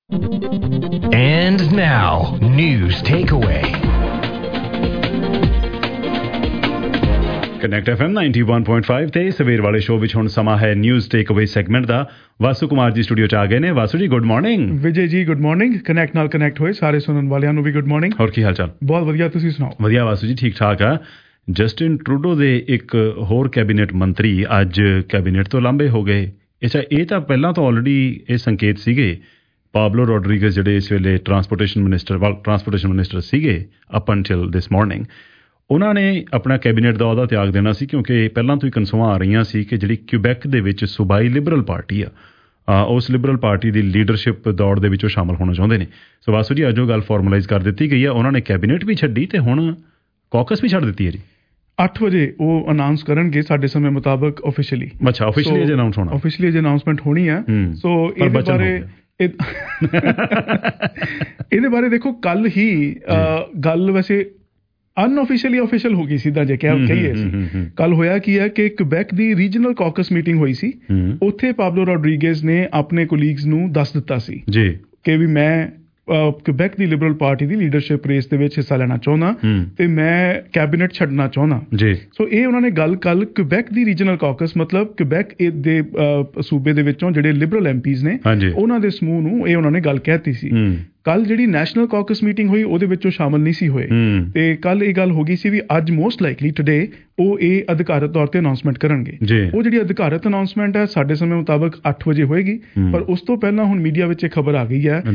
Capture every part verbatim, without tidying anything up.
And now, news takeaway. Connect F M ninety one point five ਤੇ ਸਵੇਰ ਵਾਲੇ show ਵਿੱਚ ਹੁਣ ਸਮਾਂ ਹੈ ਨਿਊਜ਼ ਟੇਕ ਅਵੇ ਸੈਗਮੈਂਟ ਦਾ। ਵਾਸੂ ਕੁਮਾਰ ਜੀ ਸਟੂਡੀਓ 'ਚ ਆ ਗਏ ਨੇ। ਵਾਸੂ ਜੀ good morning. Vijay ji good morning. Connect ਨਾਲ ਕਨੈਕਟ ਹੋਏ ਸਾਰੇ ਸੁਣਨ ਵਾਲਿਆਂ ਨੂੰ ਵੀ ਗੁੱਡ ਮਾਰਨਿੰਗ। ਹੋਰ ਕੀ ਹਾਲ ਚਾਲ? ਬਹੁਤ ਵਧੀਆ, ਤੁਸੀਂ ਸੁਣਾਓ? ਵਧੀਆ ਵਾਸੂ ਜੀ, ਠੀਕ ਠਾਕ ਆ। ਜਸਟਿਨ ਟਰੂਡੋ ਦੇ ਇੱਕ ਹੋਰ ਕੈਬਨਿਟ ਮੰਤਰੀ ਅੱਜ ਕੈਬਨਿਟ ਤੋਂ ਲਾਂਭੇ ਹੋ ਗਏ। ਅੱਛਾ, ਇਹ ਤਾਂ ਪਹਿਲਾਂ ਤੋਂ ਆਲਰੇਡੀ ਇਹ ਸੰਕੇਤ ਸੀਗੇ। ਪਾਬਲੋ ਰੋਡਰੀਗਜ਼ ਜਿਹੜੇ ਇਸ ਵੇਲੇ ਟਰਾਂਸਪੋਰਟੇਸ਼ਨ ਮਿਨਿਸਟਰ ਟਰਾਂਸਪੋਰਟੇਸ਼ਨ ਮਿਨਿਸਟਰ ਸੀਗੇ ਅਪ ਅੰਟਿਲ ਦਿਸ ਮਾਰਨਿੰਗ, ਉਹਨਾਂ ਨੇ ਆਪਣਾ ਕੈਬਨਿਟ ਦਾ ਅਹੁਦਾ ਤਿਆਗ ਦੇਣਾ ਸੀ ਕਿਉਂਕਿ ਪਹਿਲਾਂ ਤੋਂ ਹੀ ਕਨਸੂਆਂ ਆ ਰਹੀਆਂ ਸੀ ਕਿ ਜਿਹੜੀ ਕਿਊਬੈਕ ਦੇ ਵਿੱਚ ਸੂਬਾਈ ਲਿਬਰਲ ਪਾਰਟੀ ਆ, ਉਸ ਲਿਬਰਲ ਪਾਰਟੀ ਦੀ ਲੀਡਰਸ਼ਿਪ ਦੌੜ ਦੇ ਵਿੱਚ ਉਹ ਸ਼ਾਮਲ ਹੋਣਾ ਚਾਹੁੰਦੇ ਨੇ। ਸੋ ਵਾਸੂ ਜੀ ਅੱਜ ਉਹ ਗੱਲ ਫਾਰਮਲਾਈਜ਼ ਕਰ ਦਿੱਤੀ ਗਈ ਆ। ਉਹਨਾਂ ਨੇ ਕੈਬਨਿਟ ਵੀ ਛੱਡੀ ਤੇ ਹੁਣ ਕੌਕਸ ਵੀ ਛੱਡ ਦਿੱਤੀ ਹੈ ਜੀ। ਅੱਠ ਵਜੇ ਉਹ ਅਨਾਉਂਸ ਕਰਨਗੇ ਸਾਡੇ ਸਮੇਂ ਮੁਤਾਬਕ ਆਫੀਸ਼ੀਅਲੀ। ਅੱਛਾ, ਆਫੀਸ਼ੀਅਲੀ ਅਜੇ ਅਨਾਉਂਸ ਹੋਣਾ, ਆਫੀਸ਼ੀਅਲੀ ਅਜੇ ਅਨਾਉਂਸਮੈਂਟ ਹੋਣੀ ਆ। ਸੋ ਇਹਦੇ ਬਾਰੇ ਇਹਦੇ ਬਾਰੇ ਦੇਖੋ, ਕੱਲ ਹੀ ਗੱਲ ਵੈਸੇ ਅਨਆਫੀਸ਼ੀਅਲੀ ਆਫੀਸ਼ੀਅਲ ਹੋ ਗਈ ਸਿੱਧਾ ਜੇ ਕਹੀਏ ਅਸੀਂ। ਕੱਲ ਹੋਇਆ ਕੀ ਹੈ ਕਿ ਕਿਊਬੈਕ ਦੀ ਰੀਜਨਲ ਕਾਕਸ ਮੀਟਿੰਗ ਹੋਈ ਸੀ। ਉੱਥੇ ਪਾਬਲੋ ਰੋਡਰੀਗਜ਼ ਨੇ ਆਪਣੇ ਕੋਲੀਗਸ ਨੂੰ ਦੱਸ ਦਿੱਤਾ ਸੀ ਜੀ ਕਿ ਵੀ ਮੈਂ ਕਿਊਬੈਕ ਦੀ ਲਿਬਰਲ ਪਾਰਟੀ ਦੀ ਲੀਡਰਸ਼ਿਪ ਰੇਸ ਦੇ ਵਿੱਚ ਹਿੱਸਾ ਲੈਣਾ ਚਾਹੁੰਦਾ ਤੇ ਮੈਂ ਕੈਬਨਿਟ ਛੱਡਣਾ ਚਾਹੁੰਦਾ ਜੀ। ਸੋ ਇਹ ਉਹਨਾਂ ਨੇ ਗੱਲ ਕੱਲ ਕਿਊਬੈਕ ਦੀ ਰੀਜਨਲ ਕਾਕਸ ਮਤਲਬ ਕਿਊਬੈਕ ਦੇ ਸੂਬੇ ਦੇ ਵਿੱਚੋਂ ਜਿਹੜੇ ਲਿਬਰਲ ਐਮਪੀਜ਼ ਨੇ ਉਹਨਾਂ ਦੇ ਸਮੂਹ ਨੂੰ ਇਹ ਉਹਨਾਂ ਨੇ ਗੱਲ ਕਹਿਤੀ ਸੀ। ਕੱਲ ਜਿਹੜੀ ਨੈਸ਼ਨਲ ਕਾਕਸ ਮੀਟਿੰਗ ਹੋਈ ਉਹਦੇ ਵਿੱਚ ਉਹ ਸ਼ਾਮਲ ਨਹੀਂ ਸੀ ਹੋਏ ਤੇ ਕੱਲ ਇਹ ਗੱਲ ਹੋ ਗਈ ਸੀ ਵੀ ਅੱਜ ਮੋਸਟ ਲਾਈਕਲੀ ਟੁਡੇ ਉਹ ਇਹ ਅਧਿਕਾਰਤ ਤੌਰ ਤੇ ਅਨਾਉਂਸਮੈਂਟ ਕਰਨਗੇ। ਉਹ ਜਿਹੜੀ ਅਧਿਕਾਰਤ ਅਨਾਉਂਸਮੈਂਟ ਹੈ ਸਾਡੇ ਸਮੇਂ ਮੁਤਾਬਕ ਅੱਠ ਵਜੇ ਹੋਏਗੀ, ਪਰ ਉਸ ਤੋਂ ਪਹਿਲਾਂ ਹੁਣ ਮੀਡੀਆ ਵਿੱਚ ਇਹ ਖਬਰ ਆ ਗਈ ਹੈ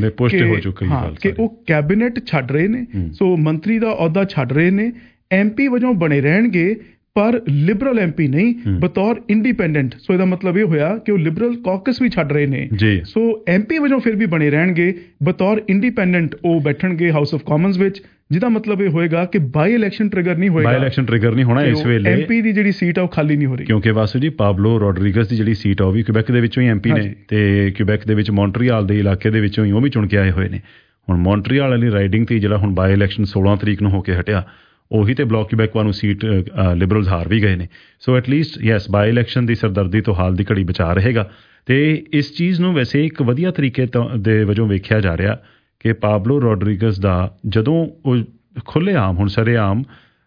ਕਿ ਉਹ ਕੈਬਨਿਟ ਛੱਡ ਰਹੇ ਨੇ। ਸੋ ਮੰਤਰੀ ਦਾ ਅਹੁਦਾ ਛੱਡ ਰਹੇ ਨੇ, ਐਮਪੀ ਵਜੋਂ ਬਣੇ ਰਹਿਣਗੇ ਪਰ ਲਿਬਰਲ ਐਮਪੀ ਨਹੀਂ, ਬਤੌਰ ਇੰਡੀਪੈਂਡੈਂਟ। ਸੋ ਇਹਦਾ ਮਤਲਬ ਇਹ ਹੋਇਆ ਕਿ ਉਹ ਲਿਬਰਲ ਕਾਕਸ ਵੀ ਛੱਡ ਰਹੇ ਨੇ। ਸੋ ਐਮਪੀ ਵਜੋਂ ਫਿਰ ਵੀ ਬਣੇ ਰਹਿਣਗੇ, ਬਤੌਰ ਇੰਡੀਪੈਂਡੈਂਟ ਉਹ ਬੈਠਣਗੇ ਹਾਊਸ ਆਫ ਕਾਮਨਸ ਵਿੱਚ, ਜਿਹਦਾ ਮਤਲਬ ਇਹ ਹੋਏਗਾ ਕਿ ਬਾਈ ਇਲੈਕਸ਼ਨ ਟ੍ਰਿਗਰ ਨਹੀਂ ਹੋਏਗਾ। ਬਾਈ ਇਲੈਕਸ਼ਨ ਟ੍ਰਿਗਰ ਨਹੀਂ ਹੋਣਾ ਇਸ ਵੇਲੇ। ਐਮਪੀ ਦੀ ਜਿਹੜੀ ਸੀਟ ਆ ਉਹ ਖਾਲੀ ਨਹੀਂ ਹੋ ਰਹੀ ਕਿਉਂਕਿ ਵਾਸੂ ਜੀ ਪਾਬਲੋ ਰੋਡਰੀਗਜ਼ ਦੀ ਜਿਹੜੀ ਸੀਟ ਆ ਉਹ ਵੀ ਕਿਊਬੈਕ ਦੇ ਵਿੱਚੋਂ ਹੀ ਐਮਪੀ ਨੇ ਤੇ ਕਿਊਬੈਕ ਦੇ ਵਿੱਚ ਮੌਂਟਰੀਆਲ ਦੇ ਇਲਾਕੇ ਦੇ ਵਿੱਚੋਂ ਹੀ ਉਹ ਵੀ ਚੁਣ ਕੇ ਆਏ ਹੋਏ ਨੇ। ਹੁਣ ਮੌਂਟਰੀਆਲ ਵਾਲੀ ਰਾਈਡਿੰਗ ਤੇ ਜਿਹੜਾ ਹੁਣ ਬਾਈ ਇਲੈਕਸ਼ਨ ਸੋਲਾਂ ਤਰੀਕ ਨੂੰ ਹੋ ਕੇ ਹਟਿਆ, ਉਹੀ ਤੇ ਬਲਾਕ ਕਿਊਬੈਕ ਨੂੰ ਸੀਟ ਲਿਬਰਲਸ ਹਾਰ ਵੀ ਗਏ ਨੇ। So at least yes by election ਦੀ ਸਰਦਰਦੀ ਤੋਂ ਹਾਲ ਦੀ ਘੜੀ ਬਚਾ ਰਹੇਗਾ। ਤੇ ਇਸ ਚੀਜ਼ ਨੂੰ ਵੈਸੇ ਇੱਕ ਵਧੀਆ ਤਰੀਕੇ ਦੇ ਵਜੋਂ ਵੇਖਿਆ ਜਾ ਰਿਹਾ ਕਿ ਪਾਬਲੋ ਰੋਡਰੀਗਜ਼ ਦਾ ਜਦੋਂ ਉਹ ਖੁੱਲ੍ਹੇ ਆਮ ਹੁਣ ਸਰੇਆਮ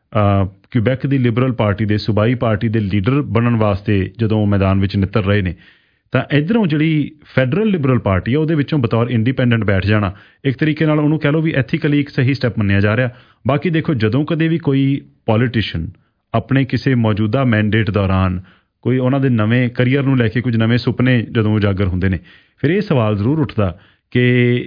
ਕਿਊਬੈਕ ਦੀ ਲਿਬਰਲ ਪਾਰਟੀ ਦੇ ਸੂਬਾਈ ਪਾਰਟੀ ਦੇ ਲੀਡਰ ਬਣਨ ਵਾਸਤੇ ਜਦੋਂ ਉਹ ਮੈਦਾਨ ਵਿੱਚ ਨਿੱਤਰ ਰਹੇ ਨੇ, ਤਾਂ ਇੱਧਰੋਂ ਜਿਹੜੀ ਫੈਡਰਲ ਲਿਬਰਲ ਪਾਰਟੀ ਆ ਉਹਦੇ ਵਿੱਚੋਂ ਬਤੌਰ ਇੰਡੀਪੈਂਡੈਂਟ ਬੈਠ ਜਾਣਾ ਇੱਕ ਤਰੀਕੇ ਨਾਲ ਉਹਨੂੰ ਕਹਿ ਲਓ ਵੀ ਐਥੀਕਲੀ ਇੱਕ ਸਹੀ ਸਟੈਪ ਮੰਨਿਆ ਜਾ ਰਿਹਾ। ਬਾਕੀ ਦੇਖੋ, ਜਦੋਂ ਕਦੇ ਵੀ ਕੋਈ ਪੋਲੀਟੀਸ਼ੀਅਨ ਆਪਣੇ ਕਿਸੇ ਮੌਜੂਦਾ ਮੈਂਡੇਟ ਦੌਰਾਨ ਕੋਈ ਉਹਨਾਂ ਦੇ ਨਵੇਂ ਕਰੀਅਰ ਨੂੰ ਲੈ ਕੇ ਕੁਝ ਨਵੇਂ ਸੁਪਨੇ ਜਦੋਂ ਉਜਾਗਰ ਹੁੰਦੇ ਨੇ, ਫਿਰ ਇਹ ਸਵਾਲ ਜ਼ਰੂਰ ਉੱਠਦਾ ਕਿ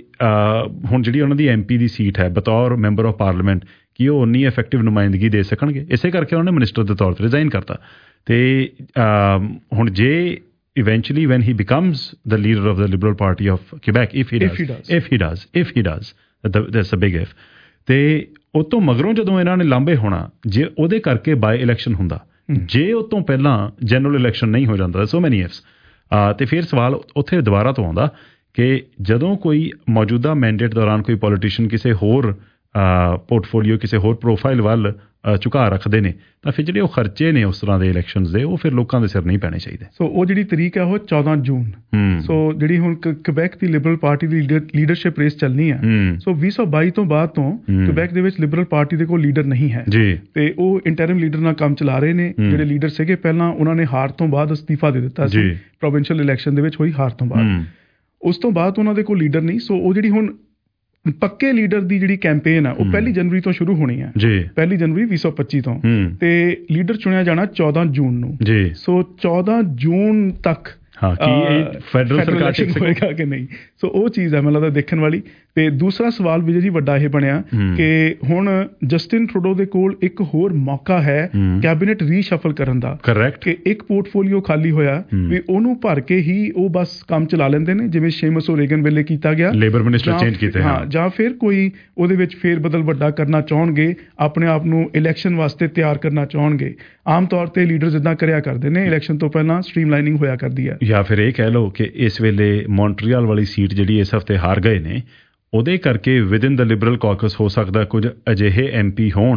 ਹੁਣ ਜਿਹੜੀ ਉਹਨਾਂ ਦੀ ਐਮ ਪੀ ਦੀ ਸੀਟ ਹੈ ਬਤੌਰ ਮੈਂਬਰ ਆਫ ਪਾਰਲੀਮੈਂਟ, ਕੀ ਉਹ ਉਨੀ ਇਫੈਕਟਿਵ ਨੁਮਾਇੰਦਗੀ ਦੇ ਸਕਣਗੇ? ਇਸੇ ਕਰਕੇ ਉਹਨਾਂ ਨੇ ਮਿਨਿਸਟਰ ਦੇ ਤੌਰ 'ਤੇ ਰਿਜ਼ਾਈਨ ਕਰਤਾ। ਤੇ ਹੁਣ ਜੇ eventually when he becomes the leader of the Liberal Party of Quebec, if he does, if he does, if he does, if he does, that's a big if, ਤੇ ਉਹ ਤੋਂ ਮਗਰੋਂ ਜਦੋਂ ਇਹਨਾਂ ਨੇ ਲਾਂਭੇ ਹੋਣਾ, ਜੇ ਉਹਦੇ ਕਰਕੇ ਬਾਈ ਇਲੈਕਸ਼ਨ ਹੁੰਦਾ, ਜੇ ਉਹ ਤੋਂ ਪਹਿਲਾਂ ਜਨਰਲ ਇਲੈਕਸ਼ਨ ਨਹੀਂ ਹੋ ਜਾਂਦਾ, ਸੋ ਮੈਨੀ ਇਫਸ, ਤੇ ਫਿਰ ਸਵਾਲ ਉੱਥੇ ਦੁਬਾਰਾ ਤੋਂ ਆਉਂਦਾ ਕਿ ਜਦੋਂ ਕੋਈ ਮੌਜੂਦਾ ਮੈਂਡੇਟ ਦੌਰਾਨ ਕੋਈ ਪੋਲੀਟੀਸ਼ੀਅਨ ਕਿਸੇ ਹੋਰ ਪੋਰਟਫੋਲੀਓ ਕਿਸੇ ਹੋਰ ਪ੍ਰੋਫਾਈਲ ਵੱਲ ਝੁਕਾਅ ਰੱਖਦੇ ਨੇ, ਤਾਂ ਫਿਰ ਜਿਹੜੇ ਉਹ ਖਰਚੇ ਨੇ ਉਸ ਤਰ੍ਹਾਂ ਦੇ ਇਲੈਕਸ਼ਨਸ ਦੇ, ਉਹ ਫਿਰ ਲੋਕਾਂ ਦੇ ਸਿਰ ਨਹੀਂ ਪੈਣੇ ਚਾਹੀਦੇ। ਸੋ ਉਹ ਜਿਹੜੀ ਤਰੀਕ ਹੈ ਉਹ ਚੌਦਾਂ ਜੂਨ। ਸੋ ਜਿਹੜੀ ਹੁਣ ਕਿਊਬੈਕ ਦੀ ਲਿਬਰਲ ਪਾਰਟੀ ਦੀ ਲੀਡਰਸ਼ਿਪ ਰੇਸ ਚੱਲਣੀ ਹੈ, ਸੋ ਵੀਹ ਸੌ ਬਾਈ ਤੋਂ ਬਾਅਦ ਤੋਂ ਕਿਊਬੈਕ ਦੇ ਵਿੱਚ ਲਿਬਰਲ ਪਾਰਟੀ ਦੇ ਕੋਲ ਲੀਡਰ ਨਹੀਂ ਹੈ ਤੇ ਉਹ ਇੰਟਰਮ ਲੀਡਰ ਨਾਲ ਕੰਮ ਚਲਾ ਰਹੇ ਨੇ। ਜਿਹੜੇ ਲੀਡਰ ਸੀਗੇ ਪਹਿਲਾਂ, ਉਹਨਾਂ ਨੇ ਹਾਰ ਤੋਂ ਬਾਅਦ ਅਸਤੀਫਾ ਦੇ ਦਿੱਤਾ ਸੀ ਪ੍ਰੋਵਿੰਸ਼ੀਅਲ ਇਲੈਕਸ਼ਨ ਦੇ ਵਿੱਚ ਹੋਈ ਹਾਰ ਤੋਂ ਬਾਅਦ। ਉਸ ਤੋਂ ਬਾਅਦ ਉਹਨਾਂ ਦੇ ਕੋਲ ਲੀਡਰ ਨਹੀਂ। ਸੋ ਉਹ ਜਿਹੜੀ ਹੁਣ ਪੱਕੇ ਲੀਡਰ ਦੀ ਜਿਹੜੀ ਕੈਂਪੇਨ ਆ ਉਹ ਪਹਿਲੀ ਜਨਵਰੀ ਤੋਂ ਸ਼ੁਰੂ ਹੋਣੀ ਹੈ, ਪਹਿਲੀ ਜਨਵਰੀ ਵੀਹ ਸੌ ਪੱਚੀ ਤੋਂ, ਤੇ ਲੀਡਰ ਚੁਣਿਆ ਜਾਣਾ ਚੌਦਾਂ ਜੂਨ ਨੂੰ। ਸੋ ਚੌਦਾਂ ਜੂਨ ਤੱਕ ਫੈਡਰਲ ਸਰਕਾਰ ਹੋਏਗਾ ਕਿ ਨਹੀਂ, ਸੋ ਉਹ ਚੀਜ਼ ਹੈ ਮੈਨੂੰ ਲੱਗਦਾ ਦੇਖਣ ਵਾਲੀ। ਤੇ ਦੂਸਰਾ ਸਵਾਲ ਵਿਜੇ ਜੀ ਵੱਡਾ ਇਹ ਬਣਿਆ ਕਿ ਹੁਣ ਜਸਟਿਨ ਟਰੂਡੋ ਦੇ ਕੋਲ ਇੱਕ ਹੋਰ ਮੌਕਾ ਹੈ ਕੈਬਨਿਟ ਰੀਸ਼ਫਲ ਕਰਨ ਦਾ। ਕਰੈਕਟ, ਕਿ ਇੱਕ ਪੋਰਟਫੋਲੀਓ ਖਾਲੀ ਹੋਇਆ ਵੀ ਉਹਨੂੰ ਭਰ ਕੇ ਹੀ ਉਹ ਬਸ ਕੰਮ ਚਲਾ ਲੈਂਦੇ ਨੇ, ਜਿਵੇਂ ਸ਼ੇਮਸ ਓਰੇਗਨ ਵੇਲੇ ਕੀਤਾ ਗਿਆ, ਲੇਬਰ ਮਿਨਿਸਟਰ ਚੇਂਜ ਕੀਤੇ, ਹਾਂ, ਜਾਂ ਫਿਰ ਕੋਈ ਉਹਦੇ ਵਿੱਚ ਫੇਰ ਬਦਲ ਵੱਡਾ ਕਰਨਾ ਚਾਹਣਗੇ, ਆਪਣੇ ਆਪ ਨੂੰ ਇਲੈਕਸ਼ਨ ਵਾਸਤੇ ਤਿਆਰ ਕਰਨਾ ਚਾਹਣਗੇ। ਆਮ ਤੌਰ ਤੇ ਲੀਡਰ ਜਿੱਦਾਂ ਕਰਿਆ ਕਰਦੇ ਨੇ ਇਲੈਕਸ਼ਨ ਤੋਂ ਪਹਿਲਾਂ ਸਟ੍ਰੀਮਲਾਈਨਿੰਗ ਹੋਇਆ ਕਰਦੀ ਹੈ। ਜਾਂ ਫਿਰ ਇਹ ਕਹਿ ਲਓ ਕਿ ਇਸ ਵੇਲੇ ਮੌਂਟਰੀਅਲ ਵਾਲੀ ਸੀਟ ਜਿਹੜੀ ਇਸ ਹਫ਼ਤੇ ਹਾਰ ਗਏ ਨੇ, ਉਹਦੇ ਕਰਕੇ ਵਿਦਿਨ ਦ ਲਿਬਰਲ ਕਾਕਸ ਹੋ ਸਕਦਾ ਕੁਝ ਅਜਿਹੇ ਐਮ ਪੀ ਹੋਣ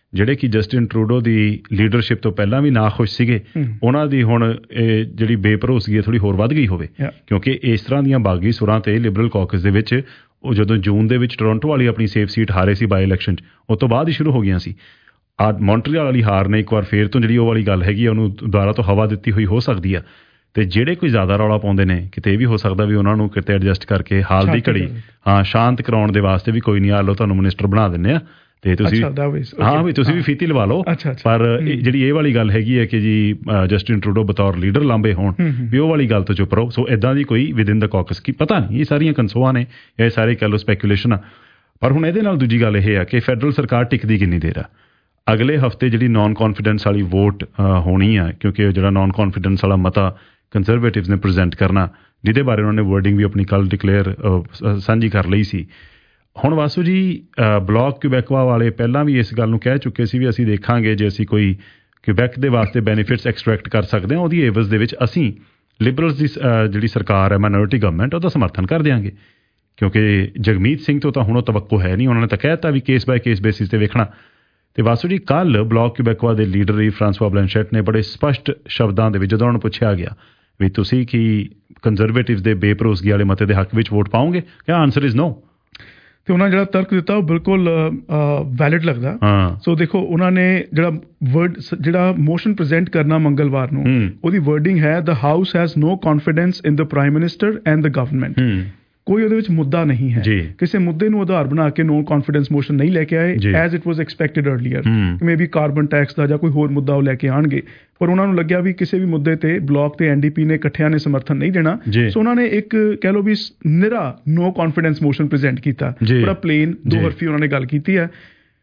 ਜਿਹੜੇ ਕਿ ਜਸਟਿਨ ਟਰੂਡੋ ਦੀ ਲੀਡਰਸ਼ਿਪ ਤੋਂ ਪਹਿਲਾਂ ਵੀ ਨਾਖੁਸ਼ ਸੀਗੇ, ਉਹਨਾਂ ਦੀ ਹੁਣ ਇਹ ਜਿਹੜੀ ਬੇਭਰੋਸਗੀ ਹੈ ਥੋੜੀ ਹੋਰ ਵੱਧ ਗਈ ਹੋਵੇ। ਕਿਉਂਕਿ ਇਸ ਤਰ੍ਹਾਂ ਦੀਆਂ ਬਾਗੀ ਸੁਰਾਂ ਤੇ ਲਿਬਰਲ ਕਾਕਸ ਦੇ ਵਿੱਚ ਉਹ ਜਦੋਂ ਜੂਨ ਦੇ ਵਿੱਚ ਟੋਰਾਂਟੋ ਵਾਲੀ ਆਪਣੀ ਸੇਫ ਸੀਟ ਹਾਰੇ ਸੀ ਬਾਈ ਇਲੈਕਸ਼ਨ 'ਚ, ਉਹ ਤੋਂ ਬਾਅਦ ਹੀ ਸ਼ੁਰੂ ਹੋ ਗਈਆਂ ਸੀ। ਆ ਮੌਂਟਰੀਅਲ ਵਾਲੀ ਹਾਰ ਨੇ ਇੱਕ ਵਾਰ ਫੇਰ ਤੋਂ ਜਿਹੜੀ ਉਹ ਵਾਲੀ ਗੱਲ ਹੈਗੀ ਆ ਉਹਨੂੰ ਦੁਬਾਰਾ ਤੋਂ ਹਵਾ ਦਿੱਤੀ ਹੋਈ ਹੋ ਸਕਦੀ ਆ। ਤੇ ਜਿਹੜੇ ਕੋਈ ਜ਼ਿਆਦਾ ਰੌਲਾ ਪਾਉਂਦੇ ਨੇ ਕਿਤੇ ਇਹ ਵੀ ਹੋ ਸਕਦਾ ਵੀ ਉਹਨਾਂ ਨੂੰ ਕਿਤੇ ਐਡਜਸਟ ਕਰਕੇ ਹਾਲ ਦੀ ਘੜੀ ਹਾਂ ਸ਼ਾਂਤ ਕਰਾਉਣ ਦੇ ਵਾਸਤੇ ਵੀ ਕੋਈ ਨਹੀਂ, ਆ ਲਓ ਤੁਹਾਨੂੰ ਮਿਨਿਸਟਰ ਬਣਾ ਦਿੰਦੇ ਆ ਤੇ ਤੁਸੀਂ ਹਾਂ ਵੀ ਤੁਸੀਂ ਵੀ ਫੀਤੀ ਲਵਾ ਲਓ। ਪਰ ਜਿਹੜੀ ਇਹ ਵਾਲੀ ਗੱਲ ਹੈਗੀ ਹੈ ਕਿ ਜੀ ਜਸਟਿਨ ਟਰੂਡੋ ਬਤੌਰ ਲੀਡਰ ਲਾਂਭੇ ਹੋਣ, ਵੀ ਉਹ ਵਾਲੀ ਗੱਲ ਤੋਂ ਚੁੱਪ ਰਹੋ। ਸੋ ਇਦਾਂ ਦੀ ਕੋਈ ਵਿਦਿਨ ਦਾ ਕਾਕਸ ਕੀ ਪਤਾ ਨਹੀਂ, ਇਹ ਸਾਰੀਆਂ ਕਨਸੋਆਂ ਨੇ, ਇਹ ਸਾਰੇ ਕਹਿ ਲਓ ਸਪੈਕੂਲੇਸ਼ਨ ਆ। ਪਰ ਹੁਣ ਇਹਦੇ ਨਾਲ ਦੂਜੀ ਗੱਲ ਇਹ ਆ ਕਿ ਫੈਡਰਲ ਸਰਕਾਰ ਟਿਕਦੀ ਕਿੰਨੀ ਦੇਰ ਆ। ਅਗਲੇ ਹਫਤੇ ਜਿਹੜੀ ਨੌਨ ਕੌਨਫੀਡੈਂਸ ਵਾਲੀ ਵੋਟ ਹੋਣੀ ਆ, ਕਿਉਂਕਿ ਜਿਹੜਾ ਨੌਨ ਕੌਨਫੀਡੈਂਸ ਵਾਲਾ ਮਤਾ ਕੰਜ਼ਰਵੇਟਿਵਸ ਨੇ ਪ੍ਰੈਜ਼ੈਂਟ ਕਰਨਾ, ਜਿਹਦੇ ਬਾਰੇ ਉਹਨਾਂ ਨੇ ਵਰਡਿੰਗ ਵੀ ਆਪਣੀ ਕੱਲ ਡਿਕਲੇਅਰ ਸਾਂਝੀ ਕਰ ਲਈ ਸੀ। ਹੁਣ ਵਾਸੂ ਜੀ ਬਲਾਕ ਕਿਊਬੈਕਵਾ ਵਾਲੇ ਪਹਿਲਾਂ ਵੀ ਇਸ ਗੱਲ ਨੂੰ ਕਹਿ ਚੁੱਕੇ ਸੀ ਵੀ ਅਸੀਂ ਦੇਖਾਂਗੇ ਜੇ ਅਸੀਂ ਕੋਈ ਕਿਊਬੈਕ ਦੇ ਵਾਸਤੇ ਬੈਨੀਫਿਟਸ ਐਕਸਟਰੈਕਟ ਕਰ ਸਕਦੇ ਹਾਂ, ਉਹਦੀ ਏਵਜ਼ ਦੇ ਵਿੱਚ ਅਸੀਂ ਲਿਬਰਲਸ ਦੀ ਜਿਹੜੀ ਸਰਕਾਰ ਹੈ ਮਾਈਨੋਰਿਟੀ ਗਵਰਨਮੈਂਟ, ਉਹਦਾ ਸਮਰਥਨ ਕਰ ਦਿਆਂਗੇ। ਕਿਉਂਕਿ ਜਗਮੀਤ ਸਿੰਘ ਤੋਂ ਤਾਂ ਹੁਣ ਉਹ ਤਵੱਕੋ ਹੈ ਨਹੀਂ, ਉਹਨਾਂ ਨੇ ਤਾਂ ਕਹਿ ਦਿੱਤਾ ਵੀ ਕੇਸ ਬਾਏ ਕੇਸ ਬੇਸਿਸ ਤੇ ਵੇਖਣਾ। ਤੇ ਵਾਸੂ ਜੀ ਕੱਲ ਬਲਾਕ ਕਿਊਬੈਕਵਾ ਦੇ ਲੀਡਰ ਫਰਾਂਸਵਾ ਬਲੈਂਸ਼ੈਟ ਨੇ ਬੜੇ ਸਪਸ਼ਟ ਸ਼ਬਦਾਂ ਦੇ ਵਿੱਚ ਜਦੋਂ ਉਹਨਾਂ ਨੂੰ ਪੁੱਛਿਆ ਗਿਆ ਵੀ ਤੁਸੀਂ ਕੀ ਕੰਜ਼ਰਵੇਟਿਵਸ ਦੇ ਬੇਭਰੋਸਗੀ ਵਾਲੇ ਮਤੇ ਦੇ ਹੱਕ ਵਿੱਚ ਵੋਟ ਪਾਓਗੇ, ਕਿਹਾ ਆਨਸਰ ਇਜ਼ ਨੋ। ਤੇ ਉਹਨਾਂ ਜਿਹੜਾ ਤਰਕ ਦਿੱਤਾ ਉਹ ਬਿਲਕੁਲ ਵੈਲਿਡ ਲੱਗਦਾ। ਸੋ ਦੇਖੋ ਉਹਨਾਂ ਨੇ ਜਿਹੜਾ ਵਰਡ ਜਿਹੜਾ ਮੋਸ਼ਨ ਪ੍ਰੈਜ਼ੈਂਟ ਕਰਨਾ ਮੰਗਲਵਾਰ ਨੂੰ, ਉਹਦੀ ਵਰਡਿੰਗ ਹੈ the house has no confidence in the prime minister and the government. ਕੋਈ ਉਹਦੇ ਵਿੱਚ ਮੁੱਦਾ ਨਹੀਂ ਹੈ, ਕਿਸੇ ਮੁੱਦੇ ਨੂੰ ਆਧਾਰ ਬਣਾ ਕੇ ਨੋ ਕੌਨਫੀਡੈਂਸ ਮੋਸ਼ਨ ਨਹੀਂ ਲੈ ਕੇ ਆਏ as it was expected earlier. Maybe carbon tax ਦਾ ਜਾਂ ਕੋਈ ਹੋਰ ਮੁੱਦਾ ਉਹ ਲੈ ਕੇ ਆਉਣਗੇ, ਪਰ ਉਹਨਾਂ ਨੂੰ ਲੱਗਿਆ ਵੀ ਕਿਸੇ ਵੀ ਮੁੱਦੇ ਤੇ ਬਲਾਕ ਤੇ ਐਨਡੀਪੀ ਨੇ ਇਕੱਠਿਆਂ ਨੇ ਸਮਰਥਨ ਨਹੀਂ ਦੇਣਾ। ਸੋ ਉਹਨਾਂ ਨੇ ਇੱਕ ਕਹਿ ਲਓ ਵੀ ਨਿਰਾ ਨੋ ਕੌਨਫੀਡੈਂਸ ਮੋਸ਼ਨ ਪ੍ਰੈਜ਼ੈਂਟ ਕੀਤਾ, ਬੜਾ ਪਲੇਨ ਦੋ ਹਰਫੀ ਉਹਨਾਂ ਨੇ ਗੱਲ ਕੀਤੀ ਹੈ।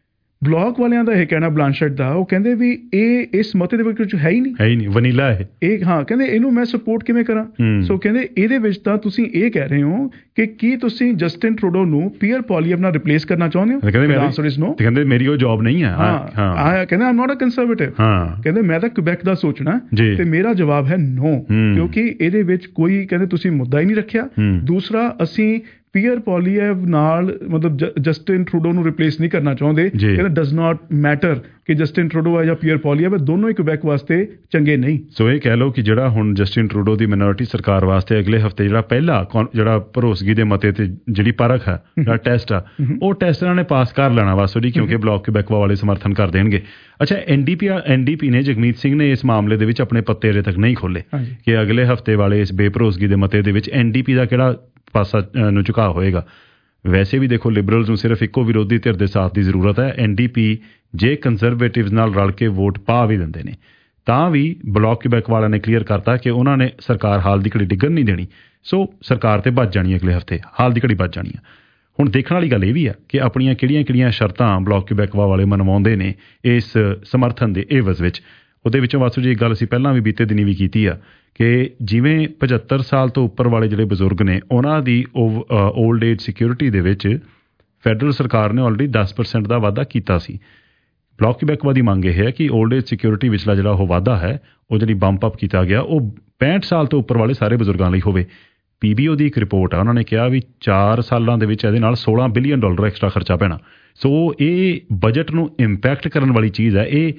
ਬਲਾਕ ਵਾਲਿਆਂ ਦਾ ਇਹ ਕਹਿਣਾ ਬਲਾਂਸ਼ੈਟ ਦਾ, ਉਹ ਕਹਿੰਦੇ ਵੀ ਇਹ ਇਸ ਮਤੇ ਦੇ ਵਿੱਚ ਹੈ ਹੀ ਨਹੀਂ, ਹੈ ਹੀ ਨਹੀਂ, ਵਨੀਲਾ ਹੈ ਇਹ। ਹਾਂ ਕਹਿੰਦੇ ਇਹਨੂੰ ਮੈਂ ਸਪੋਰਟ ਕਿਵੇਂ ਕਰਾਂ। ਸੋ ਕਹਿੰਦੇ ਇਹਦੇ ਵਿੱਚ ਤਾਂ ਤੁਸੀਂ ਇਹ ਕਹਿ ਰਹੇ ਹੋ ਕਿ ਕੀ ਤੁਸੀਂ ਜਸਟਿਨ ਟਰੂਡੋ ਨੂੰ ਪੀਅਰ ਪੋਲੀਅਮ ਨਾਲ ਰਿਪਲੇਸ ਕਰਨਾ ਚਾਹੁੰਦੇ ਹੋ? ਕਹਿੰਦੇ ਮੇਰੀ ਉਹ ਜੌਬ ਨਹੀਂ ਹੈ। ਹਾਂ ਕਹਿੰਦੇ I am not a conservative. ਕਹਿੰਦੇ ਮੈਂ ਤਾਂ ਕਿਊਬੈਕ ਦਾ ਸੋਚਣਾ, ਤੇ ਮੇਰਾ ਜਵਾਬ ਹੈ ਨੋ, ਕਿਉਂਕਿ ਇਹਦੇ ਵਿੱਚ ਕੋਈ ਕਹਿੰਦੇ ਤੁਸੀਂ ਮੁੱਦਾ ਹੀ ਨਹੀਂ ਰੱਖਿਆ। ਦੂਸਰਾ ਅਸੀਂ ਪੀਅਰ ਪੋਲੀਐਵ ਨਾਲ ਮਤਲਬ ਜਸਟਿਨ ਟਰੂਡੋ ਨੂੰ ਰਿਪਲੇਸ ਨਹੀਂ ਕਰਨਾ ਚਾਹੁੰਦੇ। ਕਹਿੰਦੇ ਡਜ਼ ਨਾਟ ਮੈਟਰ ਕਿ ਜਸਟਿਨ ਟਰੂਡੋ ਹੈ ਜਾਂ ਪੀਅਰ ਪੋਲੀਐਵ, ਦੋਨੋਂ ਹੀ ਕਿਊਬੈਕ ਵਾਸਤੇ ਚੰਗੇ ਨਹੀਂ। ਸੋ ਇਹ ਕਹਿ ਲਓ ਕਿ ਜਿਹੜਾ ਹੁਣ ਜਸਟਿਨ ਟਰੂਡੋ ਦੀ ਮਿਨੋਰਿਟੀ ਸਰਕਾਰ ਵਾਸਤੇ ਅਗਲੇ ਹਫਤੇ ਜਿਹੜਾ ਪਹਿਲਾ ਜਿਹੜਾ ਭਰੋਸਗੀ ਦੇ ਮਤੇ ਤੇ ਜਿਹੜੀ ਪਰਖ ਹੈ, ਜਿਹੜਾ ਟੈਸਟ ਆ, ਉਹ ਟੈਸਟ ਇਹਨਾਂ ਨੇ ਪਾਸ ਕਰ ਲੈਣਾ ਵਾਸੋ ਜੀ, ਕਿਉਂਕਿ ਬਲਾਕ ਕਿਊਬੈਕਵਾ ਵਾਲੇ ਸਮਰਥਨ ਕਰ ਦੇਣਗੇ। ਅੱਛਾ, ਐਨਡੀਪੀ ਐਨਡੀਪੀ ਨੇ ਜਗਮੀਤ ਸਿੰਘ ਨੇ ਇਸ ਮਾਮਲੇ ਦੇ ਵਿੱਚ ਆਪਣੇ ਪੱਤੇ ਅਜੇ ਤੱਕ ਨਹੀਂ ਖੋਲੇ ਕਿ ਅਗਲੇ ਹਫਤੇ ਵਾਲੇ ਇਸ ਬੇਭਰੋਸਗੀ ਦੇ ਮਤੇ ਦੇ ਵਿੱਚ ਐਨਡੀਪੀ ਦਾ ਕਿਹੜਾ ਪਾਸਾ ਨੂੰ ਝੁਕਾਅ ਹੋਏਗਾ। ਵੈਸੇ ਵੀ ਦੇਖੋ ਲਿਬਰਲਸ ਨੂੰ ਸਿਰਫ ਇੱਕੋ ਵਿਰੋਧੀ ਧਿਰ ਦੇ ਸਾਥ ਦੀ ਜ਼ਰੂਰਤ ਹੈ। ਐਨਡੀਪੀ ਜੇ ਕੰਜ਼ਰਵੇਟਿਵਸ ਨਾਲ ਰਲ ਕੇ ਵੋਟ ਪਾ ਵੀ ਦਿੰਦੇ ਨੇ ਤਾਂ ਵੀ ਬਲਾਕ ਕਿਊਬੈਕ ਵਾਲਿਆਂ ਨੇ ਕਲੀਅਰ ਕਰਤਾ ਕਿ ਉਹਨਾਂ ਨੇ ਸਰਕਾਰ ਹਾਲ ਦੀ ਘੜੀ ਡਿੱਗਣ ਨਹੀਂ ਦੇਣੀ। ਸੋ ਸਰਕਾਰ ਤੇ ਭੱਜ ਜਾਣੀ ਅਗਲੇ ਹਫਤੇ, ਹਾਲ ਦੀ ਘੜੀ ਭੱਜ ਜਾਣੀ ਆ। ਹੁਣ ਦੇਖਣ ਵਾਲੀ ਗੱਲ ਇਹ ਵੀ ਆ ਕਿ ਆਪਣੀਆਂ ਕਿਹੜੀਆਂ ਕਿਹੜੀਆਂ ਸ਼ਰਤਾਂ ਬਲਾਕ ਕਿਊਬੈਕਵਾ ਵਾਲੇ ਮਨਵਾਉਂਦੇ ਨੇ ਇਸ ਸਮਰਥਨ ਦੇ ਏਵਜ਼ ਵਿੱਚ। ਉਹਦੇ ਵਿੱਚੋਂ ਵਾਸੂ ਜੀ ਇੱਕ ਗੱਲ ਅਸੀਂ ਪਹਿਲਾਂ ਵੀ ਬੀਤੇ ਦਿਨੀ ਵੀ ਕੀਤੀ ਆ ਕਿ ਜਿਵੇਂ ਪਝੱਤਰ ਸਾਲ ਤੋਂ ਉੱਪਰ ਵਾਲੇ ਜਿਹੜੇ ਬਜ਼ੁਰਗ ਨੇ ਉਹਨਾਂ ਦੀ ਓਲਡ ਏਜ ਸਿਕਿਉਰਿਟੀ ਦੇ ਵਿੱਚ ਫੈਡਰਲ ਸਰਕਾਰ ਨੇ ਆਲਰੇਡੀ ਦਸ ਪਰਸੈਂਟ ਦਾ ਵਾਧਾ ਕੀਤਾ ਸੀ। ਬਲਾਕ ਕਿਊਬੈਕਵਾ ਦੀ ਮੰਗ ਇਹ ਹੈ ਕਿ ਓਲਡ ਏਜ ਸਿਕਿਉਰਿਟੀ ਵਿਚਲਾ ਜਿਹੜਾ ਉਹ ਵਾਧਾ ਹੈ, ਉਹ ਜਿਹੜੀ ਬੰਪ ਅਪ ਕੀਤਾ ਗਿਆ, ਉਹ ਪੈਂਹਠ ਸਾਲ ਤੋਂ ਉੱਪਰ ਵਾਲੇ ਸਾਰੇ ਬਜ਼ੁਰਗਾਂ ਲਈ ਹੋਵੇ। ਪੀਬੀਓ ਦੀ ਇੱਕ ਰਿਪੋਰਟ ਆ, ਉਹਨਾਂ ਨੇ ਕਿਹਾ ਵੀ ਚਾਰ ਸਾਲਾਂ ਦੇ ਵਿੱਚ ਇਹਦੇ ਨਾਲ ਸੋਲਾਂ ਬਿਲੀਅਨ ਡਾਲਰ ਐਕਸਟਰਾ ਖਰਚਾ ਪੈਣਾ। ਸੋ ਇਹ ਬਜਟ ਨੂੰ ਇੰਪੈਕਟ ਕਰਨ ਵਾਲੀ ਚੀਜ਼ ਹੈ। ਇਹ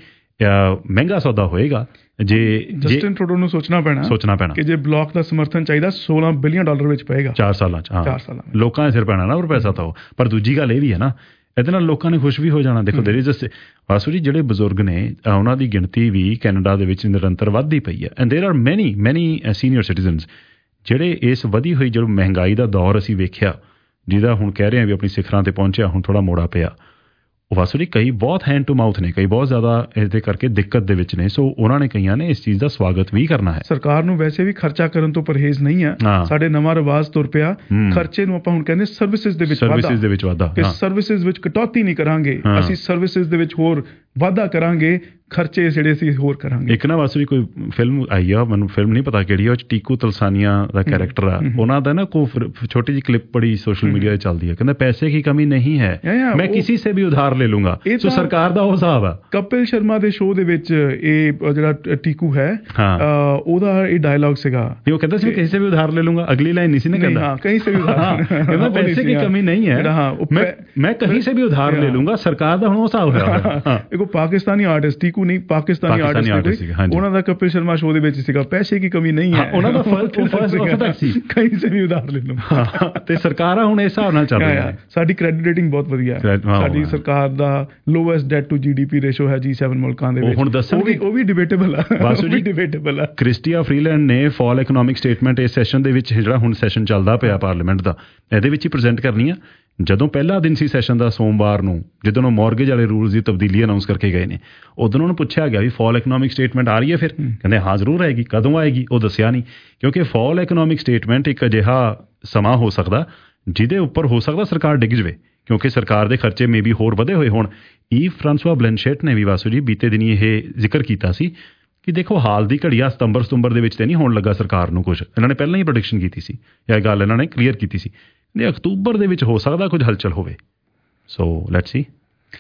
ਮਹਿੰਗਾ ਸੌਦਾ ਹੋਏਗਾ ਜੇ ਜਸਟਿਨ ਟਰੂਡੋ ਨੂੰ ਸੋਚਣਾ ਪੈਣਾ ਸੋਚਣਾ ਪੈਣਾ ਕਿ ਜੇ ਬਲਾਕ ਦਾ ਸਮਰਥਨ ਚਾਹੀਦਾ ਸੋਲਾਂ ਬਿਲੀਅਨ ਡਾਲਰ ਵਿੱਚ ਪਏਗਾ ਚਾਰ ਸਾਲਾਂ ਚ। ਹਾਂ, ਲੋਕਾਂ ਦੇ ਸਿਰ ਪੈਣਾ ਨਾ, ਪਰ ਪੈਸਾ ਤਾਂ ਉਹ। ਪਰ ਦੂਜੀ ਗੱਲ ਇਹ ਵੀ ਹੈ ਨਾ, ਇਹਦੇ ਨਾਲ ਲੋਕਾਂ ਨੇ ਖੁਸ਼ ਵੀ ਹੋ ਜਾਣਾ। ਦੇਖੋ ਦੇਰ ਇਜ਼ ਵਾਸੂ ਜੀ ਜਿਹੜੇ ਬਜ਼ੁਰਗ ਨੇ ਉਹਨਾਂ ਦੀ ਗਿਣਤੀ ਵੀ ਕੈਨੇਡਾ ਦੇ ਵਿੱਚ ਨਿਰੰਤਰ ਵੱਧਦੀ ਪਈ ਹੈ। ਐਂਡ ਦੇਰ ਆਰ ਮੈਨੀ ਮੈਨੀ ਸੀਨੀਅਰ ਸਿਟੀਜ਼ਨਸ ਜਿਹੜੇ ਇਸ ਵਧੀ ਹੋਈ ਜਦੋਂ ਮਹਿੰਗਾਈ ਦਾ ਦੌਰ ਅਸੀਂ ਵੇਖਿਆ, ਜਿਹਦਾ ਹੁਣ ਕਹਿ ਰਹੇ ਹਾਂ ਵੀ ਆਪਣੀ ਸਿਖਰਾਂ ਤੇ ਪਹੁੰਚਿਆ, ਹੁਣ ਥੋੜਾ ਮੋੜਾ ਪਿਆ, ਉਹ ਵਾਸੂ ਜੀ ਕਈ ਬਹੁਤ ਹੈਂਡ ਟੂ ਮਾਊਥ ਨੇ, ਕਈ ਬਹੁਤ ਜ਼ਿਆਦਾ ਇਹਦੇ ਕਰਕੇ ਦਿੱਕਤ ਦੇ ਵਿੱਚ ਨੇ। ਸੋ ਉਹਨਾਂ ਨੇ ਕਈਆਂ ਨੇ ਇਸ ਚੀਜ਼ ਦਾ ਸਵਾਗਤ ਵੀ ਕਰਨਾ ਹੈ। ਸਰਕਾਰ ਨੂੰ ਵੈਸੇ ਵੀ ਖਰਚਾ ਕਰਨ ਤੋਂ ਪਰਹੇਜ਼ ਨਹੀਂ ਹੈ। ਸਾਡੇ ਨਵਾਂ ਰਿਵਾਜ ਤੁਰ ਪਿਆ, ਖਰਚੇ ਨੂੰ ਆਪਾਂ ਹੁਣ ਕਹਿੰਦੇ ਸਰਵਿਸਿਜ਼ ਦੇ ਵਿੱਚ ਸਰਵਿਸਿਜ਼ ਦੇ ਵਿੱਚ ਵਾਧਾ, ਕਿ ਸਰਵਿਸਿਜ਼ ਵਿੱਚ ਕਟੌਤੀ ਨਹੀਂ ਕਰਾਂਗੇ, ਅਸੀਂ ਸਰਵਿਸਿਜ਼ ਦੇ ਵਿੱਚ ਹੋਰ ਵਾਧਾ ਕਰਾਂਗੇ ਖਰਚੇ ਜਿਹੜੇ ਅਸੀਂ ਹੋਰ ਕਰਾਂਗੇ। ਇੱਕ ਨਾ ਵਾਸੂ ਜੀ ਕੋਈ ਫਿਲਮ ਆਈ ਆ, ਮੈਨੂੰ ਫਿਲਮ ਨਹੀਂ ਪਤਾ ਕਿਹੜੀ ਆ, ਉਹ 'ਚ ਟੀਕੂ ਤਲਸਾਨੀਆ ਦਾ ਕੈਰੈਕਟਰ ਆ, ਉਹਨਾਂ ਦਾ ਨਾ ਕੋਈ ਛੋਟੀ ਜਿਹੀ ਕਲਿੱਪ ਬੜੀ ਸੋਸ਼ਲ ਮੀਡੀਆ 'ਤੇ ਚੱਲਦੀ ਹੈ, ਕਹਿੰਦਾ ਪੈਸੇ ਕੀ ਕਮੀ ਨਹੀਂ ਹੈ, ਮੈਂ ਕਿਸੇ ਸੇ ਵੀ ਉਧਾਰ ਲੈ ਲੂੰਗਾ। ਸੋ ਸਰਕਾਰ ਦਾ ਉਹ ਹਿਸਾਬ ਆ। ਕਪਿਲ ਸ਼ਰਮਾ ਦੇ ਸ਼ੋਅ ਦੇ ਵਿੱਚ ਇਹ ਜਿਹੜਾ ਟੀਕੂ ਹੈ ਉਹਦਾ ਇਹ ਡਾਇਲੌਗ ਸੀਗਾ, ਉਹ ਕਹਿੰਦਾ ਸੀ ਕਿਸੇ ਸੇ ਵੀ ਉਧਾਰ ਲੈ ਲੂੰਗਾ, ਅਗਲੀ ਲਾਈਨ ਨਹੀਂ ਸੀ ਨਾ ਕਹਿੰਦਾ, ਕहीं से भी उधार, ਕਹਿੰਦਾ ਪੈਸੇ की कमी नहीं है, मैं मैं कहीं से भी उधार ले लूंगा। ਸਰਕਾਰ ਦਾ ਹੁਣ ਉਹ ਹਿਸਾਬ ਹੋਇਆ। ਦੇਖੋ ਪਾਕਿਸਤਾਨੀ ਆਰਟਿਸਟ ਟੀਕੂ ਨਹੀਂ, ਪਾਕਿਸਤਾਨੀ ਆਰਟਿਸਟ ਉਹਨਾਂ ਦਾ ਕਪਿਲ ਸ਼ਰਮਾ ਸ਼ੋਅ ਦੇ ਵਿੱਚ ਸੀਗਾ, ਪੈਸੇ ਕੀ ਕਮੀ ਨਹੀਂ ਹੈ, ਉਹਨਾਂ ਦਾ ਫਰਕ ਫਰਕ ਸੀ, ਕहीं से भी उधार ले लूंगा। ਤੇ ਸਰਕਾਰਾਂ ਹੁਣ ਇਸ ਹਿਸਾਬ ਨਾਲ ਚੱਲ ਰਹੀਆਂ। ਸਾਡੀ ਕ੍ਰੈਡਿਟ ਰੇਟਿੰਗ ਬਹੁਤ ਵਧੀਆ ਹੈ, ਸਾਡੀ ਸਰਕਾਰ ਦਾ lowest debt to GDP ratio ਹੈ ਜੀ ਸੈਵਨ ਮੁਲਕਾਂ ਦੇ ਵਿੱਚ। ਹੁਣ ਦੱਸਣਗੇ ਉਹ ਵੀ ਡਿਬੇਟੇਬਲ ਆ, ਉਹ ਵੀ ਡਿਬੇਟੇਬਲ ਆ। ਕ੍ਰਿਸਟੀਆ ਫਰੀਲੈਂਡ ਨੇ ਫਾਲ ਇਕਨੋਮਿਕ ਸਟੇਟਮੈਂਟ ਇਸ ਸੈਸ਼ਨ ਦੇ ਵਿੱਚ, ਜਿਹੜਾ ਹੁਣ ਸੈਸ਼ਨ ਚੱਲਦਾ ਪਿਆ ਪਾਰਲੀਮੈਂਟ ਦਾ, ਇਹਦੇ ਵਿੱਚ ਹੀ ਪ੍ਰੈਜ਼ੈਂਟ ਕਰਨੀ ਆ। ਜਦੋਂ ਪਹਿਲਾ ਦਿਨ ਸੀ ਸੈਸ਼ਨ ਦਾ ਸੋਮਵਾਰ ਨੂੰ, ਜਦੋਂ ਉਹ ਮੌਰਗੇਜ ਵਾਲੇ ਰੂਲਸ ਦੀ ਤਬਦੀਲੀ ਅਨਾਉਂਸ ਕਰਕੇ ਗਏ ਨੇ, ਉਦੋਂ ਉਹਨੂੰ ਪੁੱਛਿਆ ਗਿਆ ਵੀ ਫਾਲ ਇਕਨੋਮਿਕ ਸਟੇਟਮੈਂਟ ਆ ਰਹੀ ਹੈ ਫਿਰ, ਕਹਿੰਦੇ ਹਾਂ ਜ਼ਰੂਰ ਆਏਗੀ। ਕਦੋਂ ਆਏਗੀ ਉਹ ਦੱਸਿਆ ਨਹੀਂ, ਕਿਉਂਕਿ ਫਾਲ ਇਕਨੋਮਿਕ ਸਟੇਟਮੈਂਟ ਇੱਕ ਅਜਿਹਾ ਸਮਾਂ ਹੋ ਸਕਦਾ ਜਿਹਦੇ ਉੱਪਰ ਹੋ ਸਕਦਾ ਸਰਕਾਰ ਡਿੱਗ ਜਾਵੇ, ਕਿਉਂਕਿ ਸਰਕਾਰ ਦੇ ਖਰਚੇ ਮੇ ਵੀ ਹੋਰ ਵਧੇ ਹੋਏ ਹੋਣ। ਈਵ ਫਰਾਂਸਵਾ ਬਲੈਨਸ਼ੇਟ ਨੇ ਵੀ ਵਾਸੂ ਜੀ ਬੀਤੇ ਦਿਨੀ ਇਹ ਜ਼ਿਕਰ ਕੀਤਾ ਸੀ ਕਿ ਦੇਖੋ ਹਾਲ ਦੀ ਘੜੀ ਆ ਸਤੰਬਰ ਸਤੰਬਰ ਦੇ ਵਿੱਚ ਤੇ ਨਹੀਂ ਹੋਣ ਲੱਗਾ ਸਰਕਾਰ ਨੂੰ ਕੁਝ, ਇਹਨਾਂ ਨੇ ਪਹਿਲਾਂ ਹੀ ਪ੍ਰੈਡਿਕਸ਼ਨ ਕੀਤੀ ਸੀ, ਇਹ ਗੱਲ ਇਹਨਾਂ ਨੇ ਕਲੀਅਰ ਕੀਤੀ ਸੀ, ਤੇ ਅਕਤੂਬਰ ਦੇ ਵਿੱਚ ਹੋ ਸਕਦਾ ਕੁਝ ਹਲਚਲ ਹੋਵੇ। So let's see.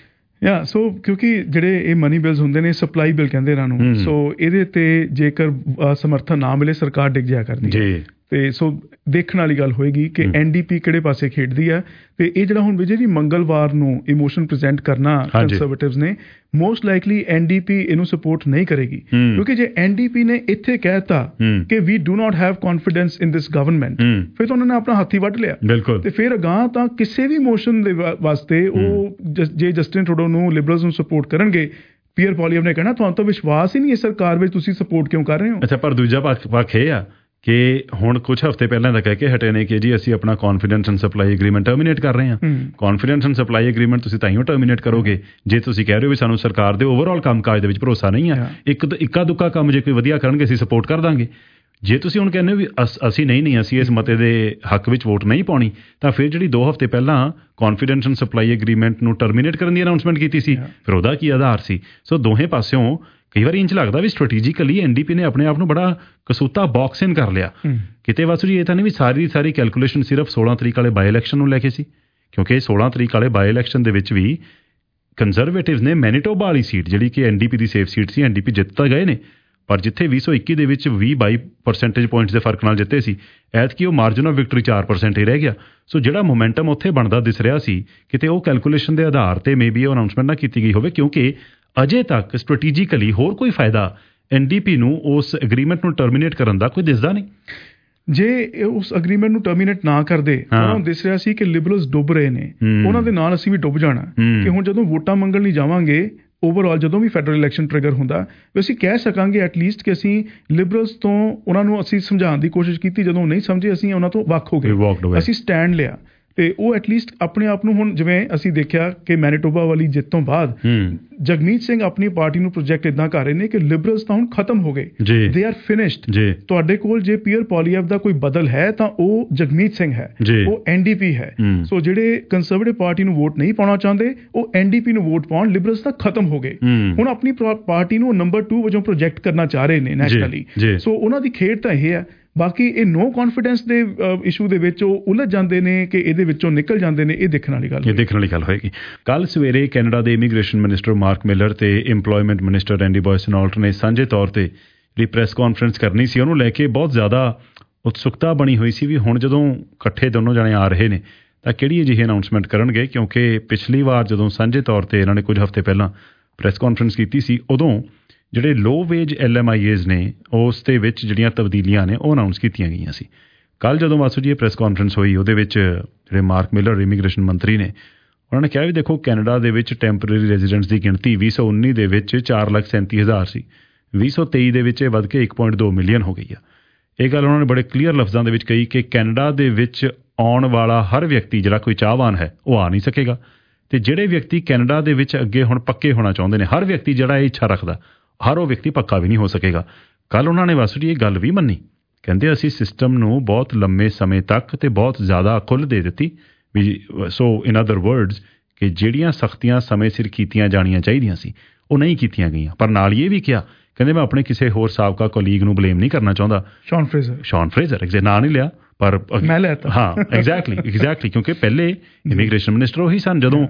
Yeah so ਕਿਉਂਕਿ ਜਿਹੜੇ ਇਹ ਮਨੀ ਬਿਲਸ ਹੁੰਦੇ ਨੇ, ਸਪਲਾਈ ਬਿਲ ਕਹਿੰਦੇ ਇਹਨਾਂ ਨੂੰ, ਸੋ ਇਹਦੇ ਤੇ ਜੇਕਰ ਸਮਰਥਨ ਨਾ ਮਿਲੇ ਸਰਕਾਰ ਡਿੱਗ ਜਾਇਆ ਕਰਦੀ ਜੀ। ਤੇ ਸੋ ਦੇਖਣ ਵਾਲੀ ਗੱਲ ਹੋਏਗੀ ਕਿ ਐਨਡੀਪੀ ਕਿਹੜੇ ਪਾਸੇ ਖੇਡਦੀ ਹੈ। ਤੇ ਇਹ ਜਿਹੜਾ ਹੁਣ ਵਿਜੇ ਜੀ ਮੰਗਲਵਾਰ ਨੂੰ ਇਮੋਸ਼ਨ ਪ੍ਰੈਜ਼ੈਂਟ ਕਰਨਾ ਕੰਜ਼ਰਵੇਟਿਵਸ ਨੇ, ਮੋਸਟ ਲਾਈਕਲੀ ਐਨਡੀਪੀ ਇਹਨੂੰ ਸਪੋਰਟ ਨਹੀਂ ਕਰੇਗੀ, ਕਿਉਂਕਿ ਜੇ ਐਨਡੀਪੀ ਨੇ ਇੱਥੇ ਕਹਿਤਾ ਕਿ ਵੀ do not have confidence in this government, ਫਿਰ ਤਾਂ ਉਹਨਾਂ ਨੇ ਆਪਣਾ ਹੱਥ ਹੀ ਵੱਢ ਲਿਆ। ਤੇ ਫਿਰ ਅਗਾਂਹ ਤਾਂ ਕਿਸੇ ਵੀ ਮੋਸ਼ਨ ਦੇ ਵਾਸਤੇ ਉਹ ਜੇ ਜਸਟਿਨ ਟਰੂਡੋ ਨੂੰ, ਲਿਬਰਲਸ ਨੂੰ ਸਪੋਰਟ ਕਰਨਗੇ, ਪੀਅਰ ਪੋਲੀਅਮ ਨੇ ਕਹਿਣਾ ਤੁਹਾਨੂੰ ਤਾਂ ਵਿਸ਼ਵਾਸ ਹੀ ਨਹੀਂ ਇਸ ਸਰਕਾਰ ਵਿੱਚ, ਤੁਸੀਂ ਸਪੋਰਟ ਕਿਉਂ ਕਰ ਰਹੇ ਹੋ। ਅੱਛਾ, ਪਰ ਦੂਜਾ ਪੱਖ ਇਹ ਆ ਕਿ ਹੁਣ ਕੁਝ ਹਫ਼ਤੇ ਪਹਿਲਾਂ ਤਾਂ ਕਹਿ ਕੇ ਹਟੇ ਨੇ ਕਿ ਜੀ ਅਸੀਂ ਆਪਣਾ confidence and supply agreement terminate ਕਰ ਰਹੇ ਹਾਂ। ਕੌਨਫੀਡੈਂਸ ਐਂਡ ਸਪਲਾਈ ਐਗਰੀਮੈਂਟ ਤੁਸੀਂ ਤਾਂ ਹੀ ਟਰਮੀਨੇਟ ਕਰੋਗੇ ਜੇ ਤੁਸੀਂ ਕਹਿ ਰਹੇ ਹੋ ਵੀ ਸਾਨੂੰ ਸਰਕਾਰ ਦੇ ਓਵਰਆਲ ਕੰਮਕਾਜ ਦੇ ਵਿੱਚ ਭਰੋਸਾ ਨਹੀਂ ਹੈ। ਇੱਕ ਇੱਕਾ ਦੁੱਕਾ ਕੰਮ ਜੇ ਕੋਈ ਵਧੀਆ ਕਰਨਗੇ ਅਸੀਂ ਸਪੋਰਟ ਕਰ ਦਾਂਗੇ। ਜੇ ਤੁਸੀਂ ਹੁਣ ਕਹਿੰਦੇ ਹੋ ਵੀ ਅਸੀਂ ਨਹੀਂ ਨਹੀਂ ਅਸੀਂ ਇਸ ਮਤੇ ਦੇ ਹੱਕ ਵਿੱਚ ਵੋਟ ਨਹੀਂ ਪਾਉਣੀ, ਤਾਂ ਫਿਰ ਜਿਹੜੀ ਦੋ ਹਫ਼ਤੇ ਪਹਿਲਾਂ ਕੌਨਫੀਡੈਂਸ ਐਂਡ ਸਪਲਾਈ ਐਗਰੀਮੈਂਟ ਨੂੰ ਟਰਮੀਨੇਟ ਕਰਨ ਦੀ ਅਨਾਊਂਸਮੈਂਟ ਕੀਤੀ ਸੀ, ਫਿਰ ਉਹਦਾ ਕੀ ਆਧਾਰ ਸੀ। ਸੋ ਦੋਹੇ ਪਾਸਿਓਂ ਕਈ ਵਾਰੀ ਇੰਝ ਲੱਗਦਾ ਵੀ ਸਟ੍ਰੈਟੇਜਿਕਲੀ ਐਨਡੀਪੀ ਨੇ ਆਪਣੇ ਆਪ ਨੂੰ ਬੜਾ ਕਸੂਤਾ ਬਾਕਸ ਇਨ ਕਰ ਲਿਆ ਕਿਤੇ। ਵਾਸੂ ਜੀ ਇਹ ਤਾਂ ਨਹੀਂ ਵੀ ਸਾਰੀ ਸਾਰੀ ਕੈਲਕੂਲੇਸ਼ਨ ਸਿਰਫ ਸੋਲਾਂ ਤਰੀਕ ਵਾਲੇ ਬਾਈ ਇਲੈਕਸ਼ਨ ਨੂੰ ਲੈ ਕੇ ਸੀ, ਕਿਉਂਕਿ ਸੋਲਾਂ ਤਰੀਕ ਵਾਲੇ ਬਾਈ ਇਲੈਕਸ਼ਨ ਦੇ ਵਿੱਚ ਵੀ ਕੰਜ਼ਰਵੇਟਿਵਸ ਨੇ ਮੈਨੀਟੋਬਾ ਵਾਲੀ ਸੀਟ ਜਿਹੜੀ ਕਿ ਐਨਡੀਪੀ ਦੀ ਸੇਫ ਸੀਟ ਸੀ, ਐਨਡੀਪੀ ਜਿੱਤ ਤਾਂ ਗਏ ਨੇ, ਪਰ ਜਿੱਥੇ ਵੀਹ ਸੌ ਇੱਕੀ ਦੇ ਵਿੱਚ ਵੀਹ ਬਾਈ ਪਰਸੈਂਟੇਜ ਪੁਆਇੰਟਸ ਦੇ ਫਰਕ ਨਾਲ ਜਿੱਤੇ ਸੀ, ਐਤਕੀ ਉਹ ਮਾਰਜਨ ਆਫ ਵਿਕਟਰੀ ਚਾਰ ਪਰਸੈਂਟ ਹੀ ਰਹਿ ਗਿਆ। ਸੋ ਜਿਹੜਾ ਮੋਮੈਂਟਮ ਉੱਥੇ ਬਣਦਾ ਦਿਸ ਰਿਹਾ ਸੀ, ਕਿਤੇ ਉਹ ਕੈਲਕੂਲੇਸ਼ਨ ਦੇ ਆਧਾਰ ਤੇ ਮੇ ਬੀ ਉਹ ਅਨਾਊਂਸਮੈਂਟ ਨਾ ਕੀਤੀ ਗਈ ਹੋਵੇ, ਕਿਉਂਕਿ ਅਜੇ ਤੱਕ ਸਟ੍ਰੈਟੇਜਿਕਲੀ ਹੋਰ ਕੋਈ ਫਾਇਦਾ ਐਨਡੀਪੀ ਨੂੰ ਉਸ ਐਗਰੀਮੈਂਟ ਨੂੰ ਟਰਮੀਨੇਟ ਕਰਨ ਦਾ ਕੋਈ ਦਿਸਦਾ ਨਹੀਂ। ਜੇ ਉਸ ਐਗਰੀਮੈਂਟ ਨੂੰ ਟਰਮੀਨੇਟ ਨਾ ਕਰਦੇ, ਉਹਨਾਂ ਨੂੰ ਦਿਸ ਰਿਹਾ ਸੀ ਕਿ ਲਿਬਰਲਸ ਡੁੱਬ ਰਹੇ ਨੇ, ਉਹਨਾਂ ਦੇ ਨਾਲ ਅਸੀਂ ਵੀ ਡੁੱਬ ਜਾਣਾ, ਕਿ ਹੁਣ ਜਦੋਂ ਵੋਟਾਂ ਮੰਗਣ ਲਈ ਜਾਵਾਂਗੇ ਓਵਰਆਲ ਜਦੋਂ ਵੀ ਫੈਡਰਲ ਇਲੈਕਸ਼ਨ ਟ੍ਰਿਗਰ ਹੁੰਦਾ, ਅਸੀਂ ਕਹਿ ਸਕਾਂਗੇ ਐਟਲੀਸਟ ਕਿ ਅਸੀਂ ਲਿਬਰਲਸ ਤੋਂ ਉਹਨਾਂ ਨੂੰ ਅਸੀਂ ਸਮਝਾਉਣ ਦੀ ਕੋਸ਼ਿਸ਼ ਕੀਤੀ, ਜਦੋਂ ਨਹੀਂ ਸਮਝੇ ਅਸੀਂ ਉਹਨਾਂ ਤੋਂ ਵੱਖ ਹੋ ਗਏ, ਅਸੀਂ ਸਟੈਂਡ ਲਿਆ। ਤੇ ਉਹ ਐਟਲੀਸਟ ਆਪਣੇ ਆਪ ਨੂੰ ਹੁਣ, ਜਿਵੇਂ ਅਸੀਂ ਦੇਖਿਆ ਕਿ ਮੈਨੀਟੋਬਾ ਵਾਲੀ ਜਿੱਤ ਤੋਂ ਬਾਅਦ ਜਗਮੀਤ ਸਿੰਘ ਆਪਣੀ ਪਾਰਟੀ ਨੂੰ ਪ੍ਰੋਜੈਕਟ ਇਦਾਂ ਕਰ ਰਹੇ ਨੇ ਕਿ ਲਿਬਰਲਸ ਤਾਂ ਹੁਣ ਖਤਮ ਹੋ ਗਏ, ਦੇ ਆਰ ਫਿਨਿਸ਼ਡ। ਤੁਹਾਡੇ ਕੋਲ ਜੇ ਪੀਅਰ ਪੋਲੀਅਮ ਦਾ ਕੋਈ ਬਦਲ ਹੈ ਤਾਂ ਉਹ ਜਗਮੀਤ ਸਿੰਘ ਹੈ, ਉਹ ਐਨਡੀਪੀ ਹੈ। ਸੋ ਜਿਹੜੇ ਕੰਜ਼ਰਵੇਟਿਵ ਪਾਰਟੀ ਨੂੰ ਵੋਟ ਨਹੀਂ ਪਾਉਣਾ ਚਾਹੁੰਦੇ ਉਹ ਐਨਡੀਪੀ ਨੂੰ ਵੋਟ ਪਾਉਣ, ਲਿਬਰਲਸ ਤਾਂ ਖਤਮ ਹੋ ਗਏ। ਹੁਣ ਆਪਣੀ ਪਾਰਟੀ ਨੂੰ ਨੰਬਰ ਟੂ ਵਜੋਂ ਪ੍ਰੋਜੈਕਟ ਕਰਨਾ ਚਾਹ ਰਹੇ ਨੇ ਨੈਸ਼ਨਲੀ। ਸੋ ਉਹਨਾਂ ਦੀ ਖੇਡ ਤਾਂ ਇਹ ਹੈ। ਬਾਕੀ ਇਹ ਨੋ ਕੌਨਫੀਡੈਂਸ ਦੇ ਇਸ਼ੂ ਦੇ ਵਿੱਚ ਉਹ ਉਲਝ ਜਾਂਦੇ ਨੇ ਕਿ ਇਹਦੇ ਵਿੱਚੋਂ ਨਿਕਲ ਜਾਂਦੇ ਨੇ, ਇਹ ਦੇਖਣ ਵਾਲੀ ਗੱਲ ਇਹ ਦੇਖਣ ਵਾਲੀ ਗੱਲ ਹੋਏਗੀ। ਕੱਲ੍ਹ ਸਵੇਰੇ ਕੈਨੇਡਾ ਦੇ ਇਮੀਗ੍ਰੇਸ਼ਨ ਮਿਨਿਸਟਰ ਮਾਰਕ ਮਿਲਰ ਤੇ ਇੰਪਲੋਇਮੈਂਟ ਮਿਨਿਸਟਰ ਰੈਂਡੀ ਬੋਇਸਨੌਲਟ ਨੇ ਸਾਂਝੇ ਤੌਰ ਤੇ ਜਿਹੜੀ ਪ੍ਰੈਸ ਕਾਨਫਰੰਸ ਕਰਨੀ ਸੀ, ਉਹਨੂੰ ਲੈ ਕੇ ਬਹੁਤ ਜ਼ਿਆਦਾ ਉਤਸੁਕਤਾ ਬਣੀ ਹੋਈ ਸੀ ਵੀ ਹੁਣ ਜਦੋਂ ਇਕੱਠੇ ਦੋਨੋਂ ਜਾਣੇ ਆ ਰਹੇ ਨੇ ਤਾਂ ਕਿਹੜੀ ਅਜਿਹੀ ਅਨਾਊਂਸਮੈਂਟ ਕਰਨਗੇ, ਕਿਉਂਕਿ ਪਿਛਲੀ ਵਾਰ ਜਦੋਂ ਸਾਂਝੇ ਤੌਰ ਤੇ ਇਹਨਾਂ ਨੇ ਕੁਝ ਹਫ਼ਤੇ ਪਹਿਲਾਂ ਪ੍ਰੈਸ ਕਾਨਫਰੰਸ ਕੀਤੀ ਸੀ, ਉਦੋਂ ਜਿਹੜੇ low wage L M I A's ਨੇ ਉਸ ਦੇ ਵਿੱਚ ਜਿਹੜੀਆਂ ਤਬਦੀਲੀਆਂ ਨੇ ਉਹ ਅਨਾਊਂਸ ਕੀਤੀਆਂ ਗਈਆਂ ਸੀ। ਕੱਲ੍ਹ ਜਦੋਂ ਵਾਸੂ ਜੀ ਇਹ ਪ੍ਰੈਸ ਕਾਨਫਰੰਸ ਹੋਈ, ਉਹਦੇ ਵਿੱਚ ਜਿਹੜੇ ਮਾਰਕ ਮਿਲਰ ਇਮੀਗ੍ਰੇਸ਼ਨ ਮੰਤਰੀ ਨੇ, ਉਹਨਾਂ ਨੇ ਕਿਹਾ ਵੀ ਦੇਖੋ ਕੈਨੇਡਾ ਦੇ ਵਿੱਚ ਟੈਂਪਰੇਰੀ ਰੈਜ਼ੀਡੈਂਟਸ ਦੀ ਗਿਣਤੀ ਵੀਹ ਸੌ ਉੱਨੀ ਦੇ ਵਿੱਚ ਚਾਰ ਲੱਖ ਸੈਂਤੀ ਹਜ਼ਾਰ ਸੀ, ਵੀਹ ਸੌ ਤੇਈ ਦੇ ਵਿੱਚ ਇਹ ਵੱਧ ਕੇ ਇੱਕ ਪੁਆਇੰਟ ਦੋ ਮਿਲੀਅਨ ਹੋ ਗਈ ਆ। ਇਹ ਗੱਲ ਉਹਨਾਂ ਨੇ ਬੜੇ ਕਲੀਅਰ ਲਫ਼ਜ਼ਾਂ ਦੇ ਵਿੱਚ ਕਹੀ ਕਿ ਕੈਨੇਡਾ ਦੇ ਵਿੱਚ ਆਉਣ ਵਾਲਾ ਹਰ ਵਿਅਕਤੀ ਜਿਹੜਾ ਕੋਈ ਚਾਹਵਾਨ ਹੈ ਉਹ ਆ ਨਹੀਂ ਸਕੇਗਾ, ਤੇ ਜਿਹੜੇ ਵਿਅਕਤੀ ਕੈਨੇਡਾ ਦੇ ਵਿੱਚ ਅੱਗੇ ਹੁਣ ਪੱਕੇ ਹੋਣਾ ਚਾਹੁੰਦੇ ਨੇ, ਹਰ ਵਿਅਕਤੀ ਜਿਹੜਾ ਇਹ ਇੱਛਾ ਰੱਖਦਾ, ਹਰ ਉਹ ਵਿਅਕਤੀ ਪੱਕਾ ਵੀ ਨਹੀਂ ਹੋ ਸਕੇਗਾ। ਕੱਲ੍ਹ ਉਹਨਾਂ ਨੇ ਵਾਸੂ ਜੀ ਇਹ ਗੱਲ ਵੀ ਮੰਨੀ, ਕਹਿੰਦੇ ਅਸੀਂ ਸਿਸਟਮ ਨੂੰ ਬਹੁਤ ਲੰਮੇ ਸਮੇਂ ਤੱਕ ਤੇ ਬਹੁਤ ਜ਼ਿਆਦਾ ਖੁੱਲ੍ਹ ਦੇ ਦਿੱਤੀ ਵੀ। ਸੋ ਇਨ ਅਦਰ ਵਰਡਸ ਕਿ ਜਿਹੜੀਆਂ ਸਖਤੀਆਂ ਸਮੇਂ ਸਿਰ ਕੀਤੀਆਂ ਜਾਣੀਆਂ ਚਾਹੀਦੀਆਂ ਸੀ ਉਹ ਨਹੀਂ ਕੀਤੀਆਂ ਗਈਆਂ। ਪਰ ਨਾਲ ਇਹ ਵੀ ਕਿਹਾ, ਕਹਿੰਦੇ ਮੈਂ ਆਪਣੇ ਕਿਸੇ ਹੋਰ ਸਾਬਕਾ ਕੋਲੀਗ ਨੂੰ ਬਲੇਮ ਨਹੀਂ ਕਰਨਾ ਚਾਹੁੰਦਾ, Sean Fraser Sean Fraser exact ਨਾਂ ਨਹੀਂ ਲਿਆ ਪਰ ਮੈਂ ਲੈਤਾ, ਹਾਂ ਐਗਜ਼ੈਕਟਲੀ ਐਗਜ਼ੈਕਟਲੀ ਕਿਉਂਕਿ ਪਹਿਲੇ ਇਮੀਗ੍ਰੇਸ਼ਨ ਮਿਨਿਸਟਰ ਉਹੀ ਸਨ। ਜਦੋਂ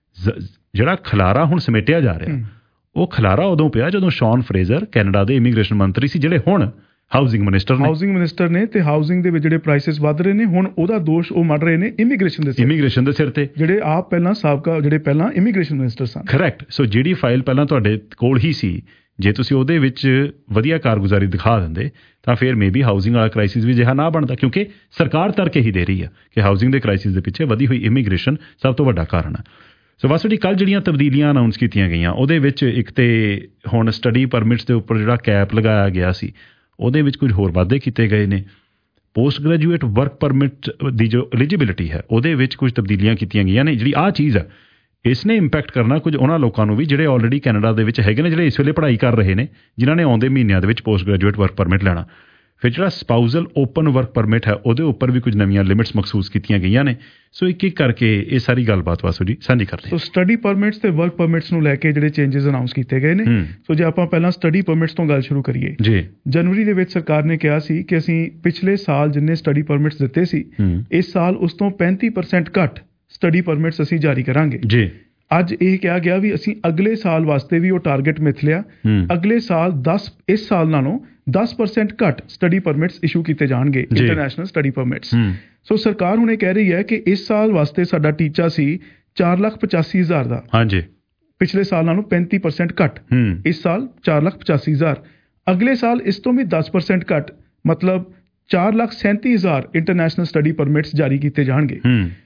ਜਿਹੜਾ ਖਲਾਰਾ ਹੁਣ ਸਮੇਟਿਆ ਜਾ ਰਿਹਾ, ਉਹ ਖਲਾਰਾ ਉਦੋਂ ਪਿਆ ਜਦੋਂ ਸ਼ੌਨ ਫਰੇਜ਼ਰ ਕੈਨੇਡਾ ਦੇ ਇਮੀਗ੍ਰੇਸ਼ਨ ਮੰਤਰੀ ਸੀ, ਜਿਹੜੇ ਹੁਣ ਹਾਊਸਿੰਗ ਮਿਨਿਸਟਰ ਨੇ ਹਾਊਸਿੰਗ ਮਿਨਿਸਟਰ ਨੇ ਤੇ ਹਾਊਸਿੰਗ ਦੇ ਵਿੱਚ ਜਿਹੜੇ ਪ੍ਰਾਈਸਿਸ ਵੱਧ ਰਹੇ ਨੇ, ਹੁਣ ਉਹਦਾ ਦੋਸ਼ ਉਹ ਮੜ ਰਹੇ ਨੇ ਇਮੀਗ੍ਰੇਸ਼ਨ ਦੇ ਸਿਰ ਇਮੀਗ੍ਰੇਸ਼ਨ ਦੇ ਸਿਰ ਤੇ, ਜਿਹੜੇ ਆਪ ਪਹਿਲਾਂ ਸਾਬਕਾ ਜਿਹੜੇ ਪਹਿਲਾਂ ਇਮੀਗ੍ਰੇਸ਼ਨ ਮਿਨਿਸਟਰ ਸਨ। ਕਰੈਕਟ। ਸੋ ਜਿਹੜੀ ਫਾਈਲ ਪਹਿਲਾਂ ਤੁਹਾਡੇ ਕੋਲ ਹੀ ਸੀ, ਜੇ ਤੁਸੀਂ ਉਹਦੇ ਵਿੱਚ ਵਧੀਆ ਕਾਰਗੁਜ਼ਾਰੀ ਦਿਖਾ ਦਿੰਦੇ ਤਾਂ ਫਿਰ ਮੇਬੀ ਹਾਊਸਿੰਗ ਵਾਲਾ ਕ੍ਰਾਈਸਿਸ ਵੀ ਜਿਹਾ ਨਾ ਬਣਦਾ, ਕਿਉਂਕਿ ਸਰਕਾਰ ਤਰਕ ਹੀ ਦੇ ਰਹੀ ਆ ਕਿ ਹਾਊਸਿੰਗ ਦੇ ਕ੍ਰਾਈਸਿਸ ਦੇ ਪਿੱਛੇ ਵਧੀ ਹੋਈ ਇਮੀਗ੍ਰੇਸ਼ਨ ਸਭ ਤੋਂ ਵੱਡਾ ਕਾਰਨ ਹੈ। ਸੋ ਵਾਸੂ ਜੀ ਕੱਲ੍ਹ ਜਿਹੜੀਆਂ ਤਬਦੀਲੀਆਂ ਅਨਾਊਂਸ ਕੀਤੀਆਂ ਗਈਆਂ, ਉਹਦੇ ਵਿੱਚ ਇੱਕ ਤੇ ਹੁਣ ਸਟੱਡੀ ਪਰਮਿਟਸ ਦੇ ਉੱਪਰ ਜਿਹੜਾ ਕੈਪ ਲਗਾਇਆ ਗਿਆ ਸੀ, ਉਹਦੇ ਵਿੱਚ ਕੁਝ ਹੋਰ ਵਾਧੇ ਕੀਤੇ ਗਏ ਨੇ। ਪੋਸਟ ਗ੍ਰੈਜੂਏਟ ਵਰਕ ਪਰਮਿਟ ਦੀ ਜੋ ਐਲੀਜੀਬਿਲਿਟੀ ਹੈ, ਉਹਦੇ ਵਿੱਚ ਕੁਝ ਤਬਦੀਲੀਆਂ ਕੀਤੀਆਂ ਗਈਆਂ ਨੇ। ਜਿਹੜੀ ਆਹ ਚੀਜ਼ ਹੈ, ਇਸ ਨੇ ਇੰਪੈਕਟ ਕਰਨਾ ਕੁਝ ਉਹਨਾਂ ਲੋਕਾਂ ਨੂੰ ਵੀ ਜਿਹੜੇ ਆਲਰੇਡੀ ਕੈਨੇਡਾ ਦੇ ਵਿੱਚ ਹੈਗੇ ਨੇ, ਜਿਹੜੇ ਇਸ ਵੇਲੇ ਪੜ੍ਹਾਈ ਕਰ ਰਹੇ ਨੇ, ਜਿਨ੍ਹਾਂ ਨੇ ਆਉਂਦੇ ਮਹੀਨਿਆਂ ਦੇ ਵਿੱਚ ਪੋਸਟ ਗ੍ਰੈਜੂਏਟ ਵਰਕ ਪਰਮਿਟ ਲੈਣਾ। ਫਿਰ ਜਿਹੜਾ ਸਪਾਊਜ਼ਲ ਓਪਨ ਵਰਕ ਪਰਮਿਟ ਹੈ, ਉਹਦੇ ਉੱਪਰ ਵੀ ਕੁਝ ਨਵੀਆਂ ਲਿਮਿਟਸ ਮਖਸੂਸ ਕੀਤੀਆਂ ਗਈਆਂ ਨੇ। ਸੋ ਇੱਕ ਇੱਕ ਕਰਕੇ ਇਹ ਸਾਰੀ ਗੱਲਬਾਤ ਵਾਸੂ ਜੀ ਸਾਂਝੀ ਕਰਦੇ ਹਾਂ। ਸੋ ਸਟੱਡੀ ਪਰਮਿਟਸ ਤੇ ਵਰਕ ਪਰਮਿਟਸ ਨੂੰ ਲੈ ਕੇ ਜਿਹੜੇ ਚੇਂਜਸ ਅਨਾਊਂਸ ਕੀਤੇ ਗਏ ਨੇ। ਸੋ ਜੇ ਆਪਾਂ ਪਹਿਲਾਂ ਸਟੱਡੀ ਪਰਮਿਟਸ ਤੋਂ ਗੱਲ ਸ਼ੁਰੂ ਕਰੀਏ, ਜੀ ਜਨਵਰੀ ਦੇ ਵਿੱਚ ਸਰਕਾਰ ਨੇ ਕਿਹਾ ਸੀ ਕਿ ਅਸੀਂ ਪਿਛਲੇ ਸਾਲ ਜਿੰਨੇ ਸਟੱਡੀ ਪਰਮਿਟਸ ਦਿੱਤੇ ਸੀ, ਇਸ ਸਾਲ ਉਸ ਤੋਂ ਪੈਂਤੀ ਪਰਸੈਂਟ ਘੱਟ ਸਟੱਡੀ ਪਰਮਿਟਸ ਅਸੀਂ ਜਾਰੀ ਕਰਾਂਗੇ। ਜੀ ਅੱਜ ਇਹ ਕਿਹਾ ਗਿਆ ਵੀ ਅਸੀਂ ਅਗਲੇ ਸਾਲ ਵਾਸਤੇ ਵੀ ਉਹ ਟਾਰਗੇਟ ਮਿਥ ਲਿਆ, ਅਗਲੇ ਸਾਲ ਦਸ ਇਸ ਸਾਲ ਨਾਲੋਂ ਦਸ ਪਰਸੈਂਟ ਘੱਟ ਸਟੱਡੀ ਪਰਮਿਟਸ ਇਸ਼ੂ ਕੀਤੇ ਜਾਣਗੇ, ਇੰਟਰਨੈਸ਼ਨਲ ਸਟੱਡੀ ਪਰਮਿਟਸ। ਸੋ ਸਰਕਾਰ ਹੁਣ ਇਹ ਕਹਿ ਰਹੀ ਹੈ ਕਿ ਇਸ ਸਾਲ ਵਾਸਤੇ ਸਾਡਾ ਟੀਚਾ ਸੀ ਚਾਰ ਲੱਖ ਪਚਾਸੀ ਹਜ਼ਾਰ ਦਾ, ਹਾਂਜੀ ਪਿਛਲੇ ਸਾਲ ਨਾਲੋਂ ਪੈਂਤੀ ਪਰਸੈਂਟ ਘੱਟ, ਇਸ ਸਾਲ ਚਾਰ ਲੱਖ ਪਚਾਸੀ ਹਜ਼ਾਰ, ਅਗਲੇ ਸਾਲ ਇਸ ਤੋਂ ਵੀ ਦਸ ਪਰਸੈਂਟ ਘੱਟ, ਮਤਲਬ ਚਾਰ ਲੱਖ ਸੈਂਤੀ ਹਜ਼ਾਰ ਇੰਟਰਨੈਸ਼ਨਲ ਸਟੱਡੀ ਪਰਮਿਟਸ ਜਾਰੀ ਕੀਤੇ ਜਾਣਗੇ।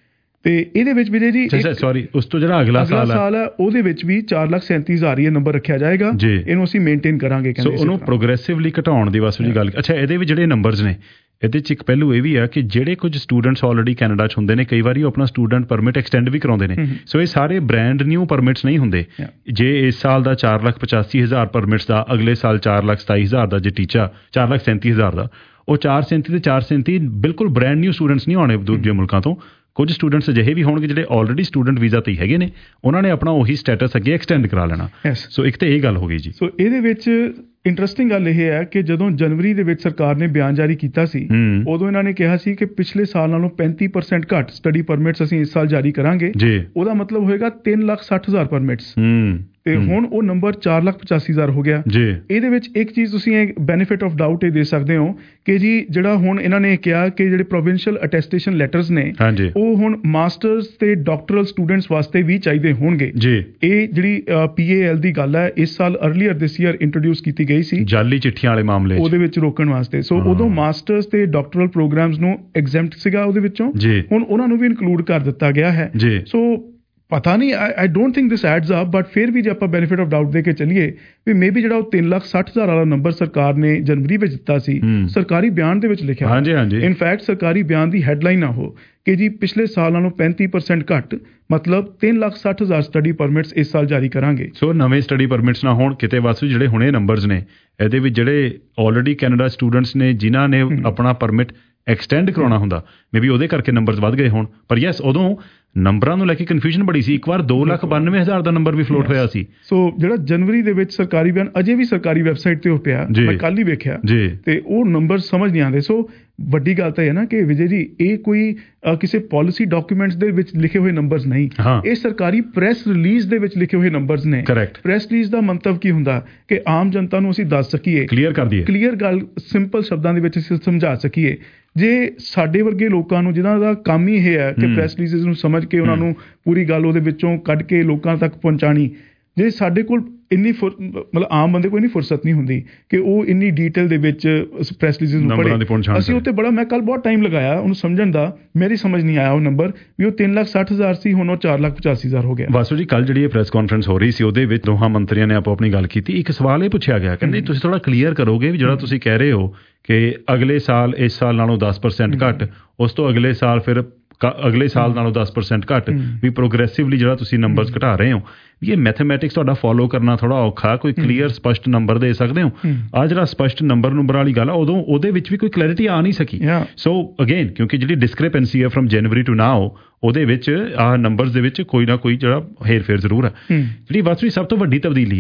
ਤੇ ਇਹਦੇ ਵਿੱਚ ਵਿਜੇ ਜੀ ਸੌਰੀ ਉਸ ਤੋਂ ਜਿਹੜਾ ਅਗਲਾ ਸਾਲ ਹੈ ਉਹਦੇ ਵਿੱਚ ਵੀ ਚਾਰ ਲੱਖ ਸੈਂਤੀ ਹਜ਼ਾਰ ਇਹ ਨੰਬਰ ਰੱਖਿਆ ਜਾਏਗਾ, ਇਹਨੂੰ ਅਸੀਂ ਮੇਨਟੇਨ ਕਰਾਂਗੇ। ਸੋ ਉਹਨੂੰ ਪ੍ਰੋਗਰੈਸਿਵਲੀ ਘਟਾਉਣ ਦੀ ਵਾਸੂ ਜੀ ਗੱਲ। ਅੱਛਾ, ਇਹਦੇ ਵਿੱਚ ਜਿਹੜੇ ਨੰਬਰਸ ਨੇ, ਇਹਦੇ 'ਚ ਇੱਕ ਪਹਿਲੂ ਇਹ ਵੀ ਆ ਕਿ ਜਿਹੜੇ ਕੁਝ ਸਟੂਡੈਂਟਸ ਆਲਰੇਡੀ ਕੈਨੇਡਾ 'ਚ ਹੁੰਦੇ ਨੇ, ਕਈ ਵਾਰੀ ਉਹ ਆਪਣਾ ਸਟੂਡੈਂਟ ਪਰਮਿਟ ਐਕਸਟੈਂਡ ਵੀ ਕਰਾਉਂਦੇ ਨੇ। ਸੋ ਇਹ ਸਾਰੇ ਬ੍ਰੈਂਡ ਨਿਊ ਪਰਮਿਟਸ ਨਹੀਂ ਹੁੰਦੇ। ਜੇ ਇਸ ਸਾਲ ਦਾ ਚਾਰ ਲੱਖ ਪਚਾਸੀ ਹਜ਼ਾਰ ਪਰਮਿਟਸ ਦਾ, ਅਗਲੇ ਸਾਲ ਚਾਰ ਲੱਖ ਸਤਾਈ ਹਜ਼ਾਰ ਦਾ ਜੇ ਟੀਚਾ ਚਾਰ ਲੱਖ ਸੈਂਤੀ ਹਜ਼ਾਰ ਦਾ, ਉਹ ਚਾਰ ਸੈਂਤੀ ਤੇ ਚਾਰ ਸੈਂਤੀ ਬਿਲਕੁਲ ਬ੍ਰੈਂਡ ਨਿਊ ਸਟੂਡੈਂਟਸ ਨਹੀਂ ਆਉਣੇ ਦੂਜੇ ਮੁਲਕਾਂ ਤੋਂ। ਕੁਝ ਸਟੂਡੈਂਟਸ ਅਜਿਹੇ ਵੀ ਹੋਣਗੇ ਜਿਹੜੇ ਆਲਰੇਡੀ ਸਟੂਡੈਂਟ ਵੀਜ਼ਾ ਤੇ ਹੀ ਹੈਗੇ ਨੇ, ਉਹਨਾਂ ਨੇ ਆਪਣਾ ਉਹੀ ਸਟੇਟਸ ਅੱਗੇ ਐਕਸਟੈਂਡ ਕਰਾ ਲੈਣਾ। ਸੋ ਇੱਕ ਤੇ ਇਹ ਗੱਲ ਹੋ ਗਈ ਜੀ। ਸੋ ਇਹਦੇ ਵਿੱਚ ਇੰਟਰਸਟਿੰਗ ਗੱਲ ਇਹ ਹੈ ਕਿ ਜਦੋਂ ਜਨਵਰੀ ਦੇ ਵਿੱਚ ਸਰਕਾਰ ਨੇ ਬਿਆਨ ਜਾਰੀ ਕੀਤਾ ਸੀ, ਉਦੋਂ ਇਹਨਾਂ ਨੇ ਕਿਹਾ ਸੀ ਕਿ ਪਿਛਲੇ ਸਾਲ ਨਾਲੋਂ ਪੈਂਤੀ ਪਰਸੈਂਟ ਘੱਟ ਸਟੱਡੀ ਪਰਮਿਟਸ ਅਸੀਂ ਇਸ ਸਾਲ ਜਾਰੀ ਕਰਾਂਗੇ। ਉਹਦਾ ਮਤਲਬ ਹੋਏਗਾ ਤਿੰਨ ਲੱਖ ਸੱਠ ਹਜ਼ਾਰ ਪਰਮਿਟਸ, ਤੇ ਹੁਣ ਉਹ ਨੰਬਰ ਚਾਰ ਲੱਖ ਪਚਾਸੀ ਹਜ਼ਾਰ ਹੋ ਗਿਆ। ਇਹਦੇ ਵਿੱਚ ਇੱਕ ਚੀਜ਼ ਤੁਸੀਂ ਇਹ ਬੈਨੀਫਿਟ ਆਫ ਡਾਊਟ ਇਹ ਦੇ ਸਕਦੇ ਹੋ ਕਿ ਜੀ ਜਿਹੜਾ ਹੁਣ ਇਹਨਾਂ ਨੇ ਕਿਹਾ ਕਿ ਜਿਹੜੇ ਪ੍ਰੋਵਿੰਸ਼ੀਅਲ ਅਟੈਸਟੇਸ਼ਨ ਲੈਟਰਸ ਨੇ, ਉਹ ਹੁਣ ਮਾਸਟਰਸ ਤੇ ਡਾਕਟਰਲ ਸਟੂਡੈਂਟਸ ਵਾਸਤੇ ਵੀ ਚਾਹੀਦੇ ਹੋਣਗੇ। ਇਹ ਜਿਹੜੀ ਪੀ ਏ ਐਲ ਦੀ ਗੱਲ ਹੈ, ਇਸ ਸਾਲ ਅਰਲੀਅਰ ਦਿਸ ਈਅਰ ਇੰਟਰੋਡਿਊਸ ਕੀਤੀ ਗਈ ਸੀ ਜਾਲੀ ਚਿੱਠੀਆਂ ਵਾਲੇ ਮਾਮਲੇ, ਉਹਦੇ ਵਿੱਚ ਰੋਕਣ ਵਾਸਤੇ। ਸੋ ਉਦੋਂ ਮਾਸਟਰਸ ਤੇ ਡਾਕਟਰਲ ਪ੍ਰੋਗਰਾਮਸ ਨੂੰ ਐਗਜ਼ੈਂਪਟ ਸੀਗਾ ਉਹਦੇ ਵਿੱਚੋਂ, ਹੁਣ ਉਹਨਾਂ ਨੂੰ ਵੀ ਇਨਕਲੂਡ ਕਰ ਦਿੱਤਾ ਗਿਆ ਹੈ। ਸੋ ਪਤਾ ਨਹੀਂ, I don't think this adds up, but ਫਿਰ ਵੀ ਜੇ ਆਪਾਂ ਬੈਨੀਫਿਟ ਆਫ ਡਾਊਟ ਦੇ ਕੇ ਚੱਲੀਏ ਵੀ ਮੇਬੀ ਜਿਹੜਾ ਉਹ ਤਿੰਨ ਲੱਖ ਸੱਠ ਹਜ਼ਾਰ ਵਾਲਾ ਨੰਬਰ ਸਰਕਾਰ ਨੇ ਜਨਵਰੀ ਵਿੱਚ ਦਿੱਤਾ ਸੀ, ਸਰਕਾਰੀ ਬਿਆਨ ਦੇ ਵਿੱਚ ਲਿਖਿਆ, ਹਾਂਜੀ ਹਾਂਜੀ ਇਨਫੈਕਟ ਸਰਕਾਰੀ ਬਿਆਨ ਦੀ ਹੈਡਲਾਈਨ ਨਾ ਹੋ ਕਿ ਜੀ ਪਿਛਲੇ ਸਾਲ ਨਾਲੋਂ ਪੈਂਤੀ ਪਰਸੈਂਟ ਘੱਟ, ਮਤਲਬ ਤਿੰਨ ਲੱਖ ਸੱਠ ਹਜ਼ਾਰ ਸਟੱਡੀ ਪਰਮਿਟਸ ਇਸ ਸਾਲ ਜਾਰੀ ਕਰਾਂਗੇ। ਸੋ ਨਵੇਂ ਸਟੱਡੀ ਪਰਮਿਟਸ ਨਾ ਹੋਣ ਕਿਤੇ ਵਾਸੂ, ਜਿਹੜੇ ਹੁਣੇ ਨੰਬਰਸ ਨੇ ਇਹਦੇ ਵਿੱਚ ਜਿਹੜੇ ਆਲਰੇਡੀ ਕੈਨੇਡਾ ਸਟੂਡੈਂਟਸ ਨੇ ਜਿਨ੍ਹਾਂ ਨੇ ਆਪਣਾ ਪਰਮਿਟ ਐਕਸਟੈਂਡ ਕਰਾਉਣਾ ਹੁੰਦਾ, ਮੇਬੀ ਉਹਦੇ ਕਰਕੇ ਨੰਬਰਸ ਵੱਧ ਗਏ ਹੋਣ। ਪਰ ਯੈਸ, ਉਦੋਂ ਨੰਬਰਾਂ ਨੂੰ ਲੈ ਕੇ ਕਨਫਿਊਜ਼ਨ ਬੜੀ ਸੀ। ਇੱਕ ਵਾਰ ਦੋ ਲੱਖ ਬਾਨਵੇਂ ਹਜ਼ਾਰ ਦਾ ਨੰਬਰ ਵੀ ਫਲੋਟ ਹੋਇਆ ਸੀ। ਸੋ ਜਿਹੜਾ ਜਨਵਰੀ ਦੇ ਵਿੱਚ ਸਰਕਾਰੀ ਬਿਆਨ ਅਜੇ ਵੀ ਸਰਕਾਰੀ ਵੈਬਸਾਈਟ ਤੇ ਹੋ ਪਿਆ, ਮੈਂ ਕੱਲ ਹੀ ਵੇਖਿਆ, ਤੇ ਉਹ ਨੰਬਰ ਸਮਝ ਨਹੀਂ ਆਉਂਦੇ। ਸੋ ਵੱਡੀ ਗੱਲ ਤਾਂ ਇਹ ਨਾ ਕਿ ਵਿਜੇ ਜੀ, ਇਹ ਕੋਈ ਕਿਸੇ ਪਾਲਿਸੀ ਡਾਕੂਮੈਂਟਸ ਦੇ ਵਿੱਚ ਲਿਖੇ ਹੋਏ ਨੰਬਰਸ ਨਹੀਂ, ਇਹ ਸਰਕਾਰੀ ਪ੍ਰੈਸ ਰਿਲੀਜ਼ ਦੇ ਵਿੱਚ ਲਿਖੇ ਹੋਏ ਨੰਬਰਸ ਨੇ। ਪ੍ਰੈਸ ਰਿਲੀਜ਼ ਦਾ ਮੰਤਵ ਕੀ ਹੁੰਦਾ ਕਿ ਆਮ ਜਨਤਾ ਨੂੰ ਅਸੀਂ ਦੱਸ ਸਕੀਏ, ਕਲੀਅਰ ਕਰ ਦਈਏ, ਕਲੀਅਰ ਗੱਲ ਸਿੰਪਲ ਸ਼ਬਦਾਂ ਦੇ ਵਿੱਚ ਅਸੀਂ ਸਮਝਾ ਸਕੀਏ। ਜੇ ਸਾਡੇ ਵਰਗੇ ਲੋਕਾਂ ਨੂੰ ਜਿਨ੍ਹਾਂ ਦਾ ਕੰਮ ਹੀ ਇਹ ਹੈ ਕਿ ਪ੍ਰੈਸ ਰਿਲੀਜ਼ਸ ਨੂੰ ਸਮਝ ਕੇ ਉਹਨਾਂ ਨੂੰ ਪੂਰੀ ਗੱਲ ਉਹਦੇ ਵਿੱਚੋਂ ਕੱਢ ਕੇ ਲੋਕਾਂ ਤੱਕ ਪਹੁੰਚਾਣੀ, ਜੇ ਸਾਡੇ ਕੋਲ ਇੰਨੀ ਮਤਲਬ ਆਮ ਬੰਦੇ ਕੋਈ ਇੰਨੀ ਫੁਰਸਤ ਨਹੀਂ ਹੁੰਦੀ ਕਿ ਉਹ ਇੰਨੀ ਡੀਟੇਲ ਦੇ ਵਿੱਚ ਪ੍ਰੈਸ ਰਿਲੀਜ਼ਸ ਨੂੰ ਪੜ੍ਹੇ। ਅਸੀਂ ਉੱਤੇ ਬੜਾ, ਮੈਂ ਕੱਲ ਬਹੁਤ ਟਾਈਮ ਲਗਾਇਆ ਉਹਨੂੰ ਸਮਝਣ ਦਾ, ਮੇਰੀ ਸਮਝ ਨਹੀਂ ਆਇਆ ਉਹ ਨੰਬਰ ਵੀ ਉਹ ਤਿੰਨ ਲੱਖ ਸੱਠ ਹਜ਼ਾਰ ਸੀ, ਹੁਣ ਉਹ ਚਾਰ ਲੱਖ ਪਚਾਸੀ ਹਜ਼ਾਰ ਹੋ ਗਿਆ। ਵਾਸੂ ਜੀ, ਕੱਲ ਜਿਹੜੀ ਇਹ ਪ੍ਰੈਸ ਕਾਨਫਰੰਸ ਹੋ ਰਹੀ ਸੀ, ਉਹਦੇ ਵਿੱਚ ਦੋਹਾਂ ਮੰਤਰੀਆਂ ਨੇ ਆਪੋ ਆਪਣੀ ਗੱਲ ਕੀਤੀ। ਇੱਕ ਸਵਾਲ ਇਹ ਪੁੱਛਿਆ ਗਿਆ, ਕਹਿੰਦੇ ਤੁਸੀਂ ਥੋੜਾ ਕਲੀਅਰ ਕਰੋਗੇ ਵੀ ਜਿਹੜਾ ਤੁਸੀਂ ਕਹਿ ਰਹੇ ਹੋ ਕਿ ਅਗਲੇ ਸਾਲ ਇਸ ਸਾਲ ਨਾਲੋਂ ਦਸ ਪਰਸੈਂਟ ਘੱਟ, ਉਸ ਤੋਂ ਅਗਲੇ ਸਾਲ ਫਿਰ ਅਗਲੇ ਸਾਲ ਨਾਲੋਂ ਦਸ ਪਰਸੈਂਟ ਘੱਟ, ਵੀ ਪ੍ਰੋਗਰੈਸਿਵਲੀ ਜਿਹੜਾ ਤੁਸੀਂ ਨੰਬਰਸ ਘਟਾ ਰਹੇ ਹੋ, ਵੀ ਇਹ ਮੈਥਮੈਟਿਕਸ ਤੁਹਾਡਾ ਫੋਲੋ ਕਰਨਾ ਥੋੜਾ ਔਖਾ, ਕੋਈ ਕਲੀਅਰ ਸਪਸ਼ਟ ਨੰਬਰ ਦੇ ਸਕਦੇ ਹੋ? ਆ ਜਿਹੜਾ ਸਪਸ਼ਟ ਨੰਬਰ ਨੰਬਰ ਵਾਲੀ ਗੱਲ ਆ, ਉਦੋਂ ਉਹਦੇ ਵਿੱਚ ਵੀ ਕੋਈ ਕਲੈਰਿਟੀ ਆ ਨਹੀਂ ਸਕੀ। ਸੋ ਅਗੇਨ, ਕਿਉਂਕਿ ਜਿਹੜੀ ਡਿਸਕ੍ਰਿਪੈਂਸੀ ਹੈ ਫਰਮ ਜਨਵਰੀ ਟੂ ਨਾਓ, ਉਹਦੇ ਵਿੱਚ ਆਹ ਨੰਬਰਸ ਦੇ ਵਿੱਚ ਕੋਈ ਨਾ ਕੋਈ ਜਿਹੜਾ ਹੇਰ ਫੇਰ ਜ਼ਰੂਰ ਹੈ। ਜਿਹੜੀ ਵਾਸਤਵਿਕ ਸਭ ਤੋਂ ਵੱਡੀ ਤਬਦੀਲੀ ਆ,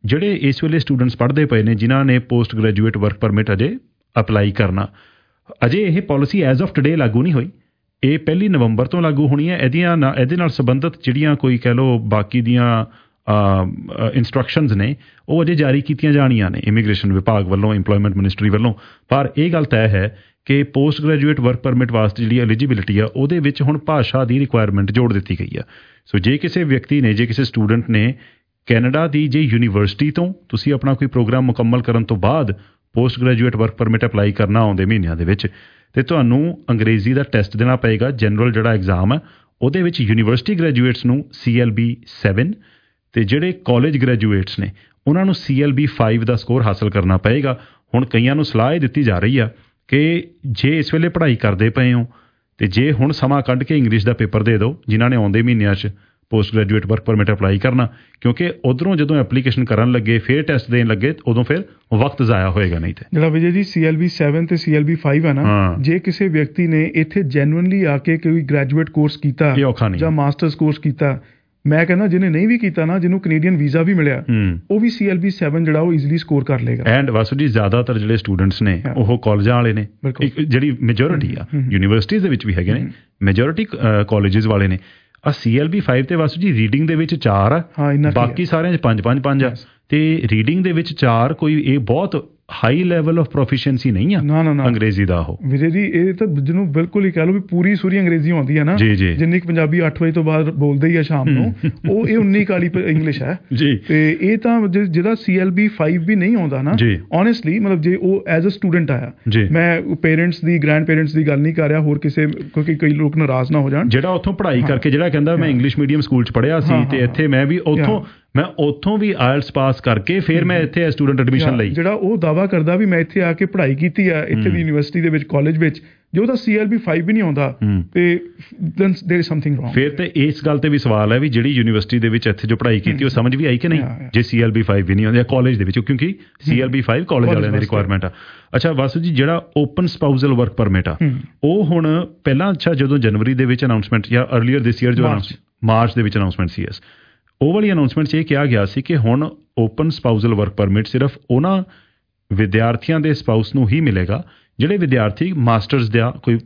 ਜਿਹੜੇ ਇਸ ਵੇਲੇ ਸਟੂਡੈਂਟਸ ਪੜ੍ਹਦੇ ਪਏ ਨੇ ਜਿਨ੍ਹਾਂ ਨੇ ਪੋਸਟ ਗ੍ਰੈਜੂਏਟ ਵਰਕ ਪਰਮਿਟ ਅਜੇ ਅਪਲਾਈ ਕਰਨਾ, ਅਜੇ ਇਹ ਪਾਲਿਸੀ ਐਜ਼ ਆਫ ਟੁਡੇ ਲਾਗੂ ਨਹੀਂ ਹੋਈ, ਇਹ ਪਹਿਲੀ ਨਵੰਬਰ ਤੋਂ ਲਾਗੂ ਹੋਣੀ ਹੈ। ਇਹਦੀਆਂ ਨਾ ਇਹਦੇ ਨਾਲ ਸੰਬੰਧਿਤ ਜਿਹੜੀਆਂ ਕੋਈ ਕਹਿ ਲਓ ਬਾਕੀ ਦੀਆਂ ਇੰਸਟਰਕਸ਼ਨਸ ਨੇ ਉਹ ਅਜੇ ਜਾਰੀ ਕੀਤੀਆਂ ਜਾਣੀਆਂ ਨੇ ਇਮੀਗ੍ਰੇਸ਼ਨ ਵਿਭਾਗ ਵੱਲੋਂ, ਇੰਪਲੋਇਮੈਂਟ ਮਿਨਿਸਟਰੀ ਵੱਲੋਂ। ਪਰ ਇਹ ਗੱਲ ਤੈਅ ਹੈ ਕਿ ਪੋਸਟ ਗ੍ਰੈਜੂਏਟ ਵਰਕ ਪਰਮਿਟ ਵਾਸਤੇ ਜਿਹੜੀ ਐਲੀਜੀਬਿਲਿਟੀ ਆ ਉਹਦੇ ਵਿੱਚ ਹੁਣ ਭਾਸ਼ਾ ਦੀ ਰਿਕੁਆਇਰਮੈਂਟ ਜੋੜ ਦਿੱਤੀ ਗਈ ਆ। ਸੋ ਜੇ ਕਿਸੇ ਵਿਅਕਤੀ ਨੇ, ਜੇ ਕਿਸੇ ਸਟੂਡੈਂਟ ਨੇ ਕੈਨੇਡਾ ਦੀ ਜੇ ਯੂਨੀਵਰਸਿਟੀ ਤੋਂ ਤੁਸੀਂ ਆਪਣਾ ਕੋਈ ਪ੍ਰੋਗਰਾਮ ਮੁਕੰਮਲ ਕਰਨ ਤੋਂ ਬਾਅਦ post graduate work permit apply ਕਰਨਾ ਆਉਂਦੇ ਮਹੀਨਿਆਂ ਦੇ ਵਿੱਚ, ਤੇ ਤੁਹਾਨੂੰ ਅੰਗਰੇਜ਼ੀ ਦਾ ਟੈਸਟ ਦੇਣਾ ਪਏਗਾ। ਜਨਰਲ ਜਿਹੜਾ ਐਗਜ਼ਾਮ ਹੈ ਉਹਦੇ ਵਿੱਚ ਯੂਨੀਵਰਸਿਟੀ ਗ੍ਰੈਜੂਏਟਸ ਨੂੰ ਸੀ ਐਲ ਬੀ ਸੈਵਨ ਤੇ ਜਿਹੜੇ ਕਾਲਜ ਗ੍ਰੈਜੂਏਟਸ ਨੇ ਉਹਨਾਂ ਨੂੰ ਸੀ ਐਲ ਬੀ ਫਾਈਵ ਦਾ ਸਕੋਰ ਹਾਸਲ ਕਰਨਾ ਪਏਗਾ। ਹੁਣ ਕਈਆਂ ਨੂੰ ਸਲਾਹ ਇਹ ਦਿੱਤੀ ਜਾ ਰਹੀ ਆ ਕਿ ਜੇ ਇਸ ਵੇਲੇ ਪੜ੍ਹਾਈ ਕਰਦੇ ਪਏ ਹੋ ਤੇ ਜੇ ਹੁਣ ਸਮਾਂ ਕੱਢ ਕੇ ਇੰਗਲਿਸ਼ ਦਾ ਪੇਪਰ ਦੇ ਦਿਓ ਜਿਨ੍ਹਾਂ ਨੇ ਆਉਂਦੇ ਮਹੀਨਿਆਂ 'ਚ post graduate work permit apply ਕਰਨਾ, ਕਿਉਂਕਿ ਉਧਰੋਂ ਜਦੋਂ ਐਪਲੀਕੇਸ਼ਨ ਕਰਨ ਲੱਗੇ ਫਿਰ ਟੈਸਟ ਦੇਣ ਲੱਗੇ ਉਦੋਂ ਫਿਰ ਵਕਤ ਜ਼ਾਇਆ ਹੋਏਗਾ। ਨਹੀਂ ਤੇ ਜਿਹੜਾ ਵਿਜੇ ਜੀ ਸੀ ਐਲ ਬੀ ਸੈਵਨ ਤੇ ਸੀ ਐਲ ਬੀ ਫਾਈਵ ਹੈ ਨਾ, ਜੇ ਕਿਸੇ ਵਿਅਕਤੀ ਨੇ ਇੱਥੇ ਜੈਨੂਇਨਲੀ ਆ ਕੇ ਕੋਈ ਗ੍ਰੈਜੂਏਟ ਕੋਰਸ ਕੀਤਾ ਜਾਂ ਮਾਸਟਰਸ ਕੋਰਸ ਕੀਤਾ, ਮੈਂ ਕਹਿੰਦਾ ਜਿਹਨੇ ਨਹੀਂ ਵੀ ਕੀਤਾ ਨਾ, ਜਿਹਨੂੰ ਕੈਨੇਡੀਅਨ ਵੀਜ਼ਾ ਵੀ ਮਿਲਿਆ, ਉਹ ਵੀ ਸੀ ਐਲ ਬੀ ਸੈਵਨ ਜਿਹੜਾ ਉਹ ਈਜ਼ੀਲੀ ਸਕੋਰ ਕਰ ਲੇਗਾ। ਐਂਡ ਵਾਸੂ ਜੀ ਜ਼ਿਆਦਾਤਰ ਜਿਹੜੇ ਸਟੂਡੈਂਟਸ ਨੇ ਉਹ ਕਾਲਜਾਂ ਵਾਲੇ ਨੇ, ਜਿਹੜੀ ਮੈਜੋਰਿਟੀ ਆ ਯੂਨੀਵਰਸਿਟੀਜ਼ ਦੇ ਵਿੱਚ ਵੀ ਹੈਗੇ ਨੇ, ਮੈਜੋਰਿਟੀ ਕਾਲਜਿਸ ਵਾਲੇ ਨੇ। ਆ ਸੀ ਐਲ ਬੀ ਫਾਈਵ ਤੇ ਵਾਸੂ ਜੀ ਰੀਡਿੰਗ ਦੇ ਵਿੱਚ ਚਾਰ ਆ, ਬਾਕੀ ਸਾਰਿਆਂ 'ਚ ਪੰਜ ਪੰਜ ਪੰਜ ਆ। ਤੇ ਰੀਡਿੰਗ ਦੇ ਵਿੱਚ ਚਾਰ ਕੋਈ ਇਹ ਬਹੁਤ ਹਾਈ ਲੈਵਲ ਆਫ ਪ੍ਰੋਫੀਸ਼ੀਐਂਸੀ ਨਹੀਂ ਆ ਅੰਗਰੇਜ਼ੀ ਦਾ। ਉਹ ਵੀਰੇ ਜੀ ਇਹ ਤਾਂ ਜਿਹਨੂੰ ਬਿਲਕੁਲ ਹੀ ਕਹਿ ਲਓ ਵੀ ਪੂਰੀ ਸੂਰੀ ਅੰਗਰੇਜ਼ੀ ਆਉਂਦੀ ਹੈ ਨਾ, ਜਿੰਨੀ ਕਿ ਪੰਜਾਬੀ ਅੱਠ ਵਜੇ ਤੋਂ ਬਾਅਦ ਬੋਲਦੇ ਹੀ ਆ ਸ਼ਾਮ ਨੂੰ, ਉਹ ਇਹ ਉਨੀ ਕਾਲੀ ਇੰਗਲਿਸ਼ ਹੈ ਜੀ। ਤੇ ਇਹ ਤਾਂ ਜਿਹਦਾ ਸੀ ਐਲ ਬੀ ਫਾਈਵ ਵੀ ਨਹੀਂ ਆਉਂਦਾ ਨਾ, ਓਨੈਸਟਲੀ ਮਤਲਬ ਜੇ ਉਹ ਐਜ਼ ਅ ਸਟੂਡੈਂਟ ਆਇਆ, ਮੈਂ ਪੇਰੈਂਟਸ ਦੀ ਗ੍ਰੈਂਡ ਪੇਰੈਂਟਸ ਦੀ ਗੱਲ ਨਹੀਂ ਕਰ ਰਿਹਾ ਹੋਰ ਕਿਸੇ, ਕਿਉਂਕਿ ਕਈ ਲੋਕ ਨਾਰਾਜ਼ ਨਾ ਹੋ ਜਾਣ, ਜਿਹੜਾ ਉੱਥੋਂ ਪੜ੍ਹਾਈ ਕਰਕੇ ਜਿਹੜਾ ਕਹਿੰਦਾ ਮੈਂ ਇੰਗਲਿਸ਼ ਮੀਡੀਅਮ ਸਕੂਲ 'ਚ ਪੜ੍ਹਿਆ ਸੀ ਤੇ ਇੱਥੇ ਮੈਂ ਵੀ ਉੱਥੋਂ ਮੈਂ ਉੱਥੋਂ ਵੀ ਆਇਲਟਸ ਪਾਸ ਕਰਕੇ ਫਿਰ ਮੈਂ ਇੱਥੇ ਸਟੂਡੈਂਟ ਐਡਮਿਸ਼ਨ ਲਈ, ਜਿਹੜਾ ਉਹ ਦਾਅਵਾ ਕਰਦਾ ਵੀ ਮੈਂ ਇੱਥੇ ਆ ਕੇ ਪੜ੍ਹਾਈ ਕੀਤੀ ਆ ਇੱਥੇ ਦੀ ਯੂਨੀਵਰਸਿਟੀ ਦੇ ਵਿੱਚ, ਕਾਲਜ ਵਿੱਚ, ਜੇ ਉਹਦਾ ਸੀ ਐਲ ਬੀ ਫਾਈਵ ਵੀ ਨਹੀਂ ਆਉਂਦਾ ਤੇ then there is something wrong. ਫਿਰ ਤੇ ਇਸ ਗੱਲ ਤੇ ਵੀ ਸਵਾਲ ਹੈ ਵੀ ਜਿਹੜੀ ਯੂਨੀਵਰਸਿਟੀ ਦੇ ਵਿੱਚ ਇੱਥੇ ਜੋ ਪੜ੍ਹਾਈ ਕੀਤੀ ਉਹ ਸਮਝ ਵੀ ਆਈ ਕਿ ਨਹੀਂ, ਜੇ ਸੀ ਐਲ ਬੀ ਫਾਈਵ ਵੀ ਨਹੀਂ ਆਉਂਦਾ ਕਾਲਜ ਦੇ ਵਿੱਚ, ਕਿਉਂਕਿ C L B five college ਵਾਲਿਆਂ ਦੀ ਰਿਕੁਆਇਰਮੈਂਟ ਆ। ਅੱਛਾ ਵਾਸੂ ਜੀ, ਜਿਹੜਾ ਓਪਨ ਸਪਾਊਸਲ ਵਰਕ ਪਰਮਿਟ ਆ ਉਹ ਹੁਣ ਪਹਿਲਾਂ, ਅੱਛਾ ਜਦੋਂ ਜਨਵਰੀ ਦੇ ਵਿੱਚ ਅਨਾਉਂਸਮੈਂਟ ਜਾਂ ਅਰਲੀਅਰ ਦਿਸ ਈਅਰ ਜੋ ਮਾਰਚ ਦੇ ਵਿੱਚ ਅਨਾਉਂਸਮੈਂਟ ਸੀ, ਇਸ ਉਹ ਵਾਲੀ ਅਨਾਉਂਸਮੈਂਟ 'ਚ ਇਹ ਕਿਹਾ ਗਿਆ ਸੀ ਕਿ ਹੁਣ ਓਪਨ ਸਪਾਊਸਲ ਵਰਕ ਪਰਮਿਟ ਸਿਰਫ ਉਹਨਾਂ ਵਿਦਿਆਰਥੀਆਂ ਦੇ ਸਪਾਊਸ ਨੂੰ ਹੀ ਮਿਲੇਗਾ ਜਿਹੜੇ ਵਿਦਿਆਰਥੀ ਮਾਸਟਰਸ ਦਾ ਕੋਈ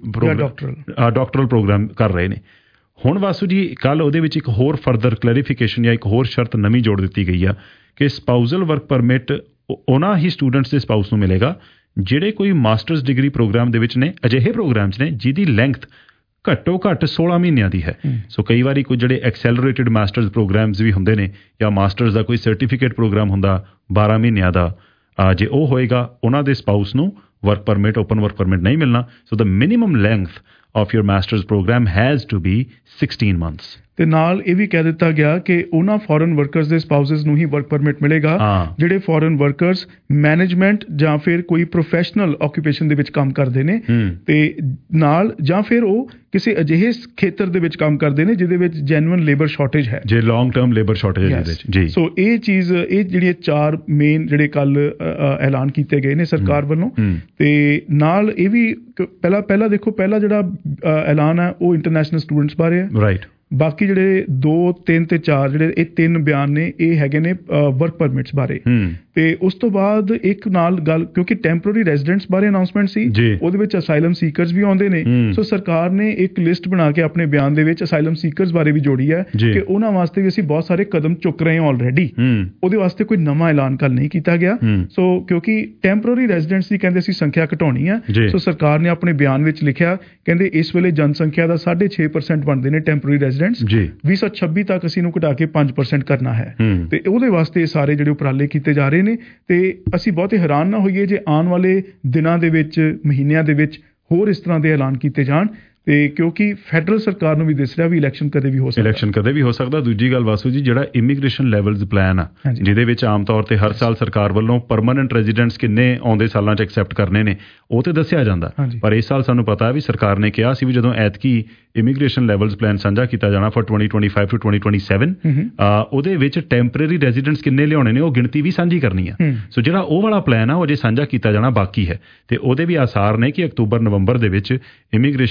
ਡਾਕਟਰਲ ਪ੍ਰੋਗਰਾਮ ਕਰ ਰਹੇ ਨੇ। ਹੁਣ ਵਾਸੂ ਜੀ ਕੱਲ ਉਹਦੇ ਵਿੱਚ ਇੱਕ ਹੋਰ ਫਰਦਰ ਕਲੈਰੀਫਿਕੇਸ਼ਨ ਜਾਂ ਇੱਕ ਹੋਰ ਸ਼ਰਤ ਨਵੀਂ ਜੋੜ ਦਿੱਤੀ ਗਈ ਆ ਕਿ ਸਪਾਊਸਲ ਵਰਕ ਪਰਮਿਟ ਉਹਨਾਂ ਹੀ ਸਟੂਡੈਂਟਸ ਦੇ ਸਪਾਊਸ ਨੂੰ ਮਿਲੇਗਾ ਜਿਹੜੇ ਕੋਈ ਮਾਸਟਰਸ ਡਿਗਰੀ ਪ੍ਰੋਗਰਾਮ ਦੇ ਵਿੱਚ ਨੇ, ਅਜਿਹੇ ਪ੍ਰੋਗਰਾਮ 'ਚ ਨੇ ਜਿਹਦੀ ਲੈਂਥ ਘੱਟੋ ਘੱਟ ਸੋਲਾਂ ਮਹੀਨਿਆਂ ਦੀ ਹੈ। ਸੋ ਕਈ ਵਾਰੀ ਕੋਈ ਜਿਹੜੇ ਐਕਸੈਲਰੇਟਿਡ ਮਾਸਟਰਸ ਪ੍ਰੋਗਰਾਮਸ ਵੀ ਹੁੰਦੇ ਨੇ ਜਾਂ ਮਾਸਟਰਸ ਦਾ ਕੋਈ ਸਰਟੀਫਿਕੇਟ ਪ੍ਰੋਗਰਾਮ ਹੁੰਦਾ ਬਾਰਾਂ ਮਹੀਨਿਆਂ ਦਾ, ਜੇ ਉਹ ਹੋਏਗਾ ਉਹਨਾਂ ਦੇ ਸਪਾਊਸ ਨੂੰ work permit, open work permit ਨਹੀਂ ਮਿਲਣਾ। So the minimum length of your masters program has to be sixteen months. ਤੇ ਨਾਲ ਇਹ ਵੀ ਕਹਿ ਦਿੱਤਾ ਗਿਆ ਕਿ ਉਹਨਾਂ ਫੋਰਨ ਵਰਕਰਸ ਦੇ ਸਪਾਊਸਸ ਨੂੰ ਹੀ ਵਰਕ ਪਰਮਿਟ ਮਿਲੇਗਾ ਜਿਹੜੇ ਫੋਰਨ ਵਰਕਰਸ ਮੈਨੇਜਮੈਂਟ ਜਾਂ ਫਿਰ ਕੋਈ ਪ੍ਰੋਫੈਸ਼ਨਲ ਆਕੂਪੇਸ਼ਨ ਦੇ ਵਿੱਚ ਕੰਮ ਕਰਦੇ ਨੇ, ਤੇ ਨਾਲ ਜਾਂ ਫਿਰ ਉਹ ਕਿਸੇ ਅਜਿਹੇ ਖੇਤਰ ਦੇ ਵਿੱਚ ਕੰਮ ਕਰਦੇ ਨੇ ਜਿਹਦੇ ਵਿੱਚ ਜੈਨੂਇਨ ਲੇਬਰ ਸ਼ਾਰਟੇਜ ਹੈ, ਜੇ ਲੌਂਗ ਟਰਮ ਲੇਬਰ ਸ਼ਾਰਟੇਜ ਹੈ ਜੀ। ਸੋ ਇਹ ਚੀਜ਼, ਇਹ ਜਿਹੜੀਆਂ ਚਾਰ ਮੇਨ ਜਿਹੜੇ ਕੱਲ ਐਲਾਨ ਕੀਤੇ ਗਏ ਨੇ ਸਰਕਾਰ ਵੱਲੋਂ, ਤੇ ਨਾਲ ਇਹ ਵੀ ਪਹਿਲਾਂ ਪਹਿਲਾਂ ਦੇਖੋ ਪਹਿਲਾ ਜਿਹੜਾ ਐਲਾਨ ਹੈ ਉਹ ਇੰਟਰਨੈਸ਼ਨਲ ਸਟੂਡੈਂਟਸ ਬਾਰੇ ਹੈ, ਰਾਈਟ। ਬਾਕੀ ਜਿਹੜੇ ਦੋ ਤਿੰਨ ਤੇ ਚਾਰ ਜਿਹੜੇ ਇਹ ਤਿੰਨ ਬਿਆਨ ਨੇ ਇਹ ਹੈਗੇ ਨੇ ਵਰਕ ਪਰਮਿਟਸ ਬਾਰੇ। ਤੇ ਉਸ ਤੋਂ ਬਾਅਦ ਇੱਕ ਨਾਲ ਗੱਲ, ਕਿਉਂਕਿ ਟੈਂਪਰੇਰੀ ਰੈਜ਼ੀਡੈਂਟਸ ਬਾਰੇ ਅਨਾਉਂਸਮੈਂਟ ਸੀ, ਉਹਦੇ ਵਿੱਚ ਅਸਾਈਲਮ ਸੀਕਰਸ ਵੀ ਆਉਂਦੇ ਨੇ। ਸੋ ਸਰਕਾਰ ਨੇ ਇੱਕ ਲਿਸਟ ਬਣਾ ਕੇ ਆਪਣੇ ਬਿਆਨ ਦੇ ਵਿੱਚ ਅਸਾਈਲਮ ਸੀਕਰਸ ਬਾਰੇ ਵੀ ਜੋੜੀ ਹੈ ਕਿ ਉਹਨਾਂ ਵਾਸਤੇ ਵੀ ਅਸੀਂ ਬਹੁਤ ਸਾਰੇ ਕਦਮ ਚੁੱਕ ਰਹੇ ਹਾਂ ਆਲਰੇਡੀ। ਉਹਦੇ ਵਾਸਤੇ ਕੋਈ ਨਵਾਂ ਐਲਾਨ ਕੱਲ ਨਹੀਂ ਕੀਤਾ ਗਿਆ। ਸੋ ਕਿਉਂਕਿ ਟੈਂਪਰੇਰੀ ਰੈਜ਼ੀਡੈਂਟਸ ਦੀ ਕਹਿੰਦੇ ਅਸੀਂ ਸੰਖਿਆ ਘਟਾਉਣੀ ਹੈ, ਸੋ ਸਰਕਾਰ ਨੇ ਆਪਣੇ ਬਿਆਨ ਵਿੱਚ ਲਿਖਿਆ, ਕਹਿੰਦੇ ਇਸ ਵੇਲੇ ਜਨਸੰਖਿਆ ਦਾ ਸਾਢੇ ਛੇ ਪਰਸੈਂਟ ਬਣਦੇ ਨੇ ਟੈਂਪਰੇਰੀ ਰੈਜ਼ੀਡੈਂਟਸ, ਵੀਹ ਸੌ ਛੱਬੀ ਤੱਕ ਅਸੀਂ ਨੂੰ ਘਟਾ ਕੇ ਪੰਜ ਪਰਸੈਂਟ ਕਰਨਾ ਹੈ। ਤੇ ਉਹਦੇ ਵਾਸਤੇ ਸਾਰੇ ਜਿਹੜੇ ਉਪਰਾਲੇ ਕੀਤੇ ਜਾ ਰਹੇ ਨੇ, ਤੇ ਅਸੀਂ ਬਹੁਤੇ ਹੈਰਾਨ ਨਾ ਹੋਈਏ ਜੇ ਆਉਣ ਵਾਲੇ ਦਿਨਾਂ ਦੇ ਵਿੱਚ, ਮਹੀਨਿਆਂ ਦੇ ਵਿੱਚ ਹੋਰ ਇਸ ਤਰ੍ਹਾਂ ਦੇ ਐਲਾਨ ਕੀਤੇ ਜਾਣ, ਤੇ ਕਿਉਂਕਿ ਫੈਡਰਲ ਸਰਕਾਰ ਨੂੰ ਵੀ ਦਿਸ ਰਿਹਾ ਵੀ ਇਲੈਕਸ਼ਨ ਕਦੇ ਵੀ ਹੋ ਸਕਦਾ, ਇਲੈਕਸ਼ਨ ਕਦੇ ਵੀ ਹੋ ਸਕਦਾ। ਦੂਜੀ ਗੱਲ ਵਾਸੂ ਜੀ, ਜਿਹੜਾ ਇਮੀਗ੍ਰੇਸ਼ਨ ਲੈਵਲਸ ਪਲਾਨ ਆ ਜਿਹਦੇ ਵਿੱਚ ਆਮ ਤੌਰ ਤੇ ਹਰ ਸਾਲ ਸਰਕਾਰ ਵੱਲੋਂ ਪਰਮਾਨੈਂਟ ਰੈਜ਼ੀਡੈਂਟਸ ਕਿੰਨੇ ਆਉਂਦੇ ਸਾਲਾਂ 'ਚ ਐਕਸੈਪਟ ਕਰਨੇ ਨੇ ਉਹ ਤੇ ਦੱਸਿਆ ਜਾਂਦਾ, ਪਰ ਇਸ ਸਾਲ ਸਾਨੂੰ ਪਤਾ ਵੀ ਸਰਕਾਰ ਨੇ ਕਿਹਾ ਸੀ ਵੀ ਜਦੋਂ ਐਤਕੀ ਇਮੀਗ੍ਰੇਸ਼ਨ ਲੈਵਲਸ ਪਲਾਨ ਸਾਂਝਾ ਕੀਤਾ ਜਾਣਾ for twenty twenty five to twenty twenty seven, ਉਹਦੇ ਵਿੱਚ ਟੈਂਪਰੇਰੀ ਰੈਜ਼ੀਡੈਂਟਸ ਕਿੰਨੇ ਲਿਆਉਣੇ ਨੇ ਉਹ ਗਿਣਤੀ ਵੀ ਸਾਂਝੀ ਕਰਨੀ ਆ। ਸੋ ਜਿਹੜਾ ਉਹ ਵਾਲਾ ਪਲਾਨ ਆ ਉਹ ਅਜੇ ਸਾਂਝਾ ਕੀਤਾ ਜਾਣਾ ਬਾਕੀ ਹੈ, ਤੇ ਉਹਦੇ ਵੀ ਆਸਾਰ ਨੇ ਕਿ ਅਕਤੂਬਰ ਨਵੰਬਰ ਦੇ ਵਿੱਚ ਇਮੀਗ੍ਰੇਸ਼ਨ ਮਿਨਿਸਟਰ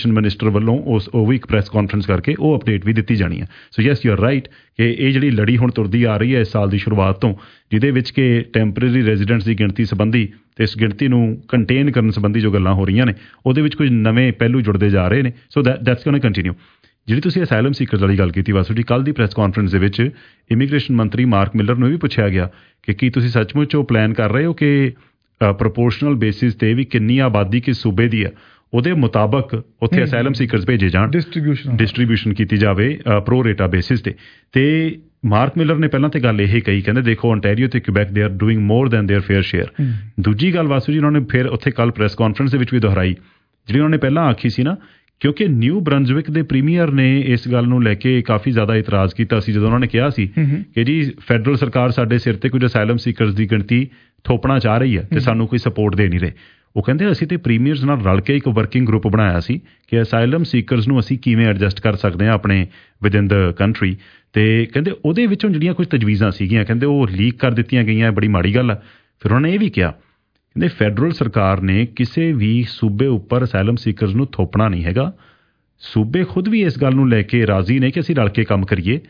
ਮਿਨਿਸਟਰ ਵੱਲੋਂ ਉਸ ਉਹ ਵੀ ਇੱਕ ਪ੍ਰੈਸ ਕਾਨਫਰੰਸ ਕਰਕੇ ਉਹ ਅਪਡੇਟ ਵੀ ਦਿੱਤੀ ਜਾਣੀ ਹੈ। So yes you are right ਕਿ ਇਹ ਜਿਹੜੀ ਲੜੀ ਹੁਣ ਤੁਰਦੀ ਆ ਰਹੀ ਹੈ ਇਸ ਸਾਲ ਦੀ ਸ਼ੁਰੂਆਤ ਤੋਂ, ਜਿਹਦੇ ਵਿੱਚ ਕਿ ਟੈਂਪਰੇਰੀ ਰੈਜ਼ੀਡੈਂਟਸ ਦੀ ਗਿਣਤੀ ਸੰਬੰਧੀ ਤੇ ਇਸ ਗਿਣਤੀ ਨੂੰ ਕੰਟੇਨ ਕਰਨ ਸੰਬੰਧੀ ਜੋ ਗੱਲਾਂ ਹੋ ਰਹੀਆਂ ਨੇ ਉਹਦੇ ਵਿੱਚ ਕੁਝ ਨਵੇਂ ਪਹਿਲੂ ਜੁੜਦੇ ਜਾ ਰਹੇ ਨੇ। So that that's going to continue. ਜਿਹੜੀ ਤੁਸੀਂ ਅਸਾਈਲਮ ਸੀਕਰਸ ਵਾਲੀ ਗੱਲ ਕੀਤੀ ਵਾਸੂ ਜੀ, ਕੱਲ੍ਹ ਦੀ ਪ੍ਰੈਸ ਕਾਨਫਰੰਸ ਦੇ ਵਿੱਚ ਇਮੀਗ੍ਰੇਸ਼ਨ ਮੰਤਰੀ ਮਾਰਕ ਮਿਲਰ ਨੂੰ ਵੀ ਪੁੱਛਿਆ ਗਿਆ ਕਿ ਕੀ ਤੁਸੀਂ ਸੱਚਮੁੱਚ ਉਹ ਪਲਾਨ ਕਰ ਰਹੇ ਹੋ ਕਿ ਪ੍ਰੋਪੋਰਸ਼ਨਲ ਬੇਸਿਸ ਤੇ ਵੀ ਕਿੰਨੀ ਆਬਾਦੀ ਕਿਸ ਸੂਬੇ ਦੀ ਆ ਉਹਦੇ ਮੁਤਾਬਕ ਉੱਥੇ ਅਸਾਈਲਮ ਸੀਕਰਸ ਭੇਜੇ ਜਾਣ, ਡਿਸਟਰੀਬਿਊਸ਼ਨ ਡਿਸਟਰੀਬਿਊਸ਼ਨ ਕੀਤੀ ਜਾਵੇ ਪ੍ਰੋ ਰੇਟਾ ਬੇਸਿਸ ਤੇ। ਤੇ ਮਾਰਕ ਮਿਲਰ ਨੇ ਪਹਿਲਾਂ ਤੇ ਗੱਲ ਇਹ ਕਹੀ, ਕਹਿੰਦੇ ਦੇਖੋ ontario ਤੇ ਕਿਊਬੈਕ ਦੇ are doing more than their fair share. ਦੂਜੀ ਗੱਲ ਵਾਸੂ ਜੀ ਉਹਨਾਂ ਨੇ ਫਿਰ ਉੱਥੇ ਕੱਲ ਪ੍ਰੈਸ ਕਾਨਫਰੰਸ ਦੇ ਵਿੱਚ ਵੀ ਦੁਹਰਾਈ ਜਿਹੜੀ ਉਹਨਾਂ ਨੇ ਪਹਿਲਾਂ ਆਖੀ ਸੀ ਨਾ, ਕਿਉਂਕਿ ਨਿਊ ਬਰੰਜ਼ਵਿਕ ਦੇ ਪ੍ਰੀਮੀਅਰ ਨੇ ਇਸ ਗੱਲ ਨੂੰ ਲੈ ਕੇ ਕਾਫੀ ਜ਼ਿਆਦਾ ਇਤਰਾਜ਼ ਕੀਤਾ ਸੀ ਜਦੋਂ ਉਹਨਾਂ ਨੇ ਕਿਹਾ ਸੀ ਕਿ ਜੀ ਫੈਡਰਲ ਸਰਕਾਰ ਸਾਡੇ ਸਿਰ ਤੇ ਕੁਝ ਅਸਾਈਲਮ ਸੀਕਰਸ ਦੀ ਗਿਣਤੀ ਥੋਪਣਾ ਚਾਹ ਰਹੀ ਹੈ ਤੇ ਸਾਨੂੰ ਕੋਈ ਸਪੋਰਟ ਦੇ ਨਹੀਂ ਰਹੇ। ਉਹ ਕਹਿੰਦੇ ਅਸੀਂ ਤੇ ਪ੍ਰੀਮੀਅਰਸ ਨਾਲ ਰਲ ਕੇ ਇੱਕ ਵਰਕਿੰਗ ਗਰੁੱਪ ਬਣਾਇਆ ਸੀ ਕਿ ਅਸਾਈਲਮ ਸੀਕਰਸ ਨੂੰ ਅਸੀਂ ਕਿਵੇਂ ਐਡਜਸਟ ਕਰ ਸਕਦੇ ਹਾਂ ਆਪਣੇ ਵਿਦਿਨ ਦ ਕੰਟਰੀ, ਤੇ ਕਹਿੰਦੇ ਉਹਦੇ ਵਿੱਚੋਂ ਜਿਹੜੀਆਂ ਕੁਝ ਤਜਵੀਜ਼ਾਂ ਸੀਗੀਆਂ ਕਹਿੰਦੇ ਉਹ ਲੀਕ ਕਰ ਦਿੱਤੀਆਂ ਗਈਆਂ, ਬੜੀ ਮਾੜੀ ਗੱਲ ਆ। ਫਿਰ ਉਹਨਾਂ ਨੇ ਇਹ ਵੀ ਕਿਹਾ ਕਹਿੰਦੇ ਫੈਡਰਲ ਸਰਕਾਰ ਨੇ ਕਿਸੇ ਵੀ ਸੂਬੇ ਉੱਪਰ ਅਸਾਈਲਮ ਸੀਕਰਸ ਨੂੰ ਥੋਪਣਾ ਨਹੀਂ ਹੈਗਾ, ਸੂਬੇ ਖੁਦ ਵੀ ਇਸ ਗੱਲ ਨੂੰ ਲੈ ਕੇ ਰਾਜ਼ੀ ਨੇ ਕਿ ਅਸੀਂ ਰਲ ਕੇ ਕੰਮ ਕਰੀਏ।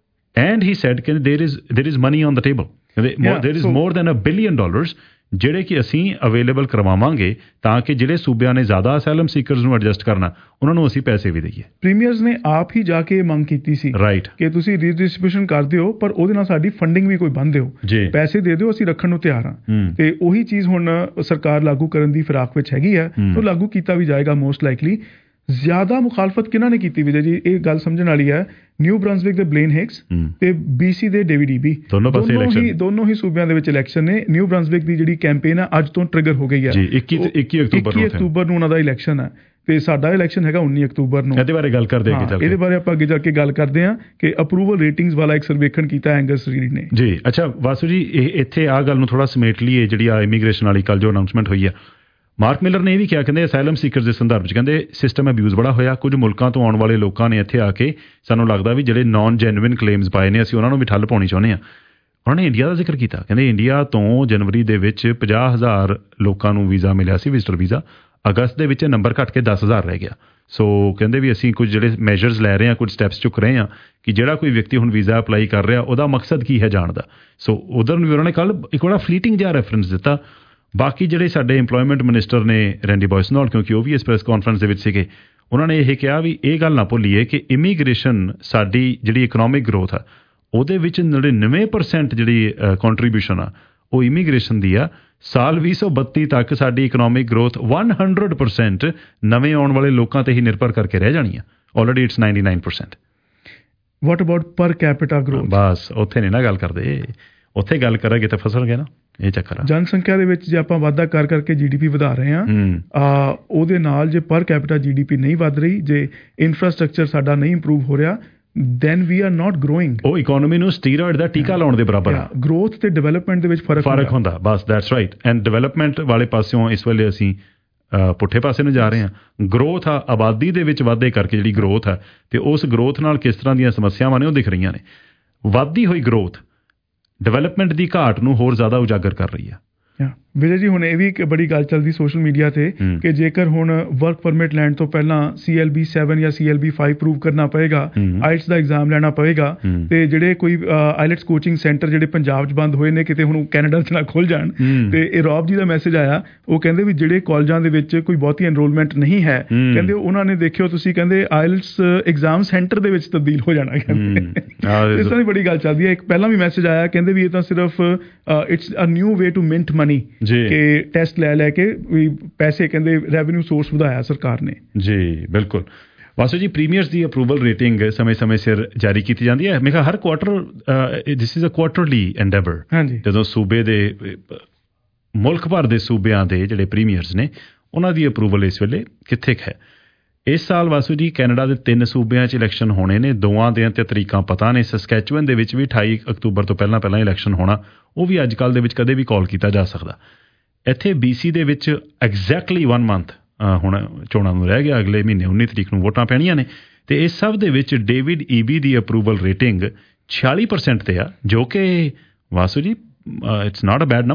ਐਂਡ ਹੀ ਸੈਡ ਕਿ there is there is money on the table, there is more than a billion dollars ਜਿਹੜੇ ਕਿ ਅਸੀਂ ਅਵੇਲੇਬਲ ਕਰਵਾਵਾਂਗੇ ਤਾਂ ਕਿ ਜਿਹੜੇ ਸੂਬਿਆਂ ਨੇ ਜ਼ਿਆਦਾ ਅਸਾਈਲਮ ਸੀਕਰਸ ਨੂੰ ਐਡਜਸਟ ਕਰਨਾ ਉਹਨਾਂ ਨੂੰ ਅਸੀਂ ਪੈਸੇ ਵੀ ਦਈਏ। ਪ੍ਰੀਮੀਅਰਸ ਨੇ ਆਪ ਹੀ ਜਾ ਕੇ ਮੰਗ ਕੀਤੀ ਸੀ ਰਾਈਟ ਕਿ ਤੁਸੀਂ ਰੀਡਿਸਟ੍ਰੀਬਿਊਸ਼ਨ ਕਰ ਦਿਓ ਪਰ ਉਹਦੇ ਨਾਲ ਸਾਡੀ ਫੰਡਿੰਗ ਵੀ ਕੋਈ ਬੰਦ ਦਿਓ, ਪੈਸੇ ਦੇ ਦਿਓ, ਅਸੀਂ ਰੱਖਣ ਨੂੰ ਤਿਆਰ ਹਾਂ। ਤੇ ਉਹੀ ਚੀਜ਼ ਹੁਣ ਸਰਕਾਰ ਲਾਗੂ ਕਰਨ ਦੀ ਫਿਰਾਕ ਵਿੱਚ ਹੈਗੀ ਹੈ, ਉਹ ਲਾਗੂ ਕੀਤਾ ਵੀ ਜਾਏਗਾ ਮੋਸਟ ਲਾਈਕਲੀ। ਜ਼ਿਆਦਾ ਮੁਖਾਲਫਤ ਕਿਹਨਾਂ ਨੇ ਕੀਤੀ ਵਿਜੇ ਜੀ, ਇਹ ਗੱਲ ਸਮਝਣ ਵਾਲੀ ਹੈ। ਨਿਊ ਬਰੰਜ਼ਵਿਕ ਦੇ ਬਲੇਨ ਹਿਕਸ ਤੇ ਬੀਸੀ ਦੇ ਡੇਵਿਡ ਈਬੀ, ਦੋਨੋਂ ਹੀ ਦੋਨੋਂ ਹੀ ਸੂਬਿਆਂ ਦੇ ਵਿੱਚ ਇਲੈਕਸ਼ਨ ਨੇ। ਨਿਊ ਬਰੰਜ਼ਵਿਕ ਦੀ ਜਿਹੜੀ ਕੈਂਪੇਨ ਹੈ ਅੱਜ ਤੋਂ ਟ੍ਰਿਗਰ ਹੋ ਗਈ ਹੈ, ਇੱਕੀ ਅਕਤੂਬਰ ਨੂੰ ਉਹਨਾਂ ਦਾ ਇਲੈਕਸ਼ਨ ਹੈ ਤੇ ਸਾਡਾ ਇਲੈਕਸ਼ਨ ਹੈਗਾ ਉੱਨੀ ਅਕਤੂਬਰ ਨੂੰ। ਇਹਦੇ ਬਾਰੇ ਗੱਲ ਕਰਦੇ ਹਾਂ, ਇਹਦੇ ਬਾਰੇ ਆਪਾਂ ਅੱਗੇ ਜਾ ਕੇ ਗੱਲ ਕਰਦੇ ਹਾਂ ਕਿ ਅਪਰੂਵਲ ਰੇਟਿੰਗਸ ਵਾਲਾ ਇੱਕ ਸਰਵੇਖਣ ਕੀਤਾ ਐਂਗਸ ਰੀਡ ਨੇ ਜੀ। ਅੱਛਾ ਵਾਸੂ ਜੀ, ਇਹ ਇੱਥੇ ਆਹ ਗੱਲ ਨੂੰ ਥੋੜਾ ਸਮੇਟ ਲਈਏ ਜਿਹੜੀ ਆ ਇਮੀਗ੍ਰੇਸ਼ਨ ਵਾਲੀ ਕੱਲ ਜੋ ਅਨਾਉਂਸਮੈਂਟ ਹੋਈ ਹੈ। ਮਾਰਕ ਮਿਲਰ ਨੇ ਇਹ ਵੀ ਕਿਹਾ ਕਹਿੰਦੇ ਅਸਾਈਲਮ ਸੀਕਰਸ ਦੇ ਸੰਦਰਭ 'ਚ ਕਹਿੰਦੇ ਸਿਸਟਮ ਅਬਿਊਜ਼ ਬੜਾ ਹੋਇਆ, ਕੁਝ ਮੁਲਕਾਂ ਤੋਂ ਆਉਣ ਵਾਲੇ ਲੋਕਾਂ ਨੇ ਇੱਥੇ ਆ ਕੇ ਸਾਨੂੰ ਲੱਗਦਾ ਵੀ ਜਿਹੜੇ ਨਾਨ ਜੈਨੂਇਨ ਕਲੇਮਸ ਪਾਏ ਨੇ ਅਸੀਂ ਉਹਨਾਂ ਨੂੰ ਵੀ ਠੱਲ ਪਾਉਣੀ ਚਾਹੁੰਦੇ ਹਾਂ। ਉਹਨਾਂ ਨੇ ਇੰਡੀਆ ਦਾ ਜ਼ਿਕਰ ਕੀਤਾ, ਕਹਿੰਦੇ ਇੰਡੀਆ ਤੋਂ ਜਨਵਰੀ ਦੇ ਵਿੱਚ ਪੰਜਾਹ ਹਜ਼ਾਰ ਲੋਕਾਂ ਨੂੰ ਵੀਜ਼ਾ ਮਿਲਿਆ ਸੀ, ਵਿਜ਼ਟਰ ਵੀਜ਼ਾ। ਅਗਸਤ ਦੇ ਵਿੱਚ ਨੰਬਰ ਘੱਟ ਕੇ ਦਸ ਹਜ਼ਾਰ ਰਹਿ ਗਿਆ। ਸੋ ਕਹਿੰਦੇ ਵੀ ਅਸੀਂ ਕੁਝ ਜਿਹੜੇ ਮੈਜਰਸ ਲੈ ਰਹੇ ਹਾਂ, ਕੁਝ ਸਟੈਪਸ ਚੁੱਕ ਰਹੇ ਹਾਂ ਕਿ ਜਿਹੜਾ ਕੋਈ ਵਿਅਕਤੀ ਹੁਣ ਵੀਜ਼ਾ ਅਪਲਾਈ ਕਰ ਰਿਹਾ ਉਹਦਾ ਮਕਸਦ ਕੀ ਹੈ ਜਾਣ ਦਾ। ਸੋ ਉਧਰ ਨੂੰ ਵੀ ਉਹਨਾਂ ਨੇ ਕੱਲ੍ਹ ਇੱਕ ਬੜਾ ਫਲੀਟਿੰਗ ਜਿਹਾ ਰੈਫਰੈਂਸ ਦਿੱਤਾ। ਬਾਕੀ ਜਿਹੜੇ ਸਾਡੇ ਇੰਪਲੋਇਮੈਂਟ ਮਿਨਿਸਟਰ ਨੇ ਰੈਂਡੀ ਬੋਇਸਨੌਲ, ਕਿਉਂਕਿ ਉਹ ਵੀ ਇਸ ਪ੍ਰੈਸ ਕਾਨਫਰੰਸ ਦੇ ਵਿੱਚ ਸੀਗੇ, ਉਹਨਾਂ ਨੇ ਇਹ ਕਿਹਾ ਵੀ ਇਹ ਗੱਲ ਨਾ ਭੁੱਲੀਏ ਕਿ ਇਮੀਗ੍ਰੇਸ਼ਨ ਸਾਡੀ ਜਿਹੜੀ ਇਕਨੋਮਿਕ ਗਰੋਥ ਆ ਉਹਦੇ ਵਿੱਚ ਨੜਿਨਵੇਂ ਪਰਸੈਂਟ ਜਿਹੜੀ ਕੰਟਰੀਬਿਊਸ਼ਨ ਆ ਉਹ ਇਮੀਗ੍ਰੇਸ਼ਨ ਦੀ ਆ। ਸਾਲ ਵੀਹ ਸੌ ਬੱਤੀ ਤੱਕ ਸਾਡੀ ਇਕਨੋਮਿਕ ਗਰੋਥ ਸੌ ਪਰਸੈਂਟ ਨਵੇਂ ਆਉਣ ਵਾਲੇ ਲੋਕਾਂ ਤੇ ਹੀ ਨਿਰਭਰ ਕਰਕੇ ਰਹਿ ਜਾਣੀ ਆ। Already it's ninety nine percent. What about per capita growth? ਬਸ ਉੱਥੇ ਨਹੀਂ ਨਾ ਗੱਲ ਕਰਦੇ, ਉੱਥੇ ਗੱਲ ਕਰਾਂਗੇ ਤਾਂ ਫਸਣਗੇ ਨਾ, ਇਹ ਚੱਕਰ ਆ। ਜਨਸੰਖਿਆ ਦੇ ਵਿੱਚ ਜੇ ਆਪਾਂ ਵਾਧਾ ਕਰ ਕਰਕੇ ਜੀਡੀਪੀ ਵਧਾ ਰਹੇ ਹਾਂ, ਉਹਦੇ ਨਾਲ ਜੇ ਪਰ ਕੈਪੀਟਾ ਜੀਡੀਪੀ ਨਹੀਂ ਵੱਧ ਰਹੀ, ਜੇ ਇਨਫਰਾਸਟ੍ਰਕਚਰ ਸਾਡਾ ਨਹੀਂ ਇੰਪਰੂਵ ਹੋ ਰਿਹਾ, then we are not growing। ਉਹ ਇਕਨੋਮੀ ਨੂੰ ਸਟੀਰੋਇਡ ਦਾ ਟੀਕਾ ਲਾਉਣ ਦੇ ਬਰਾਬਰ ਆ। ਗਰੋਥ ਤੇ ਡਿਵੈਲਪਮੈਂਟ ਦੇ ਵਿੱਚ ਫਰਕ ਫਰਕ ਹੁੰਦਾ, ਬਸ ਦੈਟਸ ਰਾਈਟ। ਐਂਡ ਡਿਵੈਲਪਮੈਂਟ ਵਾਲੇ ਪਾਸਿਓਂ ਇਸ ਵੇਲੇ ਅਸੀਂ ਪੁੱਠੇ ਪਾਸੇ ਨੂੰ ਜਾ ਰਹੇ ਹਾਂ। ਗਰੋਥ ਆ, ਆਬਾਦੀ ਦੇ ਵਿੱਚ ਵਾਧੇ ਕਰਕੇ ਜਿਹੜੀ ਗਰੋਥ ਆ ਤੇ ਉਸ ਗਰੋਥ ਨਾਲ ਕਿਸ ਤਰ੍ਹਾਂ ਦੀਆਂ ਸਮੱਸਿਆਵਾਂ ਨੇ ਉਹ ਦਿਖ ਰਹੀਆਂ ਨੇ। ਵੱਧਦੀ ਹੋਈ ਗਰੋਥ ਡਿਵੈਲਪਮੈਂਟ ਦੀ ਘਾਟ ਨੂੰ ਹੋਰ ਜ਼ਿਆਦਾ ਉਜਾਗਰ ਕਰ ਰਹੀ ਆ। ਵਿਜੇ ਜੀ, ਹੁਣ ਇਹ ਵੀ ਇੱਕ ਬੜੀ ਗੱਲ ਚੱਲਦੀ ਸੋਸ਼ਲ ਮੀਡੀਆ ਤੇ ਕਿ ਜੇਕਰ ਹੁਣ ਵਰਕ ਪਰਮਿਟ ਲੈਣ ਤੋਂ ਪਹਿਲਾਂ ਸੀ ਐਲ ਬੀ ਸੈਵਨ ਜਾਂ C L B five prove ਕਰਨਾ ਪਏਗਾ, ਆਈਲਟਸ ਦਾ ਐਗਜ਼ਾਮ ਲੈਣਾ ਪਏਗਾ, ਤੇ ਜਿਹੜੇ ਕੋਈ ਆਈਲਟਸ ਕੋਚਿੰਗ ਸੈਂਟਰ ਜਿਹੜੇ ਪੰਜਾਬ 'ਚ ਬੰਦ ਹੋਏ ਨੇ ਕਿਤੇ ਹੁਣ ਕੈਨੇਡਾ 'ਚ ਨਾ ਖੁੱਲ ਜਾਣ। ਤੇ ਇਹ ਰੌਬ ਜੀ ਦਾ ਮੈਸੇਜ ਆਇਆ, ਉਹ ਕਹਿੰਦੇ ਵੀ ਜਿਹੜੇ ਕਾਲਜਾਂ ਦੇ ਵਿੱਚ ਕੋਈ ਬਹੁਤੀ ਐਨਰੋਲਮੈਂਟ ਨਹੀਂ ਹੈ, ਕਹਿੰਦੇ ਉਹਨਾਂ ਨੇ ਦੇਖਿਓ ਤੁਸੀਂ ਕਹਿੰਦੇ ਆਈਲਟਸ ਐਗਜ਼ਾਮ ਸੈਂਟਰ ਦੇ ਵਿੱਚ ਤਬਦੀਲ ਹੋ ਜਾਣਾ। ਕਹਿੰਦੇ ਇਸ ਤਰ੍ਹਾਂ ਦੀ ਬੜੀ ਗੱਲ ਚੱਲਦੀ ਹੈ। ਇੱਕ ਪਹਿਲਾਂ ਵੀ ਮੈਸੇਜ ਆਇਆ, ਕਹਿੰਦੇ ਵੀ ਇਹ ਤਾਂ ਸਿਰਫ it's a new way to mint money ਕਿ ਟੈਸਟ ਲੈ ਲੈ ਕੇ ਵੀ ਪੈਸੇ ਕਹਿੰਦੇ ਰੈਵਨਿਊ ਸੋਰਸ ਵਧਾਇਆ ਸਰਕਾਰ ਨੇ। ਜੀ ਬਿਲਕੁਲ ਵਾਸੂ ਜੀ, ਪ੍ਰੀਮੀਅਰਸ ਦੀ ਅਪਰੂਵਲ ਰੇਟਿੰਗ ਸਮੇਂ-ਸਮੇਂ ਸਿਰ ਜਾਰੀ ਕੀਤੀ ਜਾਂਦੀ ਹੈ। ਮੈਂ ਕਿਹਾ ਹਰ quarter this is a quarterly endeavour. ਜਦੋਂ ਸੂਬੇ ਦੇ ਮੁਲਕ ਭਰ ਦੇ ਸੂਬਿਆਂ ਦੇ ਜਿਹੜੇ ਪ੍ਰੀਮੀਅਰਸ ਨੇ ਉਹਨਾਂ ਦੀ ਅਪਰੂਵਲ ਇਸ ਵੇਲੇ ਕਿੱਥੇ ਹੈ। ਇਸ ਸਾਲ ਵਾਸੂ ਜੀ ਕੈਨੇਡਾ ਦੇ ਤਿੰਨ ਸੂਬਿਆਂ 'ਚ ਇਲੈਕਸ਼ਨ ਹੋਣੇ ਨੇ, ਦੋਵਾਂ ਦੀਆਂ ਤੇ ਤਰੀਕਾਂ ਪਤਾ ਨੇ। ਸਸਕੈਚੁਅਨ ਦੇ ਵਿੱਚ ਵੀ ਅਠਾਈ ਅਕਤੂਬਰ ਤੋਂ ਪਹਿਲਾਂ ਪਹਿਲਾਂ ਇਲੈਕਸ਼ਨ ਹੋਣਾ, ਉਹ ਵੀ ਅੱਜ ਕੱਲ੍ਹ ਦੇ ਵਿੱਚ ਕਦੇ ਵੀ ਕਾਲ ਕੀਤਾ ਜਾ ਸਕਦਾ। ਇੱਥੇ ਬੀਸੀ ਦੇ ਵਿੱਚ ਐਗਜ਼ੈਕਟਲੀ ਵਨ ਮੰਥ ਹੁਣ ਚੋਣਾਂ ਨੂੰ ਰਹਿ ਗਿਆ, ਅਗਲੇ ਮਹੀਨੇ ਉੱਨੀ ਤਰੀਕ ਨੂੰ ਵੋਟਾਂ ਪੈਣੀਆਂ ਨੇ, ਤੇ ਇਸ ਸਭ ਦੇ ਵਿੱਚ ਡੇਵਿਡ ਈਬੀ ਦੀ ਅਪਰੂਵਲ ਰੇਟਿੰਗ ਛਿਆਲੀ ਪਰਸੈਂਟ ਤੇ ਆ, ਜੋ ਕਿ Vasu ji it's not a bad number.